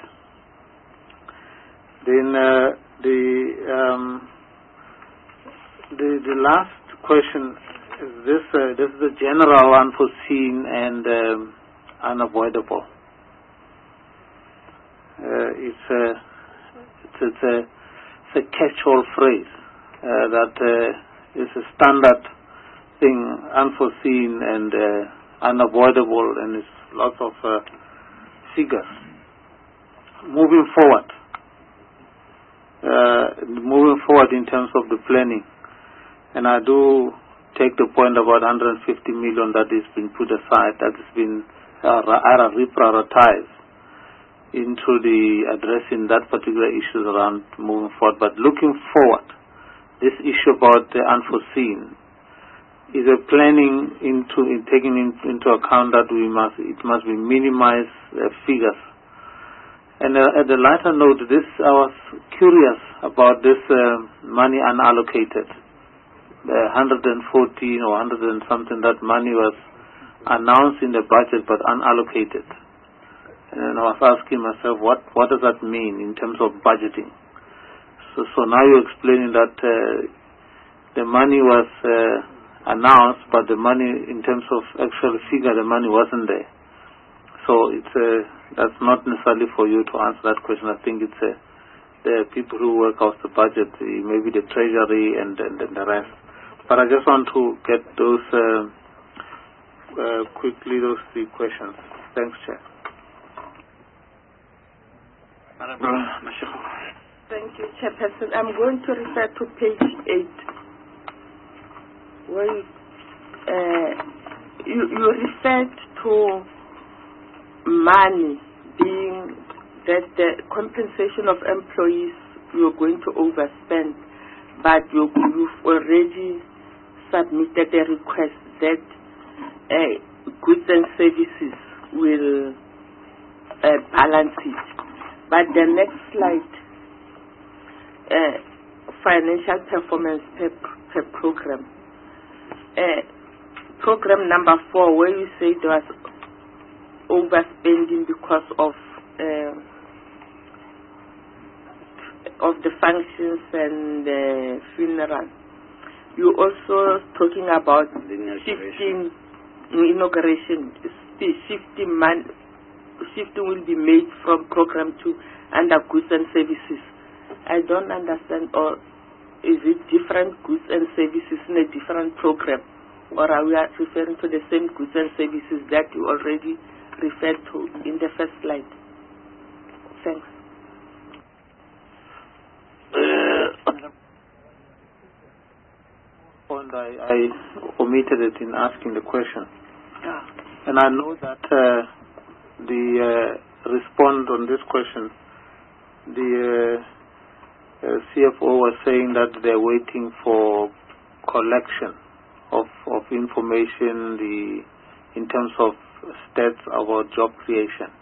Then uh, the, um, the the last question is this: uh, this is a general, unforeseen, and um, unavoidable. Uh, it's, a, it's, it's, a, it's a catch-all phrase uh, that uh, is a standard thing, unforeseen and uh, unavoidable, and it's lots of uh, figures. Moving forward, uh, moving forward in terms of the planning, and I do take the point about one hundred fifty million that has been put aside, that has been uh, reprioritized into the addressing that particular issues around moving forward. But looking forward, this issue about the unforeseen is a planning into in taking in, into account that we must it must be minimized uh, figures. And uh, at the lighter note, this I was curious about this uh, money unallocated, the one hundred fourteen or one hundred and something, that money was announced in the budget but unallocated. And I was asking myself, what, what does that mean in terms of budgeting? So, so now you're explaining that uh, the money was uh, announced, but the money in terms of actual figure, the money wasn't there. So it's uh, that's not necessarily for you to answer that question. I think it's uh, the people who work out the budget, maybe the treasury and, and, and the rest. but I just want to get those uh, uh, quickly, those three questions. Thanks, Chair. Thank you, Chairperson. I'm going to refer to page eight, where you, uh, you, you referred to money being that the compensation of employees you're going to overspend, but you, you've already submitted a request that uh, goods and services will uh, balance it. But the next slide, uh, financial performance per, per program. Uh, program number four, where you say there was overspending because of uh, of the functions and the funeral. You also talking about shifting inauguration, shifting man, shifting will be made from program to under goods and services. I don't understand, or is it different goods and services in a different program, or are we referring to the same goods and services that you already referred to in the first slide? Thanks. Point I, I omitted it in asking the question, Ah. and I know that uh, the uh, respond on this question, the uh, uh, C F O was saying that they're waiting for collection of of information, the in terms of stats about job creation.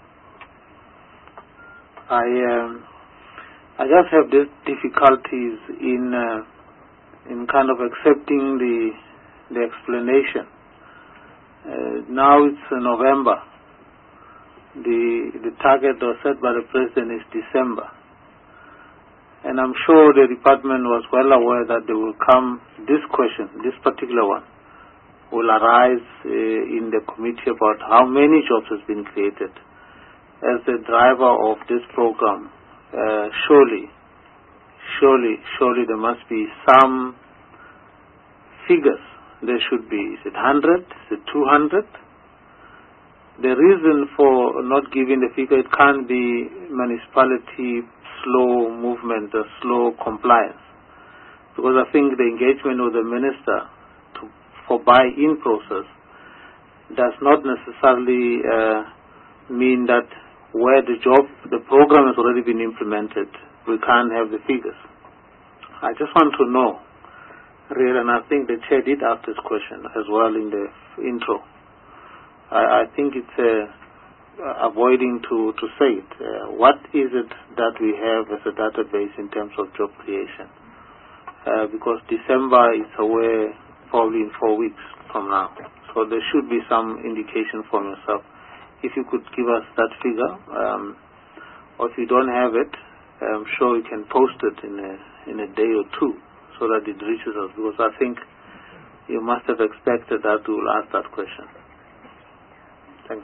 I um, I just have these difficulties in uh, in kind of accepting the the explanation. Uh, now it's uh, November. The the target was set by the President is December, and I'm sure the department was well aware that they will come. This question, this particular one, will arise uh, in the committee about how many jobs has been created. As the driver of this program, uh, surely, surely, surely there must be some figures. There should be, is it one hundred, is it two hundred? The reason for not giving the figure, it can't be municipality slow movement or slow compliance. Because I think the engagement with the minister to, for buy-in process does not necessarily uh, mean that where the job, the program has already been implemented, we can't have the figures. I just want to know, really, and I think the chair did ask this question as well in the intro. I, I think it's uh, avoiding to, to say it. Uh, what is it that we have as a database in terms of job creation? Uh, because December is away probably in four weeks from now. So there should be some indication from yourself. If you could give us that figure, um, or if you don't have it, I'm sure you can post it in a, in a day or two so that it reaches us, because I think you must have expected that we will ask that question. Thanks.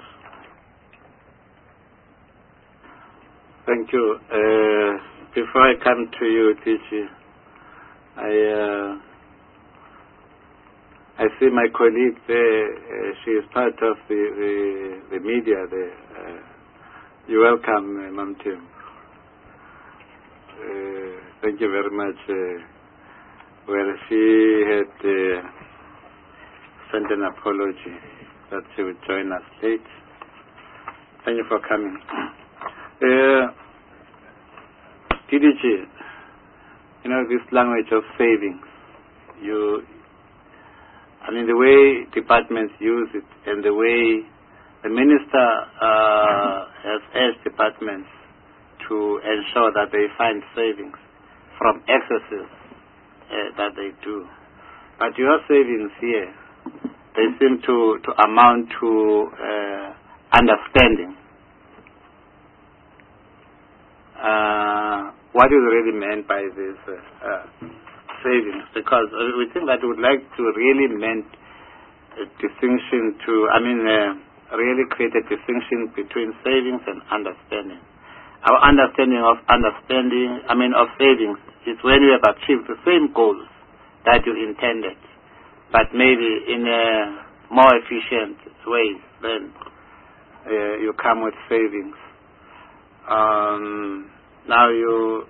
Thank you. Uh, before I come to you, Tichi, I uh, I see my colleague there. Uh, she is part of the the, the media there. Uh, you're welcome, uh, Mam Tim. Uh, thank you very much. Uh, well, she had uh, sent an apology that she would join us late. Thank you for coming. Uh, T D G, you know, this language of savings, you, I mean, the way departments use it and the way the minister uh, has urged departments to ensure that they find savings from excesses uh, that they do. But your savings here, they seem to, to amount to uh, understanding. Uh, what is really meant by this uh, uh, savings? Because uh, we think that we would like to really meant a distinction to, I mean, uh, really create a distinction between savings and understanding. Our understanding of understanding, I mean, of savings is when you have achieved the same goals that you intended. but maybe in a more efficient way, then uh, you come with savings. Um, now you,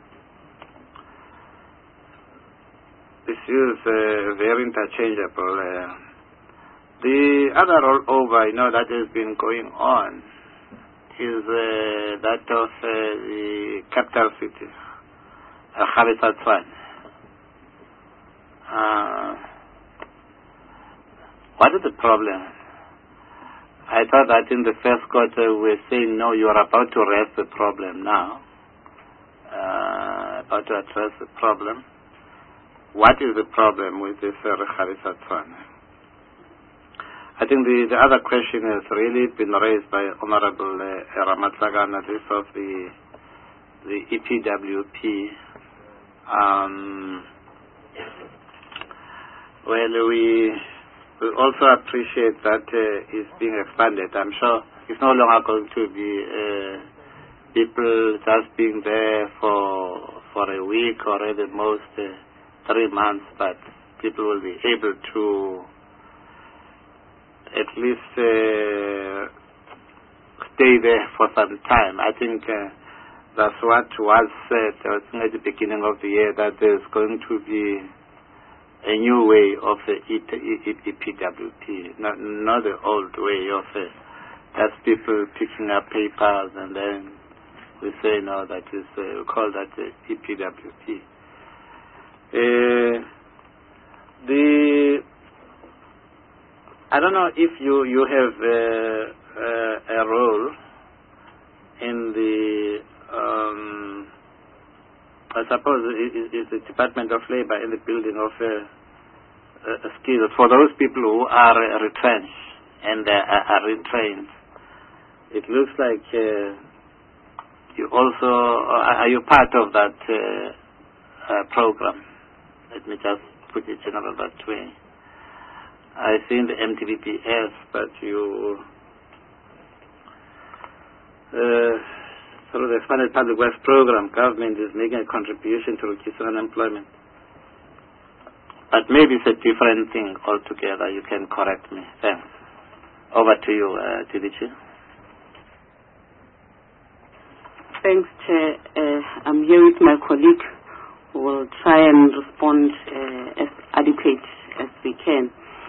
this is uh, very interchangeable. Uh, the other rollover, you know, that has been going on is uh, that of uh, the capital city, uh, Khabesatwane. Uh, what is the problem? I thought that in the first quarter we were saying, no, you are about to raise the problem now, uh, about to address the problem. What is the problem with this uh, Khabesatwane? I think the, the other question has really been raised by Honorable uh, Ramatlagana, this of the, the E P W P. Um, well, we... We also appreciate that uh, it's being expanded. I'm sure it's no longer going to be uh, people just being there for for a week or at the most uh, three months, but people will be able to at least uh, stay there for some time. I think uh, that's what was said I think at the beginning of the year, that there's going to be a new way of the E P W P, not, not the old way of uh, just people picking up papers and then we say no, that is, uh, we call that the E P W P. Uh, the, I don't know if you, you have uh, uh, a role in the um, I suppose it is the Department of Labor in the building of uh, uh, skills for those people who are uh, retrenched and uh, are retrained. It looks like uh, you also, uh, are you part of that uh, uh, program? Let me just put it in another way. I see in the M T B P S, but you... Uh, through the expanded public works program, government is making a contribution to reducing unemployment. But maybe it's a different thing altogether. You can correct me. Thanks. Over to you, uh, T D C. Thanks, Chair. Uh, I'm here with my colleague who will try and respond uh, as adequate as we can.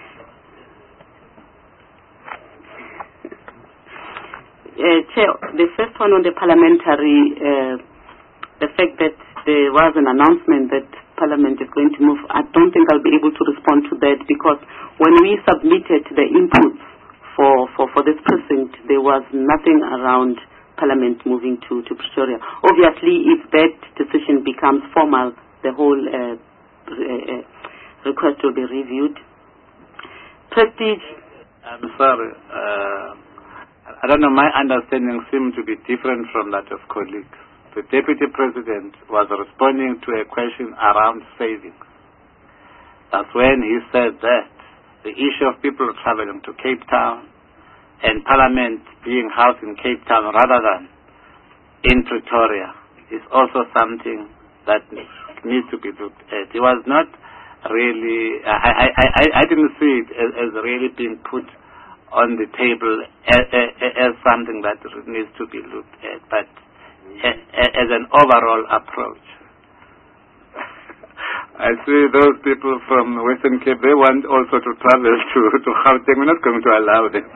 Uh, Chair, the first one on the parliamentary, uh, the fact that there was an announcement that Parliament is going to move, I don't think I'll be able to respond to that, because when we submitted the inputs for, for, for this precinct, there was nothing around Parliament moving to, to Pretoria. Obviously, if that decision becomes formal, the whole uh, uh, request will be reviewed. Prestige. I'm sorry. Uh I don't know, my understanding seemed to be different from that of colleagues. The Deputy President was responding to a question around savings. That's when he said that the issue of people traveling to Cape Town and Parliament being housed in Cape Town rather than in Pretoria is also something that needs to be looked at. It was not really, I, I, I, I didn't see it as, as really being put on the table as, as something that needs to be looked at, but as an overall approach. I see those people from Western Cape, they want also to travel to, to Gauteng. We're not going to allow them.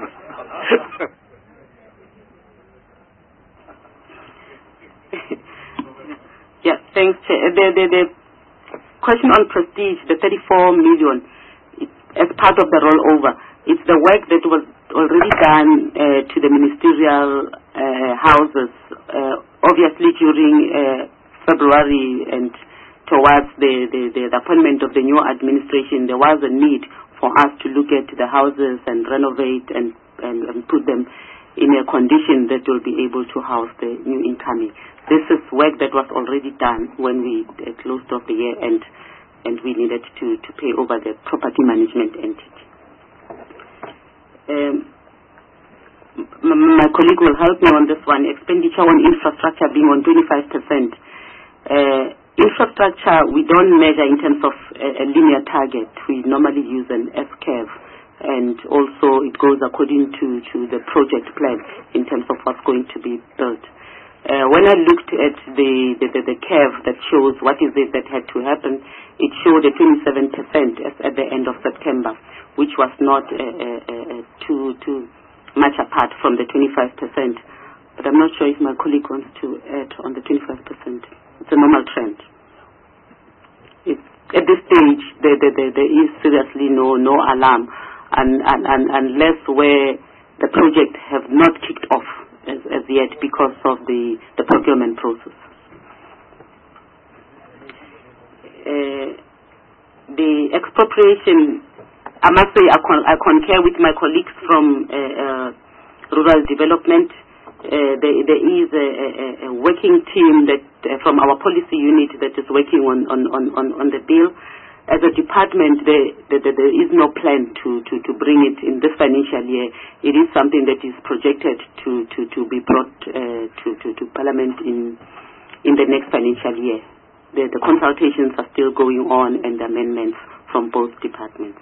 Yeah, thanks. The, the, the question on Prestige, the thirty-four million, as part of the rollover, it's the work that was already done uh, to the ministerial uh, houses, uh, obviously during uh, February and towards the, the, the appointment of the new administration. There was a need for us to look at the houses and renovate and, and, and put them in a condition that will be able to house the new incoming. This is work that was already done when we uh, closed off the year, and, and we needed to, to pay over the property management entity. Um, my colleague will help me on this one. Expenditure on infrastructure being on twenty-five percent. Uh, infrastructure, we don't measure in terms of a, a linear target. We normally use an S-curve, and also it goes according to, to the project plan in terms of what's going to be built. Uh, when I looked at the, the, the, the curve that shows what is it that had to happen, it showed a twenty-seven percent at the end of September, which was not uh, uh, uh, too, too much apart from the twenty-five percent. But I'm not sure if my colleague wants to add on the twenty-five percent. It's a normal trend. It's, at this stage, there, there, there, there is seriously no, no alarm, and, and, and, unless where the project have not kicked off as, as yet because of the, the procurement process. Uh, the expropriation, I must say I, con I concur with my colleagues from uh, uh, rural development. Uh, there, there is a, a, a working team that uh, from our policy unit that is working on, on, on, on, on the bill. As a department, there, there, there is no plan to, to, to bring it in this financial year. It is something that is projected to, to, to be brought uh, to, to, to Parliament in, in the next financial year. The, the consultations are still going on and amendments from both departments.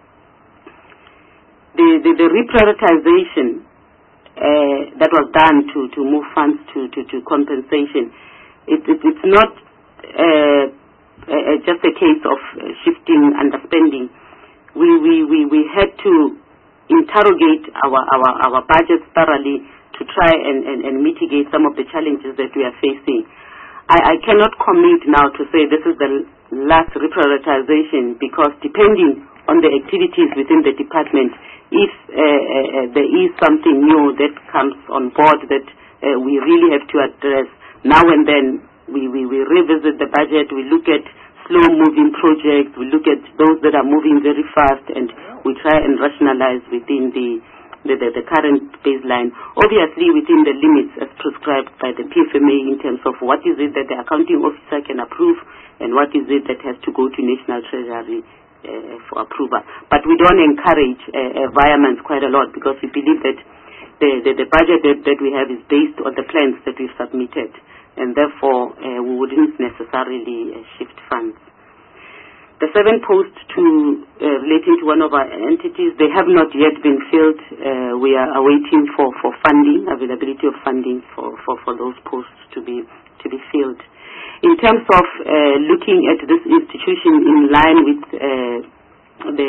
The, the, the reprioritization uh, that was done to, to move funds to, to, to compensation, it, it, it's not uh, uh, just a case of shifting underspending. We, we, we, we had to interrogate our, our, our budgets thoroughly to try and, and, and mitigate some of the challenges that we are facing. I, I cannot commit now to say this is the last reprioritization, because depending on the activities within the department, if uh, uh, there is something new that comes on board that uh, we really have to address, now and then we, we, we revisit the budget, we look at slow-moving projects, we look at those that are moving very fast, and we try and rationalize within the The, the, the current baseline, obviously within the limits as prescribed by the P F M A in terms of what is it that the accounting officer can approve and what is it that has to go to National Treasury uh, for approval. But we don't encourage uh, environments quite a lot, because we believe that the, the, the budget that, that we have is based on the plans that we've submitted, and therefore uh, we wouldn't necessarily uh, shift funds. The seven posts to, uh, relating to one of our entities, they have not yet been filled. Uh, we are awaiting for, for funding, availability of funding for, for, for those posts to be to be filled. In terms of uh, looking at this institution in line with uh, the,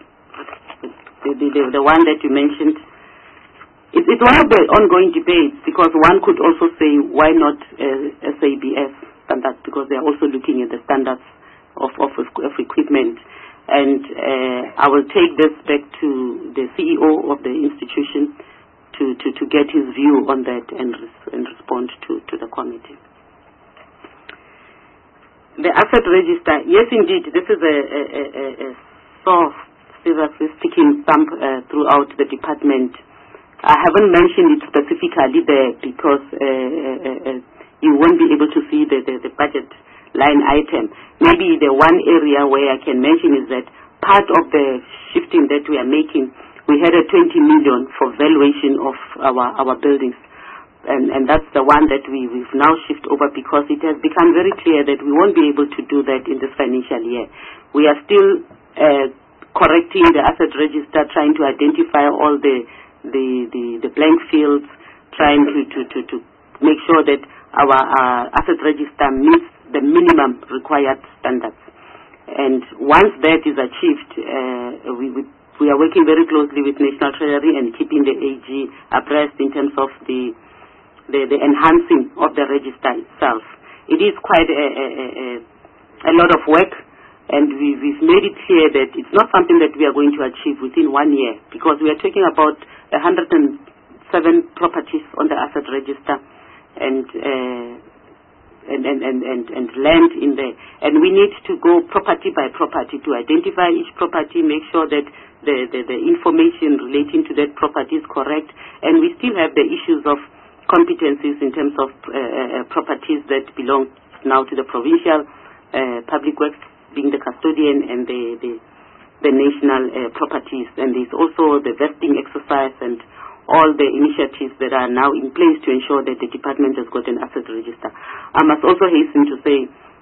the, the the one that you mentioned, it, it's one of the ongoing debates, because one could also say, why not uh, S A B S standards, because they are also looking at the standards Of, of, of equipment. And uh, I will take this back to the C E O of the institution to, to, to get his view on that and, res and respond to, to the committee. The asset register, yes indeed, this is a, a, a, a source, seriously sticking thumb uh, throughout the department. I haven't mentioned it specifically there because uh, uh, uh, you won't be able to see the, the, the budget line item. Maybe the one area where I can mention is that part of the shifting that we are making, we had a twenty million for valuation of our, our buildings. And, and that's the one that we, we've now shift over, because it has become very clear that we won't be able to do that in this financial year. We are still uh, correcting the asset register, trying to identify all the, the, the, the blank fields, trying to, to, to, to make sure that our uh, asset register meets the minimum required standards. And once that is achieved, uh, we, we, we are working very closely with National Treasury and keeping the A G abreast in terms of the, the, the enhancing of the register itself. It is quite a, a, a, a lot of work, and we, we've made it clear that it's not something that we are going to achieve within one year, because we are talking about one hundred seven properties on the asset register, and uh, And, and, and, and, and land in there. And we need to go property by property to identify each property, make sure that the, the, the information relating to that property is correct. And we still have the issues of competencies in terms of uh, uh, properties that belong now to the provincial uh, public works, being the custodian, and the, the, the national uh, properties. And there's also the vesting exercise and all the initiatives that are now in place to ensure that the department has got an asset register. I must also hasten to say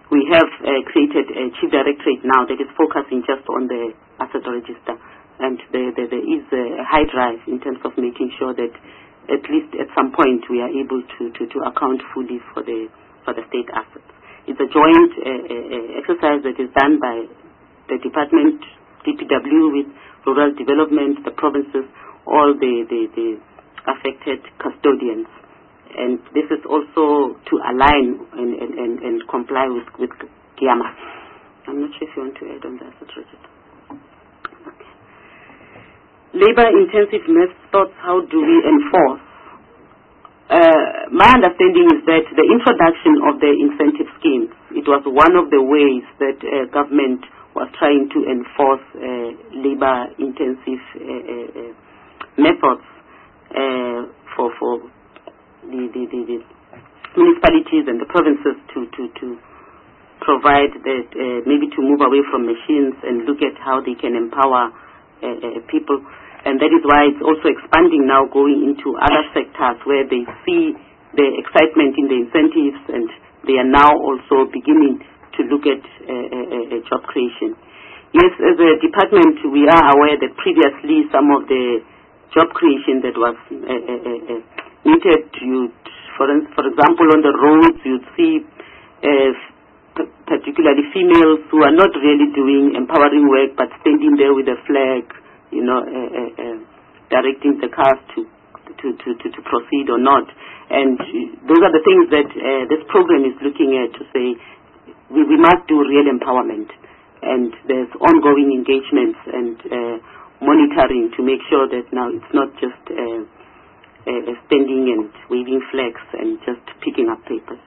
we have uh, created a chief directorate now that is focusing just on the asset register, and there, there, there is a high drive in terms of making sure that at least at some point we are able to, to, to account fully for the for the state assets. It's a joint uh, uh, exercise that is done by the department, D P W, with rural development, the provinces, all the, the, the affected custodians. And this is also to align and, and, and, and comply with, with G I A M A. I'm not sure if you want to add on the asset register. Okay. Labor-intensive methods, how do we enforce? Uh, my understanding is that the introduction of the incentive schemes, it was one of the ways that uh, government was trying to enforce uh, labor-intensive uh, uh, methods uh, for for the, the, the, the municipalities and the provinces to, to, to provide that, uh, maybe to move away from machines and look at how they can empower uh, uh, people. And that is why it's also expanding now, going into other sectors where they see the excitement in the incentives, and they are now also beginning to look at uh, uh, uh, job creation. Yes, as a department, we are aware that previously some of the job creation that was uh, uh, uh, needed, you, for, for example, on the roads, you'd see uh, p- particularly females who are not really doing empowering work but standing there with a flag, you know, uh, uh, uh, directing the cars to, to, to, to, to proceed or not. And those are the things that uh, this program is looking at, to say we, we must do real empowerment. And there's ongoing engagements and uh, monitoring to make sure that now it's not just uh, uh, standing and waving flags and just picking up papers.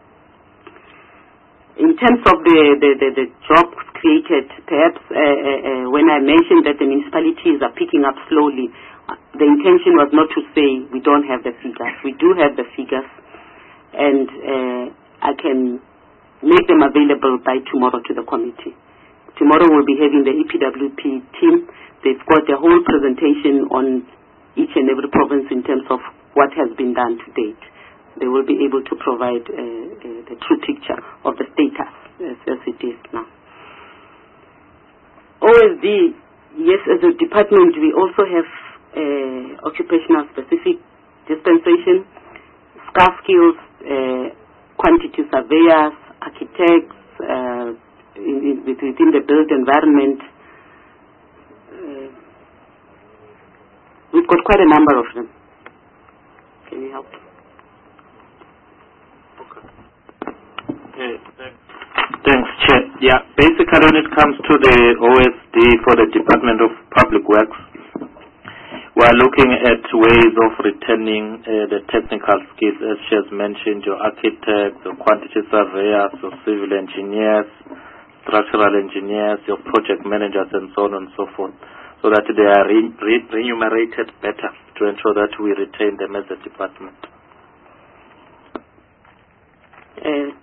In terms of the, the, the, the jobs created, perhaps uh, uh, when I mentioned that the municipalities are picking up slowly, uh, the intention was not to say we don't have the figures. We do have the figures, and uh, I can make them available by tomorrow to the committee. Tomorrow we'll be having the E P W P team. They've got a whole presentation on each and every province in terms of what has been done to date. They will be able to provide uh, uh, the true picture of the status as, as it is now. O S D, yes, as a department, we also have uh, occupational specific dispensation, scarce skills, uh, quantity surveyors, architects, uh, in, in, within the built environment. Uh, we've got quite a number of them. Can you help? Okay, thanks, Chair. Yeah, basically when it comes to the O S D for the Department of Public Works, we are looking at ways of returning uh, the technical skills, as she has mentioned, your architects, your quantity surveyors, your civil engineers, structural engineers, your project managers, and so on and so forth, so that they are re re remunerated better to ensure that we retain them as a department. Uh,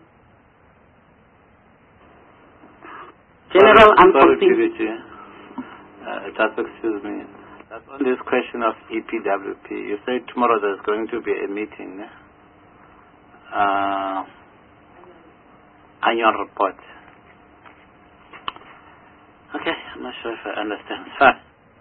General unforeseen. Uh, just excuse me. That's on this question of E P W P. You said tomorrow there's going to be a meeting. Uh, annual report. Okay, I'm not sure if I understand. Fine.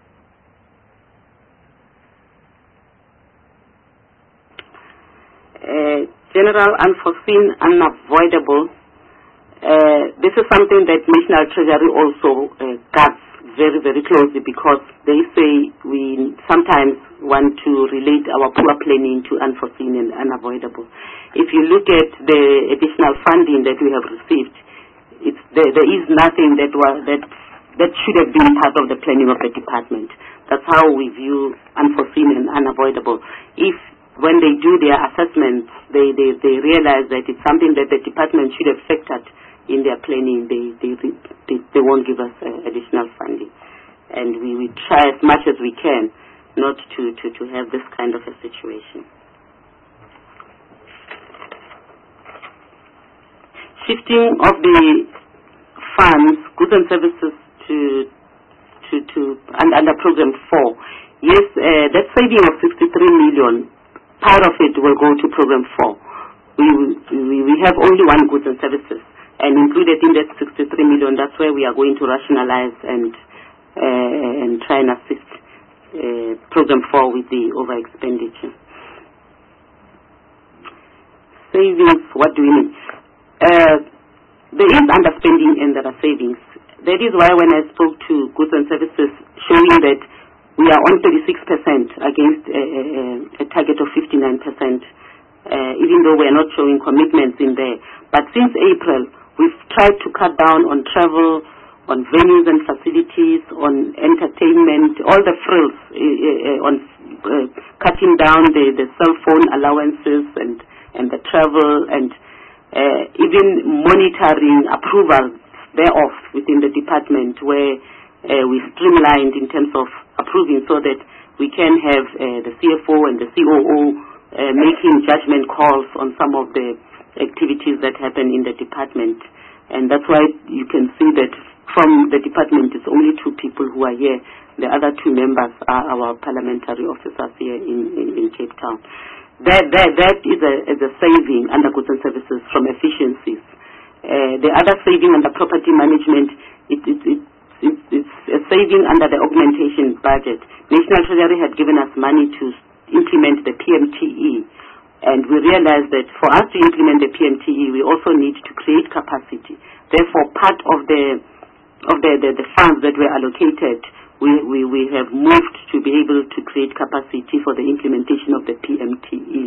Uh, general unforeseen, unavoidable. Uh, this is something that National Treasury also uh, guards very, very closely, because they say we sometimes want to relate our poor planning to unforeseen and unavoidable. If you look at the additional funding that we have received, it's, there, there is nothing that was that that should have been part of the planning of the department. That's how we view unforeseen and unavoidable. If when they do their assessments, they, they, they realize that it's something that the department should have factored in their planning, they they, they, they won't give us uh, additional funding. And we, we try as much as we can not to, to, to have this kind of a situation. Shifting of the funds, goods and services to to, to and under program four. Yes, uh, that saving of sixty-three million, part of it will go to program four. We, we, we have only one goods and services. And included in that sixty-three million, that's where we are going to rationalize and uh, and try and assist uh, Program four with the over expenditure. Savings, what do we mean? Uh, there is underspending and there are savings. That is why when I spoke to Goods and Services, showing that we are on thirty-six percent against a, a, a target of fifty-nine percent, uh, even though we are not showing commitments in there. But since April, we've tried to cut down on travel, on venues and facilities, on entertainment, all the frills, uh, uh, on uh, cutting down the, the cell phone allowances and, and the travel, and uh, even monitoring approval thereof within the department, where uh, we streamlined in terms of approving so that we can have uh, the C F O and the C O O uh, making judgment calls on some of the activities that happen in the department. And that's why you can see that from the department it's only two people who are here. The other two members are our parliamentary officers here in, in, in Cape Town. That, that, that is, a, is a saving under Goods and Services from efficiencies. Uh, the other saving under property management, it, it, it, it, it's a saving under the augmentation budget. National Treasury had given us money to implement the P M T E. And we realized that for us to implement the P M T E, we also need to create capacity. Therefore, part of the of the, the, the funds that were allocated, we, we, we have moved to be able to create capacity for the implementation of the P M T E.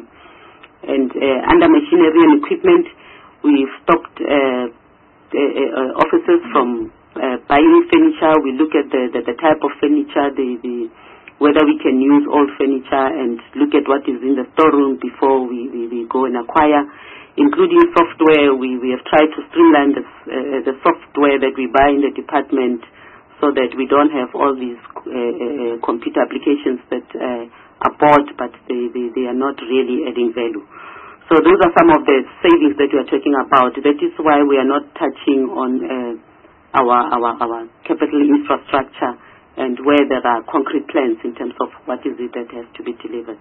And uh, under machinery and equipment, we've stopped uh, the, uh, officers from uh, buying furniture. We look at the, the, the type of furniture, the, the whether we can use old furniture, and look at what is in the storeroom before we, we, we go and acquire, including software. We, we have tried to streamline the, uh, the software that we buy in the department so that we don't have all these uh, uh, computer applications that uh, are bought, but they, they, they are not really adding value. So those are some of the savings that we are talking about. That is why we are not touching on uh, our, our, our capital infrastructure, and where there are concrete plans in terms of what is it that has to be delivered.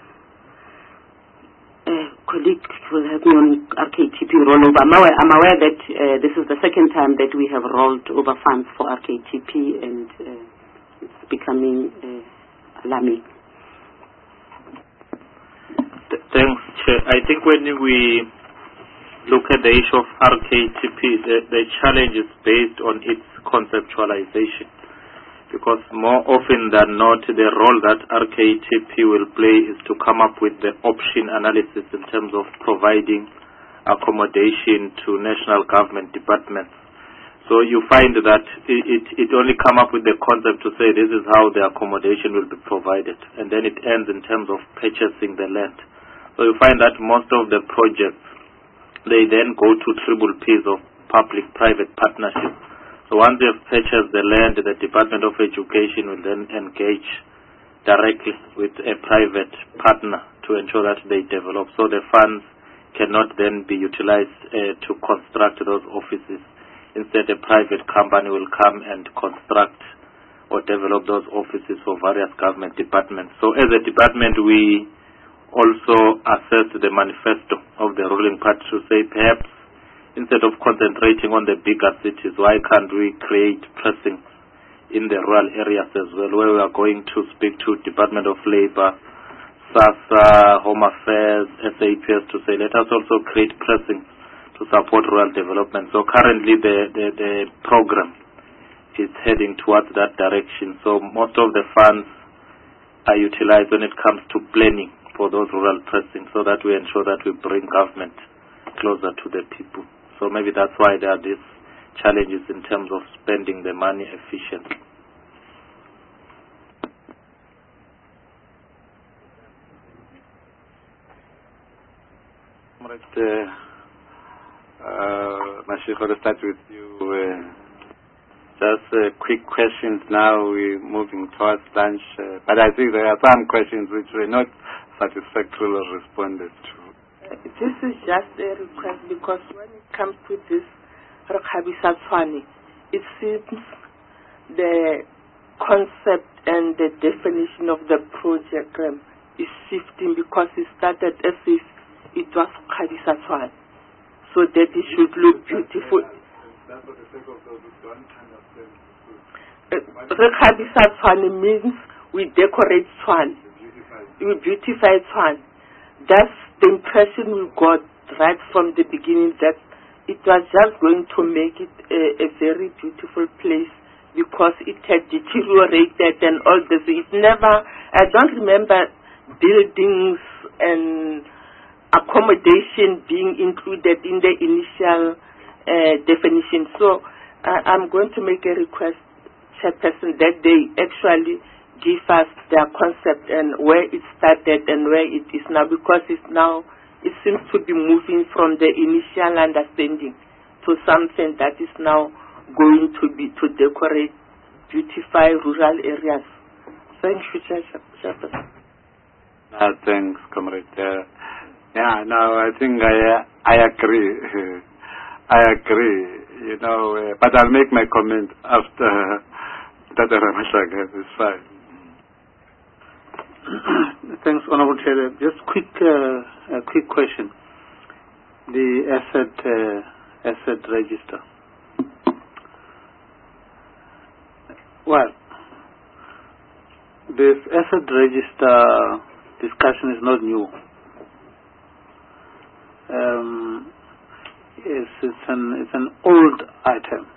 Uh, colleague will help me on R K T P rollover. I'm aware, I'm aware that uh, this is the second time that we have rolled over funds for R K T P, and uh, it's becoming uh, alarming. Th thanks, Chair. I think when we look at the issue of R K T P, the, the challenge is based on its conceptualization. Because more often than not, the role that R K T P will play is to come up with the option analysis in terms of providing accommodation to national government departments. So you find that it, it, it only come up with the concept to say this is how the accommodation will be provided, and then it ends in terms of purchasing the land. So you find that most of the projects, they then go to triple P's of public-private partnership. So once they have purchased the land, the Department of Education will then engage directly with a private partner to ensure that they develop. So the funds cannot then be utilized uh, to construct those offices. Instead, a private company will come and construct or develop those offices for various government departments. So as a department, we also assess the manifesto of the ruling party to say perhaps instead of concentrating on the bigger cities, why can't we create pressings in the rural areas as well, where we are going to speak to Department of Labor, SASSA, Home Affairs, S A P S to say let us also create pressings to support rural development. So currently the, the, the program is heading towards that direction. So most of the funds are utilized when it comes to planning for those rural pressings, so that we ensure that we bring government closer to the people. So maybe that's why there are these challenges in terms of spending the money efficiently. Uh, uh, Mashiko, let's start with you. Uh, just uh, quick questions now. We're moving towards lunch. Uh, but I think there are some questions which were not satisfactorily responded to. This is just a request because when it comes to this Rekhabisa Tshwane, it seems the concept and the definition of the project um, is shifting, because it started as if it was Rekhabisa Tshwane. so that it should look beautiful. Rekhabisa Tshwane means we decorate Tshwane, we beautify Tshwane. That's the impression we got right from the beginning, that it was just going to make it a, a very beautiful place because it had deteriorated and all this. It never, I don't remember buildings and accommodation being included in the initial uh, definition. So uh, I'm going to make a request, Chairperson, that they actually give us their concept and where it started and where it is now, because it's now, it seems to be moving from the initial understanding to something that is now going to be to decorate, beautify rural areas. Thank you, Chairperson. Uh, thanks, Comrade. Uh, yeah, no, I think I uh, I agree. I agree. You know, uh, but I'll make my comment after Tata Ramashaka. It's fine. Thanks, Honorable Chair. Just quick, uh, a quick question. The asset uh, asset register. Well, this asset register discussion is not new. Um, it's, it's an it's an old item.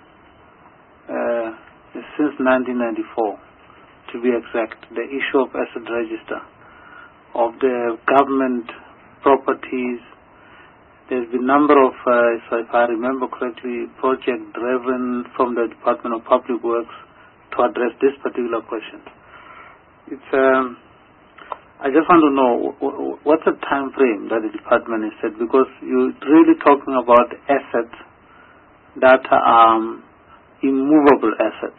Uh, it's since nineteen ninety-four. To be exact, the issue of asset register of the government properties. There's been a number of, uh, so if I remember correctly, project driven from the Department of Public Works to address this particular question. It's, um, I just want to know what's the time frame that the department has set, because you're really talking about assets that are um, immovable assets.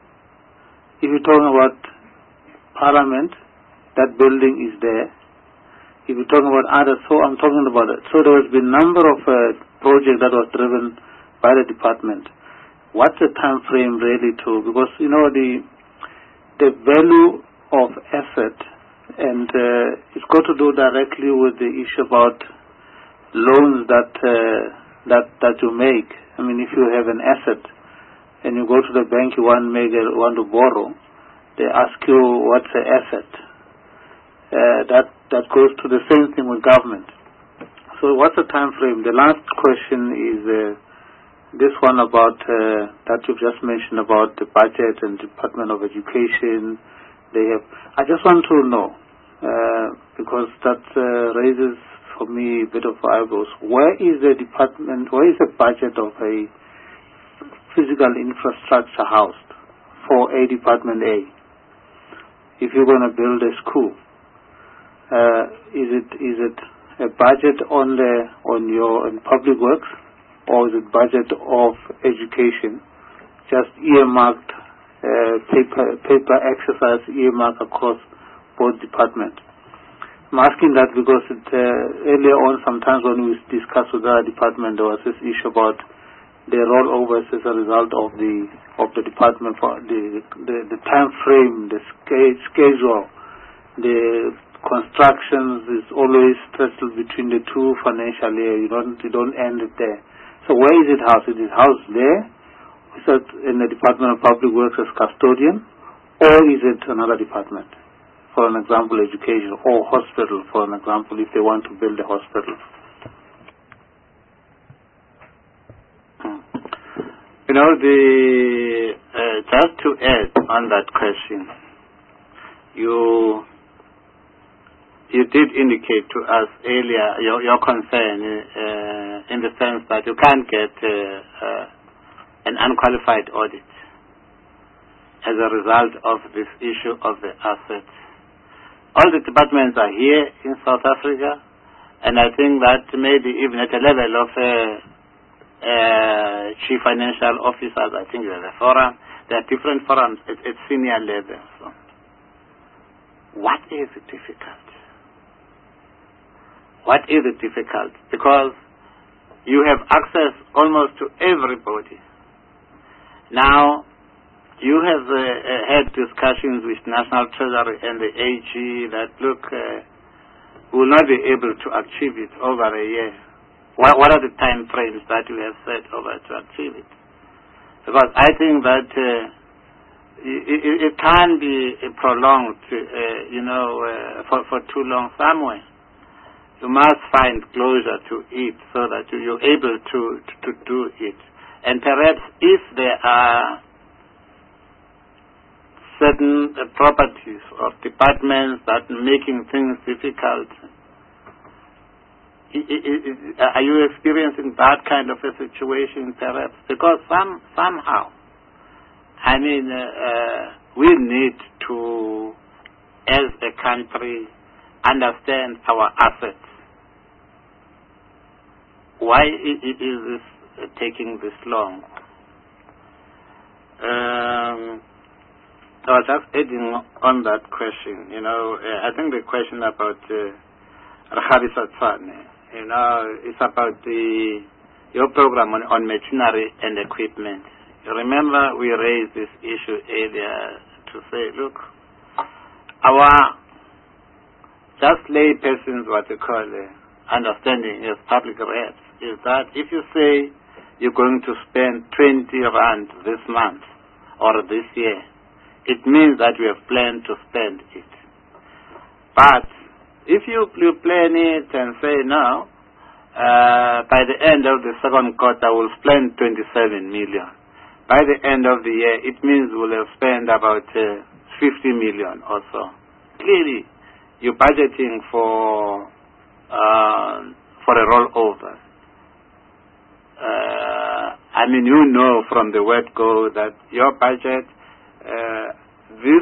If you're talking about Parliament, that building is there. If you're talking about others, so I'm talking about it. So there has been a number of uh, projects that was driven by the department. What's the time frame really to? Because, you know, the the value of asset, and uh, it's got to do directly with the issue about loans that uh, that that you make. I mean, if you have an asset and you go to the bank, you want to make a, want to borrow, they ask you what's the asset. Uh, that that goes to the same thing with government. So what's the time frame? The last question is uh, this one about uh, that you've just mentioned about the budget and Department of Education. They have. I just want to know uh, because that uh, raises for me a bit of eyebrows. Where is the department? Where is the budget of a physical infrastructure housed for a Department A? If you're going to build a school, uh, is it is it a budget on the on your on public works, or is it budget of education, just earmarked uh, paper paper exercise earmarked across both departments? I'm asking that because it, uh, earlier on, sometimes when we discussed with our department, there was this issue about the rollovers as a result of the of the department for the the, the time frame, the schedule, the constructions is always stressed between the two financial years. You don't you don't end it there. So where is it housed? Is it housed there? Is it in the Department of Public Works as custodian, or is it another department? For an example, education, or hospital. For an example, if they want to build a hospital. You know, the uh, just to add on that question, you you did indicate to us earlier your, your concern uh, in the sense that you can't get uh, uh, an unqualified audit as a result of this issue of the assets. All the departments are here in South Africa, and I think that maybe even at a level of uh, Uh, chief financial officers, I think there's a forum. There are different forums at, at senior level. So, what is it difficult? What is it difficult? Because you have access almost to everybody. Now, you have uh, uh, had discussions with National Treasury and the A G that, look, uh, we will not be able to achieve it over a year. what, what are the time frames that we have set over to achieve it? Because I think that uh, it, it, it can't be prolonged, uh, you know, uh, for, for too long somewhere. You must find closure to it so that you're able to, to, to do it. And perhaps if there are certain uh, properties of departments that are making things difficult, I, I, I, are you experiencing that kind of a situation perhaps? Because some, somehow, I mean, uh, uh, we need to, as a country, understand our assets. Why is this taking this long? Um, I was just adding on that question. You know, uh, I think the question about Rakhabi Satsane, you know, it's about the your program on, on machinery and equipment. You remember we raised this issue earlier to say, look, our just lay persons, what you call it, understanding as public reps, is that if you say you're going to spend twenty rand this month or this year, it means that you have planned to spend it. But if you, you plan it and say, no, uh, by the end of the second quarter we'll spend twenty-seven million. By the end of the year, it means we'll have spent about uh, fifty million or so. Clearly, you're budgeting for uh, for a rollover. Uh, I mean, you know from the word go that your budget, uh, this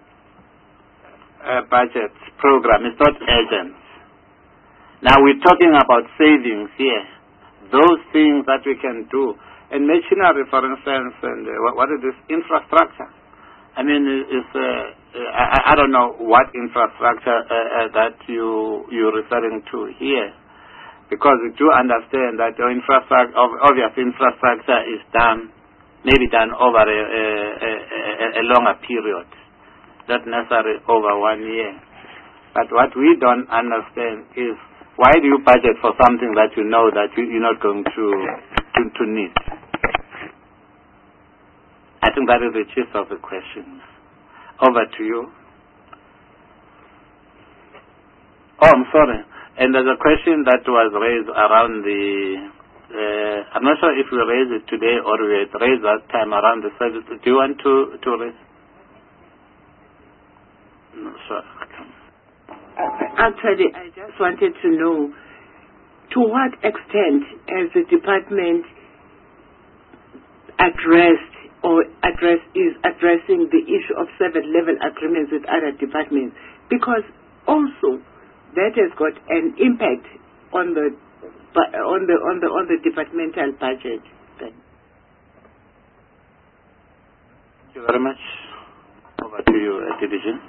uh, budget program is not urgent. Now we're talking about savings here, those things that we can do. And machinery, for instance, and uh, what, what is this infrastructure? I mean, it's, uh, I, I don't know what infrastructure uh, uh, that you, you're referring to here. Because we do understand that your infrastructure, obvious infrastructure is done, maybe done over a, a, a, a longer period, not necessarily over one year. But what we don't understand is why do you budget for something that you know that you, you're not going to, to, to need? I think that is the gist of the question. Over to you. Oh, I'm sorry. And there's a question that was raised around the, uh, I'm not sure if we raised it today or we had raised that time around the service. Do you want to, to raise? No, sure. Actually, I just wanted to know to what extent has the department addressed or address is addressing the issue of seven-level agreements with other departments? Because also that has got an impact on the on the on the on the departmental budget. Thank you very much. Over to you, uh, division.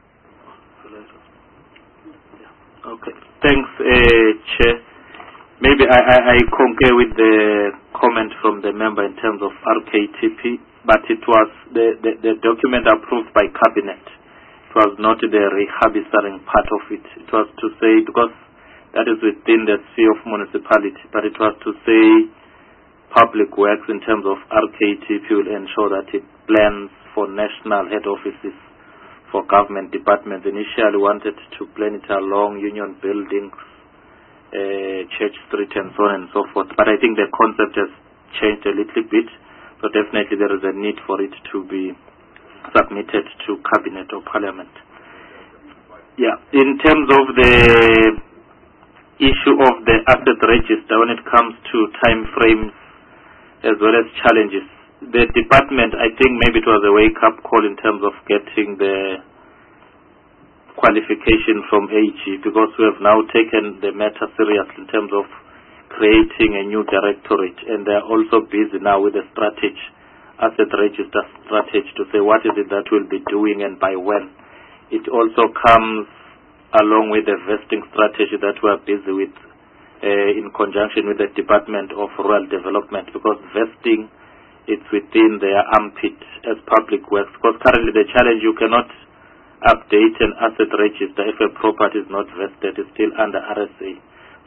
Okay. Thanks, uh, Chair. Maybe I, I, I concur with the comment from the member in terms of R K T P, but it was the, the, the document approved by Cabinet. It was not the rehabistering part of it. It was to say, because that is within the sphere of municipality, but it was to say public works in terms of R K T P will ensure that it plans for national head offices for government departments. Initially wanted to plan it along union buildings, uh, Church Street and so on and so forth. But I think the concept has changed a little bit, so definitely there is a need for it to be submitted to Cabinet or Parliament. Yeah, in terms of the issue of the asset register, when it comes to time frames as well as challenges, the department, I think maybe it was a wake-up call in terms of getting the qualification from A G, because we have now taken the matter seriously in terms of creating a new directorate, and they are also busy now with the strategy, asset register strategy, to say what is it that we'll be doing and by when. It also comes along with the vesting strategy that we are busy with uh, in conjunction with the Department of Rural Development, because vesting, it's within their armpit as public works, because currently the challenge, you cannot update an asset register if a property is not vested, it's still under R S A.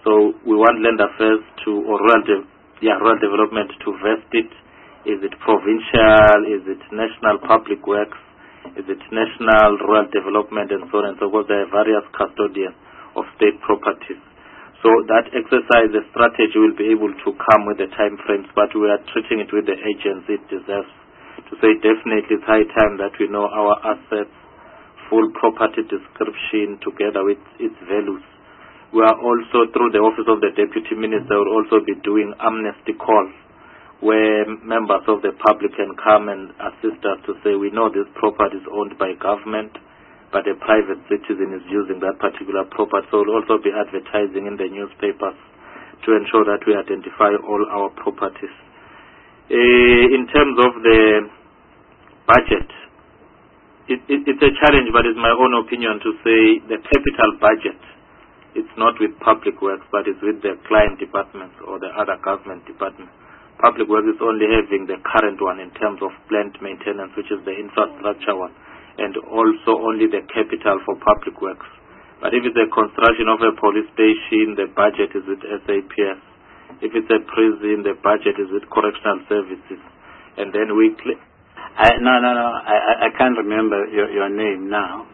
So we want Land Affairs to, or rural, de yeah, rural development to vest it. Is it provincial? Is it national public works? Is it national rural development and so on and so forth? There are various custodians of state properties. So that exercise, the strategy will be able to come with the time frames, but we are treating it with the urgency it deserves. To say definitely it's high time that we know our assets, full property description together with its values. We are also, through the Office of the Deputy Minister, will also be doing amnesty calls where members of the public can come and assist us to say we know this property is owned by government, but a private citizen is using that particular property. So we'll also be advertising in the newspapers to ensure that we identify all our properties. Uh, in terms of the budget, it, it, it's a challenge, but it's my own opinion to say the capital budget, it's not with public works, but it's with the client departments or the other government departments. Public works is only having the current one in terms of plant maintenance, which is the infrastructure one, and also only the capital for public works. But if it's the construction of a police station, the budget is with S A P S. If it's a prison, the budget is with correctional services. And then weekly. I, no, no, no. I, I can't remember your, your name now.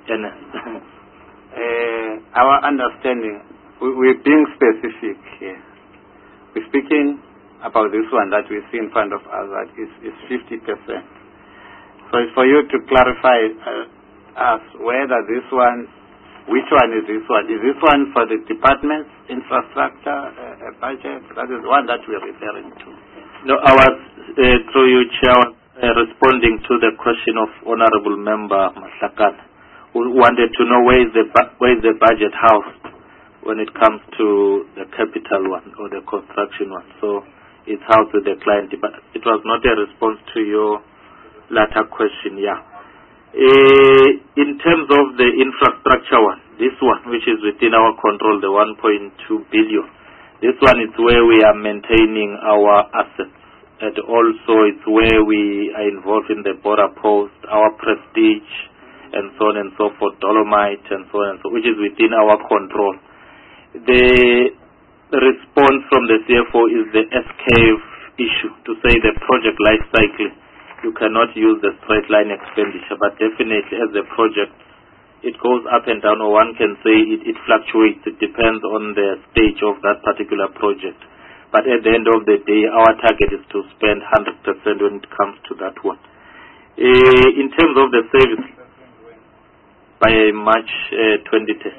uh, our understanding, we, we're being specific here. We're speaking about this one that we see in front of us that is, is fifty percent. So it's for you to clarify uh, us whether this one, which one is this one? Is this one for the department's infrastructure uh, budget? That is one that we are referring to. No, I was, uh, through you, Chair, uh, responding to the question of Honorable Member Mahlakan, who wanted to know where is the, where is the budget housed when it comes to the capital one or the construction one. So it's housed with the client, but it was not a response to your latter question, yeah. Uh, in terms of the infrastructure one, this one, which is within our control, the one point two billion, this one is where we are maintaining our assets, and also it's where we are involved in the border post, our prestige, and so on and so forth, Dolomite, and so on and so, which is within our control. The The response from the C F O is the S C A V issue, to say the project life cycle. You cannot use the straight line expenditure, but definitely as the project, it goes up and down, or one can say it, it fluctuates. It depends on the stage of that particular project. But at the end of the day, our target is to spend one hundred percent when it comes to that one. Uh, in terms of the service, by March uh, twenty ten.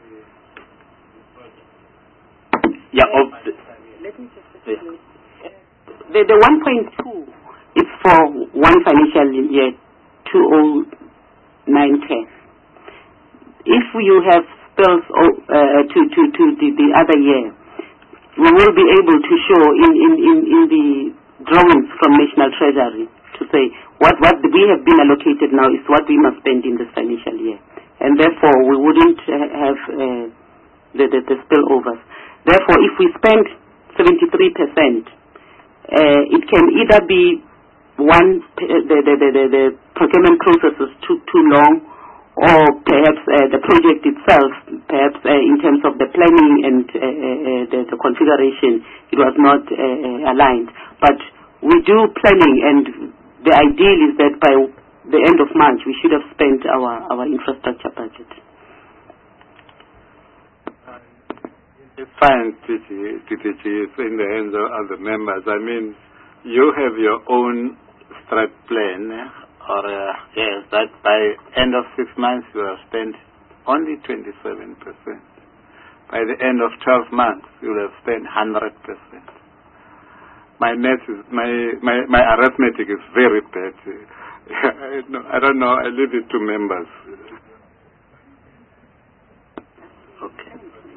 Yeah, of the, the, the one point two is for one financial year, two thousand nine ten. If you have spills uh, to, to, to the, the other year, we will be able to show in, in, in, in the drawings from National Treasury to say what, what we have been allocated now is what we must spend in this financial year. And therefore, we wouldn't have uh, the, the, the spillovers. Therefore, if we spend seventy-three percent, uh, it can either be one, uh, the, the, the, the procurement process is too, too long, or perhaps uh, the project itself, perhaps uh, in terms of the planning and uh, uh, the, the configuration, it was not uh, aligned. But we do planning, and the ideal is that by the end of March, we should have spent our, our infrastructure budget. It's fine, T T G, it's in the hands of other members. I mean, you have your own strat plan, or uh, yes, that by end of six months you have spent only twenty-seven percent. By the end of twelve months, you will have spent one hundred percent. My math is, my, my, my arithmetic is very bad. I don't know, I leave it to members. Okay.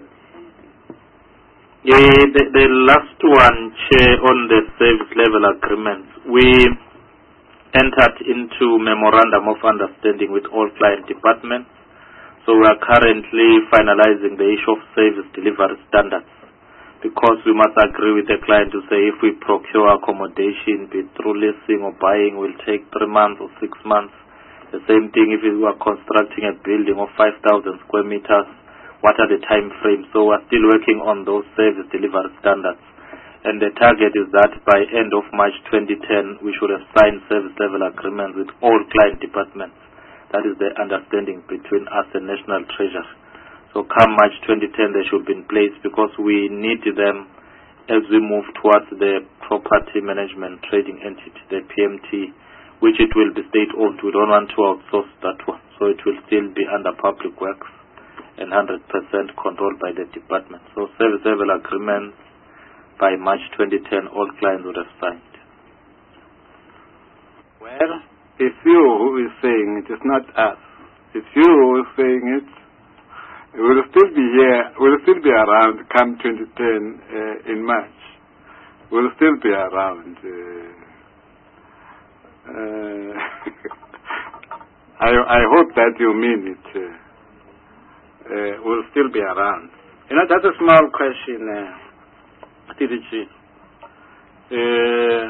Yeah, the, the last one, Chair, on the service level agreements, we entered into memorandum of understanding with all client departments. So we are currently finalizing the issue of service delivery standards, because we must agree with the client to say if we procure accommodation, be it through leasing or buying, will take three months or six months. The same thing if we are constructing a building of five thousand square meters, what are the time frames. So we're still working on those service delivery standards. And the target is that by end of March twenty ten, we should have signed service level agreements with all client departments. That is the understanding between us and National Treasury. So come March twenty ten, they should be in place because we need them as we move towards the property management trading entity, the P M T, which it will be state-owned. We don't want to outsource that one. So it will still be under public works and one hundred percent controlled by the department. So service level agreements by March twenty ten, all clients would have signed. Well, it's you who is saying it, it's not us. It's you who is saying it. We'll still be here, we'll still be around come twenty ten uh, in March. We'll still be around. Uh, uh, I, I hope that you mean it. Uh, uh, we'll still be around. You know, that's a small question. Uh, T D G. Uh,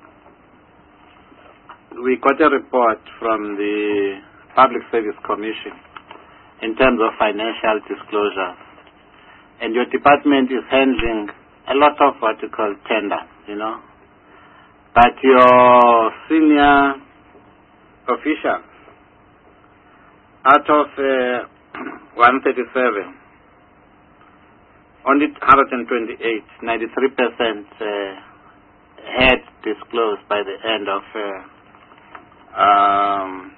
we got a report from the Public Service Commission in terms of financial disclosure, and your department is handling a lot of what you call tenders, you know, but your senior officials, out of uh, one thirty-seven, only one hundred twenty-eight, ninety-three percent uh, had disclosed by the end of uh, um,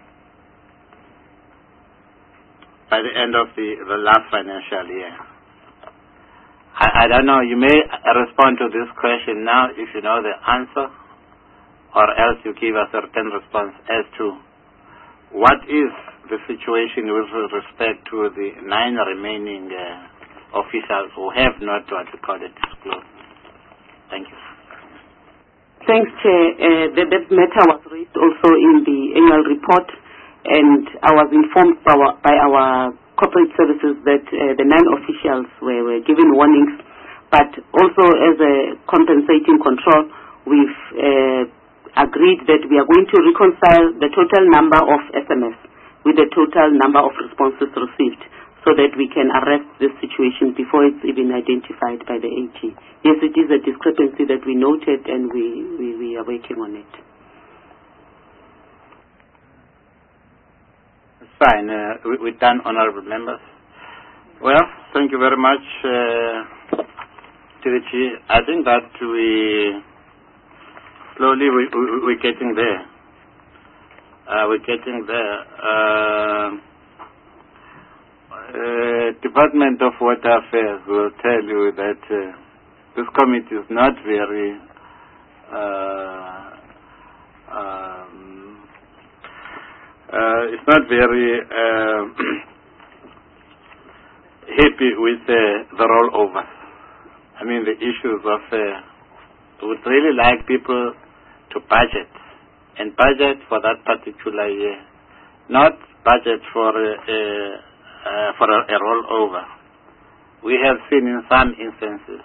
by the end of the, the last financial year. I, I don't know, you may respond to this question now if you know the answer, or else you give us a written response as to what is the situation with respect to the nine remaining uh, officials who have not what we call it disclosed. Thank you. Thanks, Chair. Uh, that, that matter was raised also in the annual report, and I was informed by our, by our corporate services that uh, the nine officials were, were given warnings, but also as a compensating control, we've uh, agreed that we are going to reconcile the total number of S M S with the total number of responses received, so that we can arrest this situation before it's even identified by the A G. Yes, it is a discrepancy that we noted, and we, we, we are working on it. It's fine. Uh, we, we're done, honorable members. Well, thank you very much, uh, T D G. I think that we slowly we, we, we're getting there. Uh, we're getting there. Uh, Uh, Department of Water Affairs will tell you that uh, this committee is not very uh, um, uh, it's not very uh, happy with uh, the rollover. I mean, the issues of uh, would really like people to budget and budget for that particular year, not budget for uh, uh, Uh, for a, a rollover. We have seen in some instances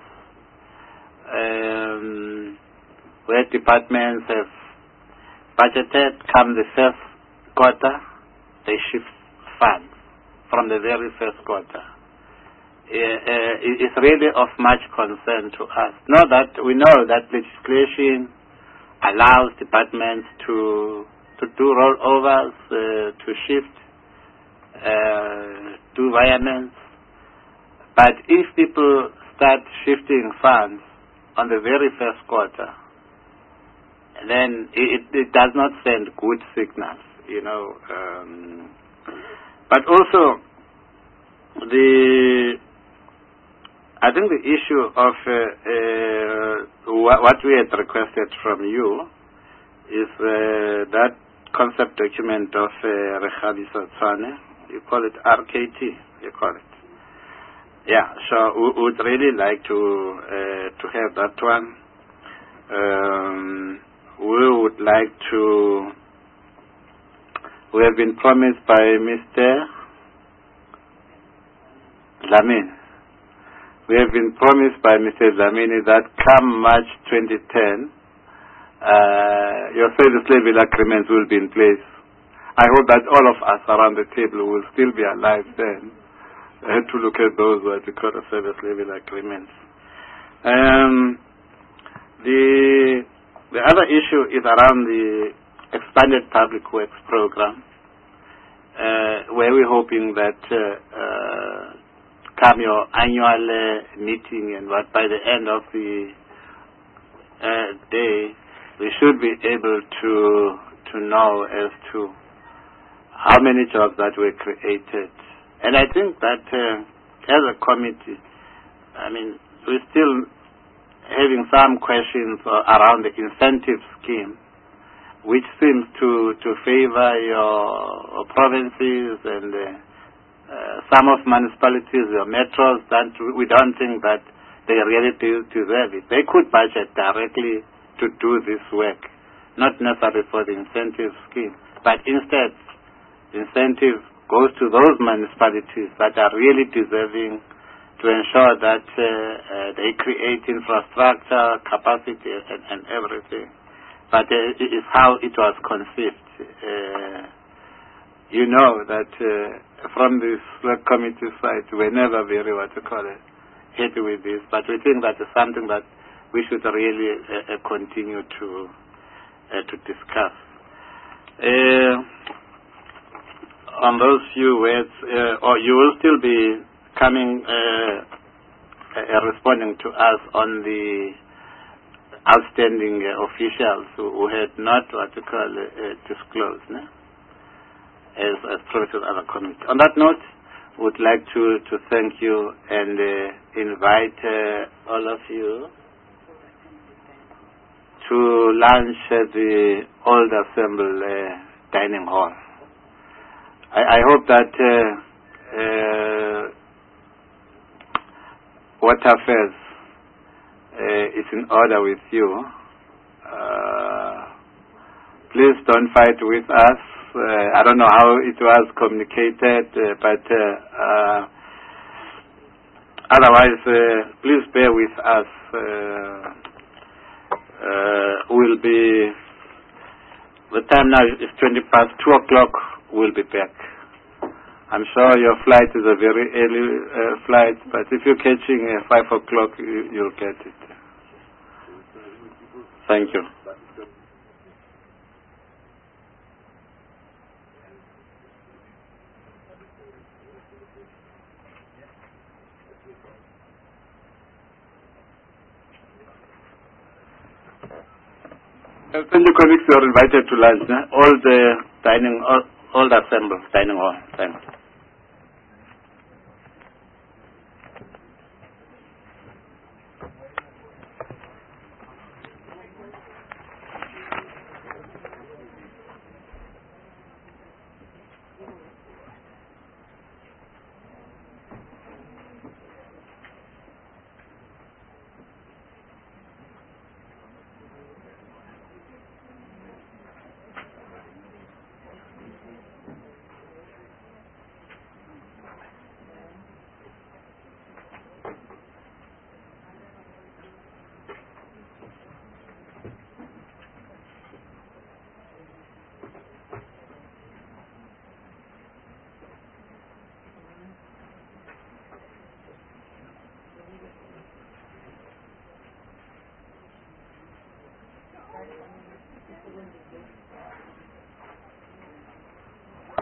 um, where departments have budgeted, come the first quarter, they shift funds from the very first quarter. Uh, uh, it's really of much concern to us. Know that we know that legislation allows departments to to do rollovers, uh, to shift. Uh, do variaments, but if people start shifting funds on the very first quarter, then it, it does not send good signals, you know. Um, but also, the I think the issue of uh, uh, what we had requested from you is uh, that concept document of uh, Rekhabisa Tswane. You call it R K T, you call it. Yeah, so we would really like to uh, to have that one. Um, we would like to, we have been promised by Mister Dlamini. We have been promised by Mister Dlamini that come March twenty ten, uh, your service level agreements will be in place. I hope that all of us around the table will still be alive then, I had to look at those what we call the service level agreements. Um, the the other issue is around the expanded public works program, uh, where we're hoping that uh, uh, come your annual uh, meeting and what by the end of the uh, day, we should be able to to know as to how many jobs that were created. And I think that uh, as a committee, I mean, we're still having some questions uh, around the incentive scheme, which seems to, to favor your provinces and uh, uh, some of municipalities, your metros, that we don't think that they really do deserve it. They could budget directly to do this work, not necessarily for the incentive scheme, but instead incentive goes to those municipalities that are really deserving to ensure that uh, uh, they create infrastructure, capacity, and, and everything. But uh, it is how it was conceived. Uh, you know that uh, from this select committee side, we're never very, what to call it, happy with this. But we think that it's something that we should really uh, uh, continue to uh, to discuss. Uh, on those few words, uh, or you will still be coming, uh, uh, responding to us on the outstanding uh, officials who, who had not what you call uh, disclosed, no? as as promised other committee. On that note, would like to to thank you and uh, invite uh, all of you to lunch at the Old Assembly uh, dining hall. I, I hope that uh, uh, water affairs uh, is in order with you. Uh, please don't fight with us. Uh, I don't know how it was communicated, uh, but uh, uh, otherwise, uh, please bear with us. Uh, uh, we'll be, the time now is twenty past two o'clock. We'll be back. I'm sure your flight is a very early uh, flight, but if you're catching uh, five o'clock, you, you'll get it. Thank you. Assembly colleagues, you are invited to lunch. Eh? All the dining, all, all the assemblies, dining hall. Thanks.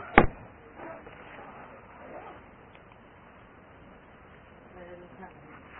Thank you.